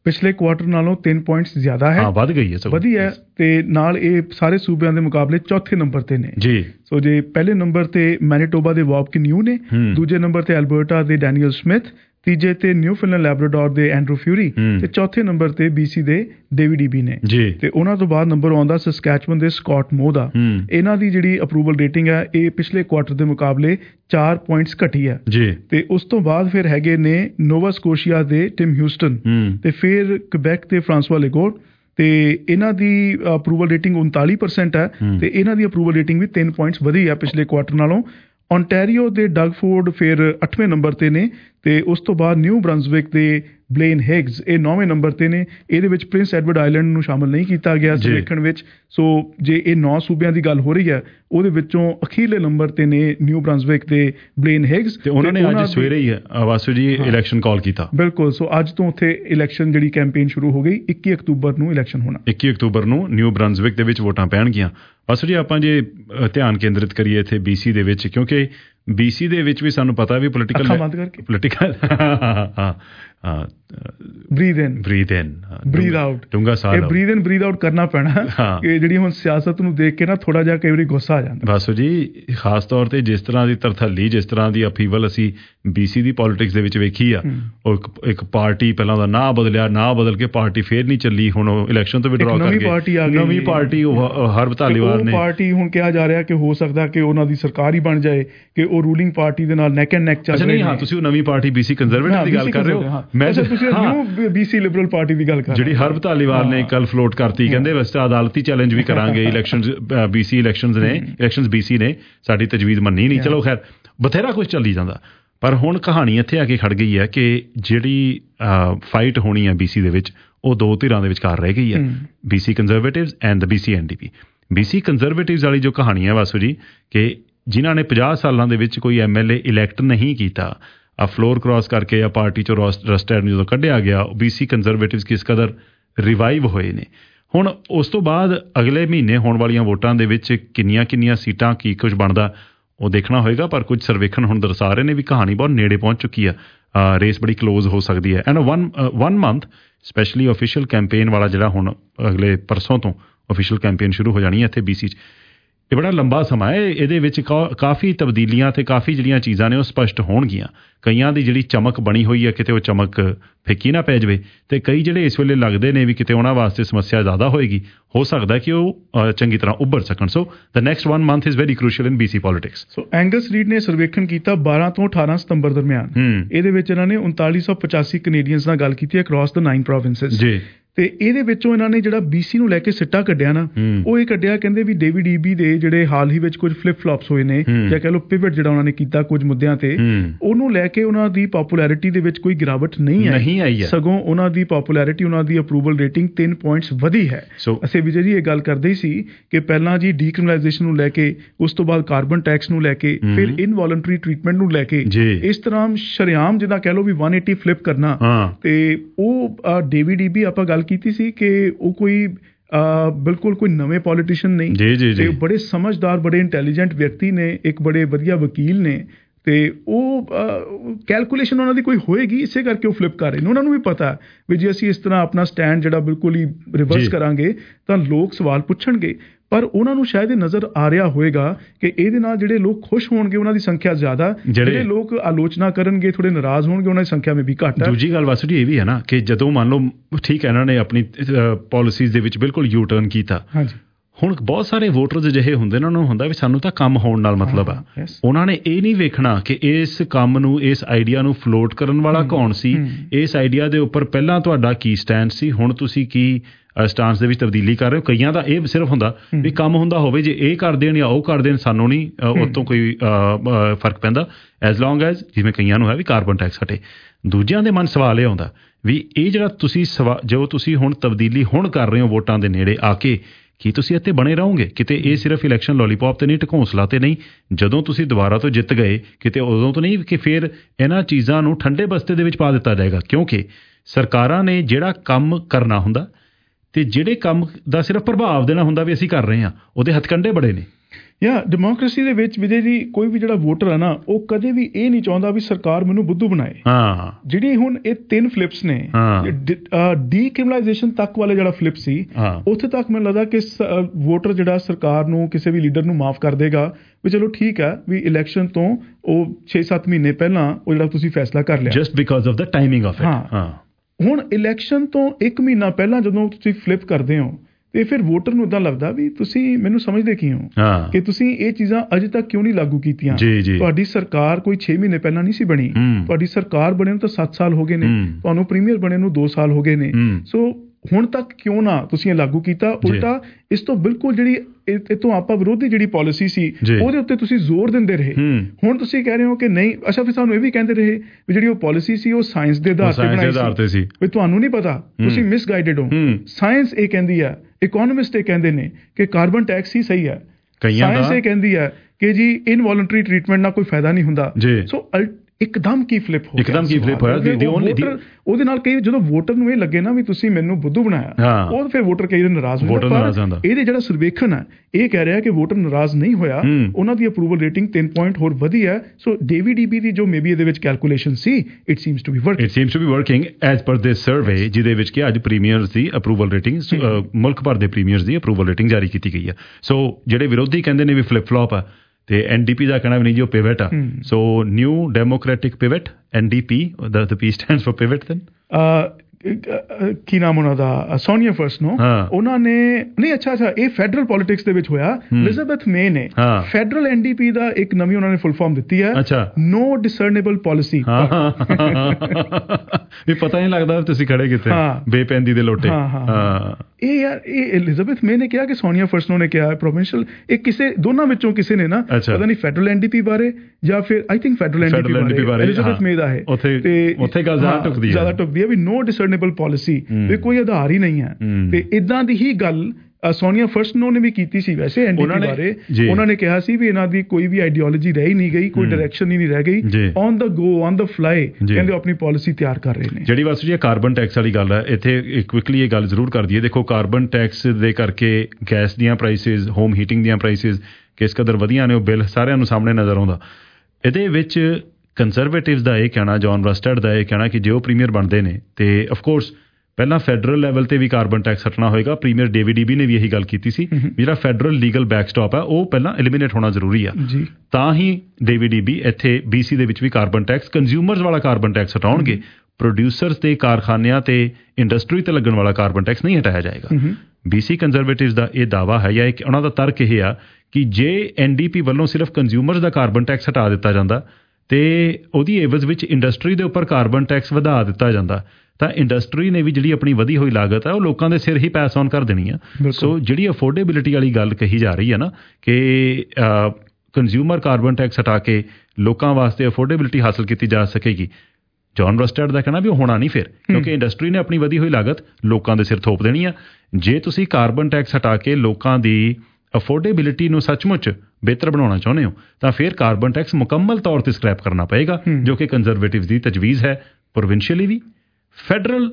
ਪਿਛਲੇ ਕੁਆਟਰ ਨਾਲੋਂ ਤਿੰਨ ਪੁਆਇੰਟਸ ਜ਼ਿਆਦਾ ਹੈ, ਵੱਧ ਗਈ ਹੈ, ਵਧੀ ਹੈ, ਤੇ ਨਾਲ ਇਹ ਸਾਰੇ ਸੂਬਿਆਂ ਦੇ ਮੁਕਾਬਲੇ ਚੌਥੇ ਨੰਬਰ ਤੇ ਨੇ ਜੀ। ਸੋ ਜੇ ਪਹਿਲੇ ਨੰਬਰ ਤੇ ਮੈਨੀਟੋਬਾ ਦੇ ਵੌਬ ਕਿਨਿਊ ਨੇ, ਦੂਜੇ ਨੰਬਰ ਤੇ ਐਲਬਰਟਾ ਦੇ ਡੈਨੀਅਲ ਸਮਿਥ, ਤੀਜੇ ਤੇ ਨਿਊਫਿਲੈਂਡ ਲੈਬਰਾਡੋਰ ਦੇ ਐਂਡਰੂ ਫਿਊਰੀ ਤੇ ਚੌਥੇ ਨੰਬਰ ਤੇ ਬੀਸੀ ਦੇ ਡੇਵਿਡ ਈਬੀ ਨੇ ਤੇ ਉਹਨਾਂ ਤੋਂ ਬਾਅਦ ਨੰਬਰ ਆਉਂਦਾ ਸਸਕੈਚੁਅਨ ਦੇ ਸਕਾਟ ਮੋ ਦਾ। ਇਹਨਾਂ ਦੀ ਜਿਹੜੀ ਅਪਰੂਵਲ ਰੇਟਿੰਗ ਹੈ ਇਹ ਪਿਛਲੇ ਕੁਆਟਰ ਦੇ ਮੁਕਾਬਲੇ ਚਾਰ ਪੁਆਇੰਟਸ ਘਟੀ ਹੈ ਤੇ ਉਸ ਤੋਂ ਬਾਅਦ ਫਿਰ ਹੈਗੇ ਨੇ ਨੋਵਾ ਸਕੋਸ਼ੀਆ ਦੇ ਟਿਮ ਹਿਊਸਟਨ ਤੇ ਫਿਰ ਕੁਬੈਕ ਦੇ ਫਰਾਂਸਵਾ ਲੇਗੋਟ ਤੇ ਇਹਨਾਂ ਦੀ ਅਪਰੂਵਲ ਰੇਟਿੰਗ ਉਨਤਾਲੀ ਪਰਸੈਂਟ ਹੈ ਤੇ ਇਹਨਾਂ ਦੀ ਅਪਰੂਵਲ ਰੇਟਿੰਗ ਵੀ ਤਿੰਨ ਪੁਆਇੰਟਸ ਵਧੀ ਹੈ ਪਿਛਲੇ ਕੁਆਟਰ ਨਾਲੋਂ। ਓਨਟਾਰੀਓ ਦੇ ਡਗਫੋਰਡ ਫਿਰ ਅੱਠਵੇਂ ਨੰਬਰ ਤੇ ਨੇ ਤੇ ਉਸ ਤੋਂ ਬਾਅਦ ਨਿਊ ਬਰੰਜ਼ਵਿਕ ਦੇ ਬਲੇਨ ਹਿਗਸ ਇਹ ਨੌਵੇਂ ਨੰਬਰ ਤੇ ਨੇ। ਇਹਦੇ ਵਿੱਚ ਪ੍ਰਿੰਸ ਐਡਵਰਡ ਆਈਲੈਂਡ ਨੂੰ ਸ਼ਾਮਲ ਨਹੀਂ ਕੀਤਾ ਗਿਆ ਸਰਵੇਖਣ ਵਿੱਚ। ਸੋ ਜੇ ਇਹ ਨੌ ਸੂਬਿਆਂ ਦੀ ਗੱਲ ਹੋ ਰਹੀ ਹੈ ਉਹਦੇ ਵਿੱਚੋਂ ਅਖੀਰਲੇ ਨੰਬਰ ਤੇ ਨੇ ਨਿਊ ਬਰੰਜ਼ਵਿਕ ਦੇ ਬਲੇਨ ਹਿਗਸ ਤੇ ਉਹਨਾਂ ਨੇ ਅੱਜ ਸਵੇਰੇ ਹੀ ਵਾਸੂ ਜੀ ਇਲੈਕਸ਼ਨ ਕਾਲ ਕੀਤਾ। ਬਿਲਕੁਲ, ਸੋ ਅੱਜ ਤੋਂ ਉੱਥੇ ਇਲੈਕਸ਼ਨ ਜਿਹੜੀ ਕੈਂਪੇਨ ਸ਼ੁਰੂ ਹੋ ਗਈ। ਇੱਕੀ ਅਕਤੂਬਰ ਨੂੰ ਇਲੈਕਸ਼ਨ ਹੋਣਾ, ਇੱਕੀ ਅਕਤੂਬਰ ਨੂੰ ਨਿਊ ਬਰੰਜ਼ਵਿਕ ਦੇ ਵਿੱਚ ਵੋਟਾਂ ਪੈਣਗੀਆਂ। ਵਾਸੂ ਜੀ ਆਪਾਂ ਜੇ ਧਿਆਨ ਕੇਂਦਰਿਤ ਕਰੀਏ ਇੱਥੇ ਬੀਸੀ ਦੇ ਵਿੱਚ, ਕਿਉਂਕਿ ਬੀਸੀ ਦੇ ਵਿੱਚ ਵੀ ਸਾਨੂੰ ਪਤਾ ਵੀ ਪੋਲੀਟੀਕਲ ਪੋਲੀਟੀਕਲ ਹਾਂ ਹਾਂ breathe in breathe in breathe out ਡੂੰਘਾ ਸਾਹ ਲਓ, ਬਰੀਥ ਇਨ ਬਰੀਥ ਆਊਟ ਕਰਨਾ ਪੈਣਾ ਕਿ ਜਿਹੜੀ ਹੁਣ ਸਿਆਸਤ ਨੂੰ ਦੇਖ ਕੇ ਨਾ ਥੋੜਾ ਜਿਹਾ ਕਈ ਵਾਰੀ ਗੁੱਸਾ ਆ ਜਾਂਦਾ। ਵਾਸੂ ਜੀ ਖਾਸ ਤੌਰ ਤੇ ਜਿਸ ਤਰ੍ਹਾਂ ਦੀ ਤਰਥੱਲੀ, ਜਿਸ ਤਰ੍ਹਾਂ ਦੀ ਅਪੀਵਲ ਅਸੀਂ ਬੀਸੀ ਦੀ ਪੋਲਿਟਿਕਸ ਦੇ ਵਿੱਚ ਵੇਖੀ ਆ, ਉਹ ਇੱਕ ਇੱਕ ਪਾਰਟੀ ਪਹਿਲਾਂ ਦਾ ਨਾਂ ਬਦਲਿਆ, ਨਾਂ ਬਦਲ ਕੇ ਪਾਰਟੀ ਫੇਰ ਨਹੀਂ ਚੱਲੀ, ਹੁਣ ਉਹ ਇਲੈਕਸ਼ਨ ਤੋਂ ਵਿਡਰਾ ਕਰ ਗਏ, ਨਵੀਂ ਪਾਰਟੀ ਹਰਬ ਧਾਲੀਵਾਲ ਨੇ। ਪਾਰਟੀ ਹੁਣ ਕਿਹਾ ਜਾ ਰਿਹਾ ਕਿ ਹੋ ਸਕਦਾ ਕਿ ਉਹਨਾਂ ਦੀ ਸਰਕਾਰ ਹੀ ਬਣ ਜਾਏ, ਕਿ ਉਹ ਰੂਲਿੰਗ ਪਾਰਟੀ ਦੇ ਨਾਲ ਨੈਕ ਐਂਡ ਨੈਕ ਚੱਲ ਰਹੀ ਹੈ। ਹਾਂ, ਤੁਸੀਂ ਉਹ ਨਵੀਂ ਪਾਰਟੀ ਬੀਸੀ ਕੰਜ਼ਰਵੇਟਿਵ ਦੀ ਗੱਲ ਕਰ ਰਹੇ ਹੋ, ਮੈਂ ਤੁਸੀਂ ਨਿਊ ਬੀਸੀ ਲਿਬਰਲ ਪਾਰਟੀ ਦੀ ਗੱਲ ਕਰ ਰਹੇ ਹੋ, ਜਿਹੜੀ ਹਰਬ ਧਾਲੀਵਾਲ ਨੇ ਕੱਲ ਫਲੋਟ ਕਰਤੀ, ਕਹਿੰਦੇ ਵੈਸੇ ਅਦਾਲਤੀ ਚੈਲੰਜ ਵੀ ਕਰਾਂਗੇ ਇਲੈਕਸ਼ਨਸ, ਬੀਸੀ ਇਲੈਕਸ਼ਨਸ ਨੇ, ਇਲੈਕਸ਼ਨਸ ਬੀਸੀ ਨੇ ਸਾਡੀ ਤਜਵੀਜ਼ ਮੰਨੀ ਨਹੀਂ। ਚਲੋ ਖੈਰ ਬਥੇਰਾ ਕੁਝ ਚੱਲੀ ਜਾਂਦਾ, ਪਰ ਹੁਣ ਕਹਾਣੀ ਇੱਥੇ ਆ ਕੇ ਖੜ ਗਈ ਹੈ ਕਿ ਜਿਹੜੀ ਫਾਈਟ ਹੋਣੀ ਹੈ ਬੀਸੀ ਦੇ ਵਿੱਚ ਉਹ ਦੋ ਧਿਰਾਂ ਦੇ ਵਿਚਕਾਰ ਰਹਿ ਗਈ ਹੈ, BC Conservatives and the BC NDP. BC Conservatives ਵਾਲੀ ਜੋ ਕਹਾਣੀ ਹੈ ਵਾਸੂ ਜੀ, ਕਿ ਜਿਨ੍ਹਾਂ ਨੇ ਪੰਜਾਹ ਸਾਲਾਂ ਦੇ ਵਿੱਚ ਕੋਈ ਐਮਐਲਏ ਇਲੈਕਟ ਨਹੀਂ ਕੀਤਾ, ਆ ਫਲੋਰ ਕ੍ਰਾਸ ਕਰਕੇ ਜਾਂ ਪਾਰਟੀ ਚੋਂ ਰਸਟੈਡ ਨੂੰ ਜਦੋਂ ਕੱਢਿਆ ਗਿਆ, ਬੀਸੀ ਕੰਜ਼ਰਵੇਟਿਵਸ ਕਿਸ ਕਦਰ ਰਿਵਾਈਵ ਹੋਏ ਨੇ। ਹੁਣ ਉਸ ਤੋਂ ਬਾਅਦ ਅਗਲੇ ਮਹੀਨੇ ਹੋਣ ਵਾਲੀਆਂ ਵੋਟਾਂ ਦੇ ਵਿੱਚ ਕਿੰਨੀਆਂ ਕਿੰਨੀਆਂ ਸੀਟਾਂ, ਕੀ ਕੁਝ ਬਣਦਾ ਉਹ ਦੇਖਣਾ ਹੋਏਗਾ, ਪਰ ਕੁਝ ਸਰਵੇਖਣ ਹੁਣ ਦਰਸਾ ਰਹੇ ਨੇ ਵੀ ਕਹਾਣੀ ਬਹੁਤ ਨੇੜੇ ਪਹੁੰਚ ਚੁੱਕੀ ਆ, ਰੇਸ ਬੜੀ ਕਲੋਜ਼ ਹੋ ਸਕਦੀ ਹੈ। And one one month specially official campaign ਵਾਲਾ ਜਿਹੜਾ ਹੁਣ ਅਗਲੇ ਪਰਸੋਂ ਤੋਂ ਓਫੀਸ਼ੀਅਲ ਕੈਂਪੇਨ ਸ਼ੁਰੂ ਹੋ ਜਾਣੀ ਹੈ ਇੱਥੇ ਬੀਸੀ 'ਚ, ਇਹ ਬੜਾ ਲੰਬਾ ਸਮਾਂ ਹੈ। ਇਹਦੇ ਵਿੱਚ ਕਾਫੀ ਤਬਦੀਲੀਆਂ ਅਤੇ ਕਾਫੀ ਜਿਹੜੀਆਂ ਚੀਜ਼ਾਂ ਨੇ ਉਹ ਸਪਸ਼ਟ ਹੋਣਗੀਆਂ। ਕਈਆਂ ਦੀ ਜਿਹੜੀ ਚਮਕ ਬਣੀ ਹੋਈ ਹੈ ਕਿਤੇ ਉਹ ਚਮਕ ਫਿੱਕੀ ਨਾ ਪੈ ਜਾਵੇ, ਤੇ ਕਈ ਜਿਹੜੇ ਇਸ ਵੇਲੇ ਲੱਗਦੇ ਨੇ ਵੀ ਕਿਤੇ ਉਹਨਾਂ ਵਾਸਤੇ ਸਮੱਸਿਆ ਜ਼ਿਆਦਾ ਹੋਏਗੀ, ਹੋ ਸਕਦਾ ਕਿ ਉਹ ਚੰਗੀ ਤਰ੍ਹਾਂ ਉੱਭਰ ਸਕਣ। So the next one month is very crucial in BC politics. So Angus Reid ਨੇ ਸਰਵੇਖਣ ਕੀਤਾ ਬਾਰਾਂ ਤੋਂ ਅਠਾਰਾਂ ਸਤੰਬਰ ਦਰਮਿਆਨ। ਇਹਦੇ ਵਿੱਚ ਇਹਨਾਂ ਨੇ ਉਨਤਾਲੀ ਸੌ ਪਚਾਸੀ ਕੈਨੇਡੀਅਨਸ ਨਾਲ ਗੱਲ ਕੀਤੀ ਅਕ੍ਰੋਸ ਦ ਨਾਈਨ ਪ੍ਰੋਵਿੰਸਸ ਜੀ, ਤੇ ਇਹਦੇ ਵਿੱਚੋਂ ਇਹਨਾਂ ਨੇ ਜਿਹੜਾ ਬੀਸੀ ਨੂੰ ਲੈ ਕੇ ਸਿੱਟਾ ਕੱਢਿਆ ਨਾ, ਉਹ ਇਹ ਕੱਢਿਆ ਕਹਿੰਦੇ ਵੀ ਡੇਵਿਡ ਈਬੀ ਦੇ ਜਿਹੜੇ ਹਾਲ ਹੀ ਵਿੱਚ ਕੁਝ ਫਲਿਪ ਫਲॉप्स ਹੋਏ ਨੇ, ਜਾਂ ਕਹਿ ਲਓ ਪਿਵਟ ਜਿਹੜਾ ਉਹਨਾਂ ਨੇ ਕੀਤਾ ਕੁਝ ਮੁੱਦਿਆਂ ਤੇ, ਉਹਨੂੰ ਲੈ ਕੇ ਉਹਨਾਂ ਦੀ ਪਪੂਲੈਰਿਟੀ ਦੇ ਵਿੱਚ ਕੋਈ ਗਿਰਾਵਟ ਨਹੀਂ ਆਈ, ਸਗੋਂ ਉਹਨਾਂ ਦੀ ਪਪੂਲੈਰਿਟੀ, ਉਹਨਾਂ ਦੀ ਅਪਰੂਵਲ ਰੇਟਿੰਗ ਤਿੰਨ ਪੁਆਇੰਟਸ ਵਧੀ ਹੈ। ਅਸੀਂ ਵਿਜੇ ਜੀ ਇਹ ਗੱਲ ਕਰਦੇ ਹੀ ਸੀ ਕਿ ਪਹਿਲਾਂ ਜੀ ਡੀਕ੍ਰਿਮੀਨਲਾਈਜੇਸ਼ਨ ਨੂੰ ਲੈ ਕੇ, ਉਸ ਤੋਂ ਬਾਅਦ ਕਾਰਬਨ ਟੈਕਸ ਨੂੰ ਲੈ ਕੇ, ਫਿਰ ਇਨਵੋਲੰਟਰੀ ਟ੍ਰੀਟਮੈਂਟ ਨੂੰ ਲੈ ਕੇ, ਇਸ ਤਰ੍ਹਾਂ ਸ਼ਰੇਆਮ ਜਿੱਦਾਂ ਕਹਿ ਲਓ ਵੀ ਇੱਕ ਸੌ ਅੱਸੀ ਫਲਿਪ ਕਰਨਾ, ਤੇ ਉਹ ਡੇਵਿਡ ਈਬੀ ਆਪਾਂ ਗੱਲ ਕੀਤੀ ਸੀ ਕਿ ਉਹ ਕੋਈ ਬਿਲਕੁਲ ਕੋਈ ਨਵੇਂ ਪੋਲੀਟੀਸ਼ੀਅਨ ਨਹੀਂ, ਤੇ ਬੜੇ ਸਮਝਦਾਰ, ਬੜੇ ਇੰਟੈਲੀਜੈਂਟ ਵਿਅਕਤੀ ਨੇ, ਇੱਕ ਬੜੇ ਵਧੀਆ ਵਕੀਲ ਨੇ, ਤੇ ਉਹ ਕੈਲਕੂਲੇਸ਼ਨ ਉਹਨਾਂ ਦੀ ਕੋਈ ਹੋਏਗੀ, ਇਸੇ ਕਰਕੇ ਉਹ ਫਲਿਪ ਕਰ ਰਹੇ ਨੇ। ਉਹਨਾਂ ਨੂੰ ਵੀ ਪਤਾ ਵੀ ਜੇ ਅਸੀਂ ਇਸ ਤਰ੍ਹਾਂ ਆਪਣਾ ਸਟੈਂਡ ਜਿਹੜਾ ਬਿਲਕੁਲ ਹੀ ਰਿਵਰਸ ਕਰਾਂਗੇ ਤਾਂ ਲੋਕ ਸਵਾਲ ਪੁੱਛਣਗੇ, ਪਰ ਉਹਨਾਂ ਨੂੰ ਸ਼ਾਇਦ ਇਹ ਨਜ਼ਰ ਆ ਰਿਹਾ ਹੋਏਗਾ ਕਿ ਇਹਦੇ ਨਾਲ ਜਿਹੜੇ ਲੋਕ ਖੁਸ਼ ਹੋਣਗੇ ਉਹਨਾਂ ਦੀ ਸੰਖਿਆ ਜ਼ਿਆਦਾ, ਜਿਹੜੇ ਲੋਕ ਆਲੋਚਨਾ ਕਰਨਗੇ, ਥੋੜੇ ਨਾਰਾਜ਼ ਹੋਣਗੇ, ਉਹਨਾਂ ਦੀ ਸੰਖਿਆ ਮੇ ਵੀ ਘੱਟ ਹੈ। ਦੂਜੀ ਗੱਲ ਵਾਸੂ ਜੀ ਇਹ ਵੀ ਹੈ ਨਾ ਕਿ ਜਦੋਂ ਮੰਨ ਲਓ ਠੀਕ ਹੈ ਇਹਨਾਂ ਨੇ ਆਪਣੀ ਪਾਲਿਸੀਜ਼ ਦੇ ਵਿੱਚ ਬਿਲਕੁਲ ਯੂ ਟਰਨ ਕੀਤਾ, ਹੁਣ ਬਹੁਤ ਸਾਰੇ ਵੋਟਰਸ ਅਜਿਹੇ ਹੁੰਦੇ ਨੇ, ਉਹਨਾਂ ਨੂੰ ਹੁੰਦਾ ਵੀ ਸਾਨੂੰ ਤਾਂ ਕੰਮ ਹੋਣ ਨਾਲ ਮਤਲਬ ਆ। ਉਹਨਾਂ ਨੇ ਇਹ ਨਹੀਂ ਵੇਖਣਾ ਕਿ ਇਸ ਕੰਮ ਨੂੰ, ਇਸ ਆਈਡੀਆ ਨੂੰ ਫਲੋਟ ਕਰਨ ਵਾਲਾ ਕੌਣ ਸੀ, ਇਸ ਆਈਡੀਆ ਦੇ ਉੱਪਰ ਪਹਿਲਾਂ ਤੁਹਾਡਾ ਕੀ ਸਟੈਂਡ ਸੀ, ਹੁਣ ਤੁਸੀਂ ਕੀ ਸਟਾਂਸ ਦੇ ਵਿੱਚ ਤਬਦੀਲੀ ਕਰ ਰਹੇ ਹੋ। ਕਈਆਂ ਦਾ ਇਹ ਸਿਰਫ ਹੁੰਦਾ ਵੀ ਕੰਮ ਹੁੰਦਾ ਹੋਵੇ, ਜੇ ਇਹ ਕਰ ਦੇਣ ਜਾਂ ਉਹ ਕਰ ਦੇਣ, ਸਾਨੂੰ ਨਹੀਂ ਉਹ ਤੋਂ ਕੋਈ ਫਰਕ ਪੈਂਦਾ, ਐਜ਼ ਲੌਂਗ ਐਜ਼ ਜਿਵੇਂ ਕਈਆਂ ਨੂੰ ਹੈ ਵੀ ਕਾਰਬਨ ਟੈਕਸ ਹਟੇ। ਦੂਜਿਆਂ ਦੇ ਮਨ ਸਵਾਲ ਇਹ ਆਉਂਦਾ ਵੀ ਇਹ ਜਿਹੜਾ ਤੁਸੀਂ ਸਵਾ ਜੋ ਤੁਸੀਂ ਹੁਣ ਤਬਦੀਲੀ ਹੁਣ ਕਰ ਰਹੇ ਹੋ ਵੋਟਾਂ ਦੇ ਨੇੜੇ ਆ ਕੇ, ਕੀ ਤੁਸੀਂ ਇੱਥੇ ਬਣੇ ਰਹੋਗੇ? ਕਿਤੇ ਇਹ ਸਿਰਫ ਇਲੈਕਸ਼ਨ ਲੋਲੀਪੌਪ ਤੇ ਨਹੀਂ, ਢਕੌਂਸਲਾ ਤੇ ਨਹੀਂ, ਜਦੋਂ ਤੁਸੀਂ ਦੁਬਾਰਾ ਤੋਂ ਜਿੱਤ ਗਏ ਕਿਤੇ ਉਦੋਂ ਤੋਂ ਨਹੀਂ ਕਿ ਫਿਰ ਇਹਨਾਂ ਚੀਜ਼ਾਂ ਨੂੰ ਠੰਡੇ ਬਸਤੇ ਦੇ ਵਿੱਚ ਪਾ ਦਿੱਤਾ ਜਾਏਗਾ। ਕਿਉਂਕਿ ਸਰਕਾਰਾਂ ਨੇ ਜਿਹੜਾ ਕੰਮ ਕਰਨਾ ਹੁੰਦਾ ਤੇ ਜਿਹੜੇ ਕੰਮ ਦਾ ਸਿਰਫ ਪ੍ਰਭਾਵ ਦੇਣਾ ਹੁੰਦਾ ਵੀ ਅਸੀਂ ਕਰ ਰਹੇ ਹਾਂ, ਉਹਦੇ ਹੱਥਕੰਡੇ ਬੜੇ ਨੇ। ਯਾ ਡੈਮੋਕ੍ਰੇਸੀ ਦੇ ਵਿੱਚ ਵਿਜੇ ਜੀ ਕੋਈ ਵੀ ਜਿਹੜਾ ਵੋਟਰ ਹੈ ਨਾ ਉਹ ਕਦੇ ਵੀ ਇਹ ਨਹੀਂ ਚਾਹੁੰਦਾ ਵੀ ਸਰਕਾਰ ਮੈਨੂੰ ਬੁੱਧੂ ਬਣਾਏ। ਹਾਂ ਜਿਹੜੀ ਹੁਣ ਇਹ ਤਿੰਨ ਫਲਿਪਸ ਨੇ, ਡੀਕ੍ਰਿਮੀਨਲਾਈਜੇਸ਼ਨ ਤੱਕ ਵਾਲੇ ਜਿਹੜਾ ਫਲਿਪ ਸੀ ਉੱਥੇ ਤੱਕ ਮੈਨੂੰ ਲੱਗਦਾ ਕਿ ਵੋਟਰ ਜਿਹੜਾ ਸਰਕਾਰ ਨੂੰ ਕਿਸੇ ਵੀ ਲੀਡਰ ਨੂੰ ਮਾਫ ਕਰ ਦੇਗਾ ਵੀ ਚਲੋ ਠੀਕ ਹੈ ਵੀ ਇਲੈਕਸ਼ਨ ਤੋਂ ਉਹ ਛੇ ਸੱਤ ਮਹੀਨੇ ਪਹਿਲਾਂ ਉਹ ਜਿਹੜਾ ਤੁਸੀਂ ਫੈਸਲਾ ਕਰ ਲਿਆ just because of the timing of it. ਹਾਂ ਹੁਣ ਇਲੈਕਸ਼ਨ ਤੋਂ ਇੱਕ ਮਹੀਨਾ ਪਹਿਲਾਂ ਜਦੋਂ ਤੁਸੀਂ ਫਲਿਪ ਕਰਦੇ ਹੋ ਤੇ ਫਿਰ ਵੋਟਰ ਨੂੰ ਇਦਾਂ ਲੱਗਦਾ ਵੀ ਤੁਸੀਂ ਮੈਨੂੰ ਸਮਝਦੇ ਕੀ ਹੋ ਕਿ ਤੁਸੀਂ ਇਹ ਚੀਜ਼ਾਂ ਅਜੇ ਤੱਕ ਕਿਉਂ ਨਹੀਂ ਲਾਗੂ ਕੀਤੀਆਂ। ਤੁਹਾਡੀ ਸਰਕਾਰ ਕੋਈ ਛੇ ਮਹੀਨੇ ਪਹਿਲਾਂ ਨਹੀਂ ਸੀ ਬਣੀ, ਤੁਹਾਡੀ ਸਰਕਾਰ ਬਣੇ ਨੂੰ ਤਾਂ ਸੱਤ ਸਾਲ ਹੋ ਗਏ ਨੇ, ਤੁਹਾਨੂੰ ਪ੍ਰੀਮੀਅਰ ਬਣੇ ਨੂੰ ਦੋ ਸਾਲ ਹੋ ਗਏ ਨੇ। ਸੋ ਹੁਣ ਤੱਕ ਕਿਉਂ ਨਾ ਤੁਸੀਂ ਇਹ ਲਾਗੂ ਕੀਤਾ? ਉਲਟਾ ਇਸ ਤੋਂ ਬਿਲਕੁਲ ਜਿਹੜੀ ਇਹ ਤੋਂ ਆਪਾਂ ਵਿਰੋਧੀ ਜਿਹੜੀ ਪਾਲਿਸੀ ਸੀ ਉਹਦੇ ਉੱਤੇ ਤੁਸੀਂ ਜ਼ੋਰ ਦਿੰਦੇ ਰਹੇ। ਹੁਣ ਤੁਸੀਂ ਕਹਿ ਰਹੇ ਹੋ ਕਿ ਨਹੀਂ, ਅੱਛਾ ਫਿਰ ਸਾਨੂੰ ਇਹ ਵੀ ਕਹਿੰਦੇ ਰਹੇ ਵੀ ਜਿਹੜੀ ਉਹ ਪਾਲਿਸੀ ਸੀ ਉਹ ਸਾਇੰਸ ਦੇ ਆਧਾਰ ਤੇ ਬਣਾਈ ਸੀ ਵੀ ਤੁਹਾਨੂੰ ਨਹੀਂ ਪਤਾ, ਤੁਸੀਂ ਮਿਸਗਾਈਡਡ ਹੋ। ਸਾਇੰਸ ਇਹ ਕਹਿੰਦੀ ਹੈ, ਇਕੋਨੋਮਿਸਟ ਇਹ ਕਹਿੰਦੇ ਨੇ ਕਿ ਕਾਰਬਨ ਟੈਕਸ ਹੀ ਸਹੀ ਹੈ, ਸਾਇੰਸ ਇਹ ਕਹਿੰਦੀ ਹੈ ਕਿ ਜੀ ਇਨਵੋਲੰਟਰੀ ਟ੍ਰੀਟਮੈਂਟ ਨਾਲ ਕੋਈ ਫਾਇਦਾ ਨਹੀਂ ਹੁੰਦਾ। ਸੋ ਇੱਕਦਮ ਕੀ ਫਲਿਪ ਹੋ ਗਿਆ, ਇੱਕਦਮ ਕੀ ਫਲਿਪ ਹੋਇਆ ਉਹਦੇ ਨਾਲ। ਕਈ ਜਦੋਂ ਵੋਟਰ ਨੂੰ ਇਹ ਲੱਗੇ ਨਾ ਵੀ ਤੁਸੀਂ ਮੈਨੂੰ ਬੁੱਧੂ ਬਣਾਇਆ, ਉਹ ਫਿਰ ਵੋਟਰ ਕਈ ਨਾਰਾਜ਼ ਹੁੰਦਾ। ਪਰ ਇਹਦੇ ਜਿਹੜਾ ਸਰਵੇਖਣ ਹੈ ਇਹ ਕਹਿ ਰਿਹਾ ਕਿ ਵੋਟਰ ਨਾਰਾਜ਼ ਨਹੀਂ ਹੋਇਆ, ਉਹਨਾਂ ਦੀ ਅਪਰੂਵਲ ਰੇਟਿੰਗ ਤਿੰਨ ਪੁਆਇੰਟ ਹੋਰ ਵਧੀ ਹੈ। ਸੋ ਡੇਵੀਡੀਬੀ ਦੀ ਜੋ ਮੇਬੀ ਇਹਦੇ ਵਿੱਚ ਕੈਲਕੂਲੇਸ਼ਨ ਸੀ, it seems to be working it seems to be working as per this survey, ਜਿਹਦੇ ਵਿੱਚ ਕਿ ਅੱਜ ਪ੍ਰੀਮੀਅਰਸ ਦੀ ਅਪਰੂਵਲ ਰੇਟਿੰਗ, ਮੁਲਕ ਭਰ ਦੇ ਪ੍ਰੀਮੀਅਰਸ ਦੀ ਅਪਰੂਵਲ ਰੇਟਿੰਗ ਜਾਰੀ ਕੀਤੀ ਗਈ ਹੈ। ਸੋ ਜਿਹੜੇ ਵਿਰੋਧੀ ਕਹਿੰਦੇ ਨੇ ਵੀ ਫਲਿਪ ਫਲॉप ਆ ਤੇ ਐਨਡੀਪੀ ਦਾ ਕਹਿਣਾ ਵੀ ਨਹੀਂ ਜੀ ਉਹ ਪਿਵਟ ਆ। So new democratic pivot, NDP, the the P stands for pivot. Then ਕੀ ਨਾਮ ਉਹਨਾਂ ਦਾ, ਸੋਨੀਆ ਫਰਸਟ ਨੂੰ ਉਹਨਾਂ ਨੇ ਨਹੀਂ, ਅੱਛਾ ਅੱਛਾ ਇਹ ਫੈਡਰਲ ਪੋਲਿਟਿਕਸ ਦੇ ਵਿੱਚ ਹੋਇਆ। ਐਲਿਜ਼ਾਬੈਥ ਮੇ ਨੇ ਫੈਡਰਲ ਐਨਡੀਪੀ ਦਾ ਇੱਕ ਨਵੀਂ ਉਹਨਾਂ ਨੇ ਫੁੱਲ ਫਾਰਮ ਦਿੱਤੀ ਹੈ, ਨੋ ਡਿਸਰਨੇਬਲ ਪਾਲਿਸੀ। ਇਹ ਪਤਾ ਨਹੀਂ ਲੱਗਦਾ ਤੁਸੀਂ ਖੜੇ ਕਿੱਥੇ, ਬੇਪੈਂਦੀ ਦੇ ਲੋਟੇ। ਇਹ ਯਾਰ ਇਹ ਐਲਿਜ਼ਾਬੈਥ ਮੇ ਨੇ ਕਿਹਾ ਕਿ ਸੋਨੀਆ ਫਰਸਟ ਨੇ ਕਿਹਾ ਪ੍ਰੋਵਿੰਸ਼ੀਅਲ, ਇਹ ਕਿਸੇ ਦੋਨਾਂ ਵਿੱਚੋਂ ਕਿਸੇ ਨੇ ਨਾ, ਪਤਾ ਨਹੀਂ ਫੈਡਰਲ ਐਨਡੀਪੀ ਬਾਰੇ ਜਾਂ ਫਿਰ ਆਈ ਥਿੰਕ ਫੈਡਰਲ ਐਨਡੀਪੀ ਬਾਰੇ ਐਲਿਜ਼ਾਬੈਥ ਮੇ ਦਾ ਹੈ। ਤੇ ਉੱਥੇ ਗੱਲ ਜ਼ਿਆਦਾ ਟੁਕਦੀ ਹੈ ਜ਼ਿਆਦਾ ਟੁਕਦੀ ਹੈ ਵੀ ਨੋ ਡਿਸਰਨੇਬਲ ਪਾਲਿਸੀ, ਵੀ ਕੋਈ ਆਧਾਰ ਹੀ ਨਹੀਂ ਹੈ। ਤੇ ਇਦਾਂ ਦੀ ਹੀ ਗੱਲ ਸੋਨੀਆ ਫਰਸਟ ਨੇ ਵੀ ਕੀਤੀ ਸੀ ਵੈਸੇ ਐਨਡੀਪੀ ਬਾਰੇ। ਉਹਨਾਂ ਨੇ ਕਿਹਾ ਸੀ ਵੀ ਇਹਨਾਂ ਦੀ ਕੋਈ ਵੀ ਆਈਡੀਓਲੋਜੀ ਰਹਿ ਹੀ ਨਹੀਂ ਗਈ, ਕੋਈ ਡਾਇਰੈਕਸ਼ਨ ਹੀ ਨਹੀਂ ਰਹਿ ਗਈ, on the go on the fly ਕਹਿੰਦੇ ਆਪਣੀ ਪਾਲਿਸੀ ਤਿਆਰ ਕਰ ਰਹੇ ਨੇ। ਜਿਹੜੀ ਵਾਸੂ ਜੀ ਕਾਰਬਨ ਟੈਕਸ ਵਾਲੀ ਗੱਲ ਹੈ, ਇੱਥੇ ਕੁਇਕਲੀ ਇਹ ਗੱਲ ਜ਼ਰੂਰ ਕਰ ਦਈਏ। ਦੇਖੋ ਕਾਰਬਨ ਟੈਕਸ ਦੇ ਕਰਕੇ ਗੈਸ ਦੀਆਂ ਪ੍ਰਾਈਸਿਸ, ਹੋਮ ਹੀਟਿੰਗ ਦੀਆਂ ਪ੍ਰਾਈਸਿਸ ਕਿਸ ਕਦਰ ਵਧੀਆਂ ਨੇ, ਉਹ ਬਿੱਲ ਸਾਰਿਆਂ ਨੂੰ ਸਾਹਮਣੇ ਨਜ਼ਰ ਆਉਂਦਾ। ਇਹਦੇ ਵਿੱਚ ਕੰਜ਼ਰਵੇਟਿਵਸ ਦਾ ਇਹ ਕਹਿਣਾ, ਜੌਨ ਰਸਟਡ ਦਾ ਇਹ ਕਹਿਣਾ ਕਿ ਜੇ ਉਹ ਪ੍ਰੀਮੀਅਰ ਬਣਦੇ ਨੇ ਤੇ ਅਫਕੋਰਸ ਪਹਿਲਾਂ ਫੈਡਰਲ ਲੈਵਲ ਤੇ ਵੀ ਕਾਰਬਨ ਟੈਕਸ ਹਟਣਾ ਹੋਏਗਾ। ਪ੍ਰੀਮੀਅਰ ਡੇਵੀਡੀਬੀ ਨੇ ਵੀ ਇਹੀ ਗੱਲ ਕੀਤੀ ਸੀ, ਜਿਹੜਾ ਫੈਡਰਲ ਲੀਗਲ ਬੈਕਸਟਾਪ ਹੈ ਉਹ ਪਹਿਲਾਂ ਐਲੀਮੀਨੇਟ ਹੋਣਾ ਜ਼ਰੂਰੀ ਆ, ਤਾਂ ਹੀ ਡੇਵੀਡੀਬੀ ਇੱਥੇ ਬੀਸੀ ਦੇ ਵਿੱਚ ਵੀ ਕਾਰਬਨ ਟੈਕਸ, ਕੰਜ਼ਿਊਮਰਸ ਵਾਲਾ ਕਾਰਬਨ ਟੈਕਸ ਹਟਾਉਣਗੇ। ਪ੍ਰੋਡਿਊਸਰਸ ਤੇ ਕਾਰਖਾਨਿਆਂ ਤੇ ਇੰਡਸਟਰੀ ਤੇ ਲੱਗਣ ਵਾਲਾ ਕਾਰਬਨ ਟੈਕਸ ਨਹੀਂ ਹਟਾਇਆ ਜਾਏਗਾ। ਬੀਸੀ ਕੰਜ਼ਰਵੇਟਿਵਸ ਦਾ ਇਹ ਦਾਅਵਾ ਹੈ ਜਾਂ ਉਹਨਾਂ ਦਾ ਤਰਕ ਇਹ ਆ ਕਿ ਜੇ ਐਨਡੀਪੀ ਵੱਲੋਂ ਸਿਰਫ ਕੰਜ਼ਿਊਮਰਸ ਦਾ ਕਾਰਬਨ ਟੈਕਸ ਹਟਾ ਦਿੱਤਾ ਜਾਂਦਾ ਤੇ ਉਹਦੀ ਏਵਜ਼ ਵਿੱਚ ਇੰਡਸਟਰੀ ਦੇ ਉੱਪਰ ਕਾਰਬਨ ਟੈਕਸ ਵਧਾ ਦਿੱਤਾ ਜਾਂਦਾ, ਤਾਂ ਇੰਡਸਟਰੀ ਨੇ ਵੀ ਜਿਹੜੀ ਆਪਣੀ ਵਧੀ ਹੋਈ ਲਾਗਤ ਹੈ ਉਹ ਲੋਕਾਂ ਦੇ ਸਿਰ ਹੀ ਪੈਸ ਔਨ ਕਰ ਦੇਣੀ ਆ। ਸੋ ਜਿਹੜੀ ਅਫੋਰਡੇਬਿਲਿਟੀ ਵਾਲੀ ਗੱਲ ਕਹੀ ਜਾ ਰਹੀ ਹੈ ਨਾ ਕਿ ਕੰਜ਼ਿਊਮਰ ਕਾਰਬਨ ਟੈਕਸ ਹਟਾ ਕੇ ਲੋਕਾਂ ਵਾਸਤੇ ਅਫੋਰਡੇਬਿਲਿਟੀ ਹਾਸਲ ਕੀਤੀ ਜਾ ਸਕੇਗੀ, ਜੌਨ ਰਸਟਡ ਦਾ ਕਹਿਣਾ ਵੀ ਉਹ ਹੋਣਾ ਨਹੀਂ ਫਿਰ, ਕਿਉਂਕਿ ਇੰਡਸਟਰੀ ਨੇ ਆਪਣੀ ਵਧੀ ਹੋਈ ਲਾਗਤ ਲੋਕਾਂ ਦੇ ਸਿਰ ਥੋਪ ਦੇਣੀ ਆ। ਜੇ ਤੁਸੀਂ ਕਾਰਬਨ ਟੈਕਸ ਹਟਾ ਕੇ ਲੋਕਾਂ ਦੀ ਅਫੋਰਡੇਬਿਲਿਟੀ ਨੂੰ ਸੱਚਮੁੱਚ ਬਿਹਤਰ ਬਣਾਉਣਾ ਚਾਹੁੰਦੇ ਹੋ ਤਾਂ ਫਿਰ ਕਾਰਬਨ ਟੈਕਸ ਮੁਕੰਮਲ ਤੌਰ ਤੇ ਸਕ੍ਰੈਪ ਕਰਨਾ ਪਏਗਾ, ਜੋ ਕਿ ਕੰਜ਼ਰਵੇਟਿਵ ਦੀ ਤਜਵੀਜ਼ ਹੈ। ਪ੍ਰੋਵਿੰਸ਼ੀਅਲੀ ਵੀ ਫੈਡਰਲ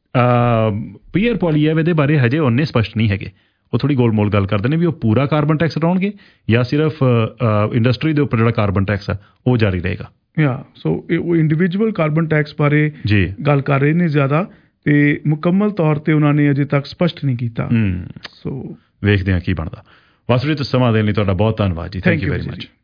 ਪੀਅਰ ਪੋਲੀਐਵ ਇਹਦੇ ਬਾਰੇ ਹਜੇ ਉਹਨੇ ਸਪਸ਼ਟ ਨਹੀਂ ਹੈਗੇ, ਉਹ ਥੋੜੀ ਗੋਲਮੋਲ ਗੱਲ ਕਰਦੇ ਨੇ ਵੀ ਉਹ ਪੂਰਾ ਕਾਰਬਨ ਟੈਕਸ ਹਟਾਉਣਗੇ ਜਾਂ ਸਿਰਫ ਇੰਡਸਟਰੀ ਦੇ ਉੱਪਰ ਜਿਹੜਾ ਕਾਰਬਨ ਟੈਕਸ ਆ ਉਹ ਜਾਰੀ ਰਹੇਗਾ। ਯਾ ਸੋ ਉਹ ਇੰਡੀਵਿਜੂਅਲ ਕਾਰਬਨ ਟੈਕਸ ਬਾਰੇ ਗੱਲ ਕਰ ਰਹੇ ਨੇ ਜ਼ਿਆਦਾ, ਤੇ ਮੁਕੰਮਲ ਤੌਰ ਤੇ ਉਹਨਾਂ ਨੇ ਅਜੇ ਤੱਕ ਸਪਸ਼ਟ ਨਹੀਂ ਕੀਤਾ। ਸੋ ਵੇਖਦੇ ਹਾਂ ਕੀ ਬਣਦਾ। ਵਾਸੂ ਜੀ, ਤੁਸੀਂ ਸਮਾਂ ਦੇਣ ਲਈ ਤੁਹਾਡਾ ਬਹੁਤ ਧੰਨਵਾਦ ਜੀ। Thank you very much.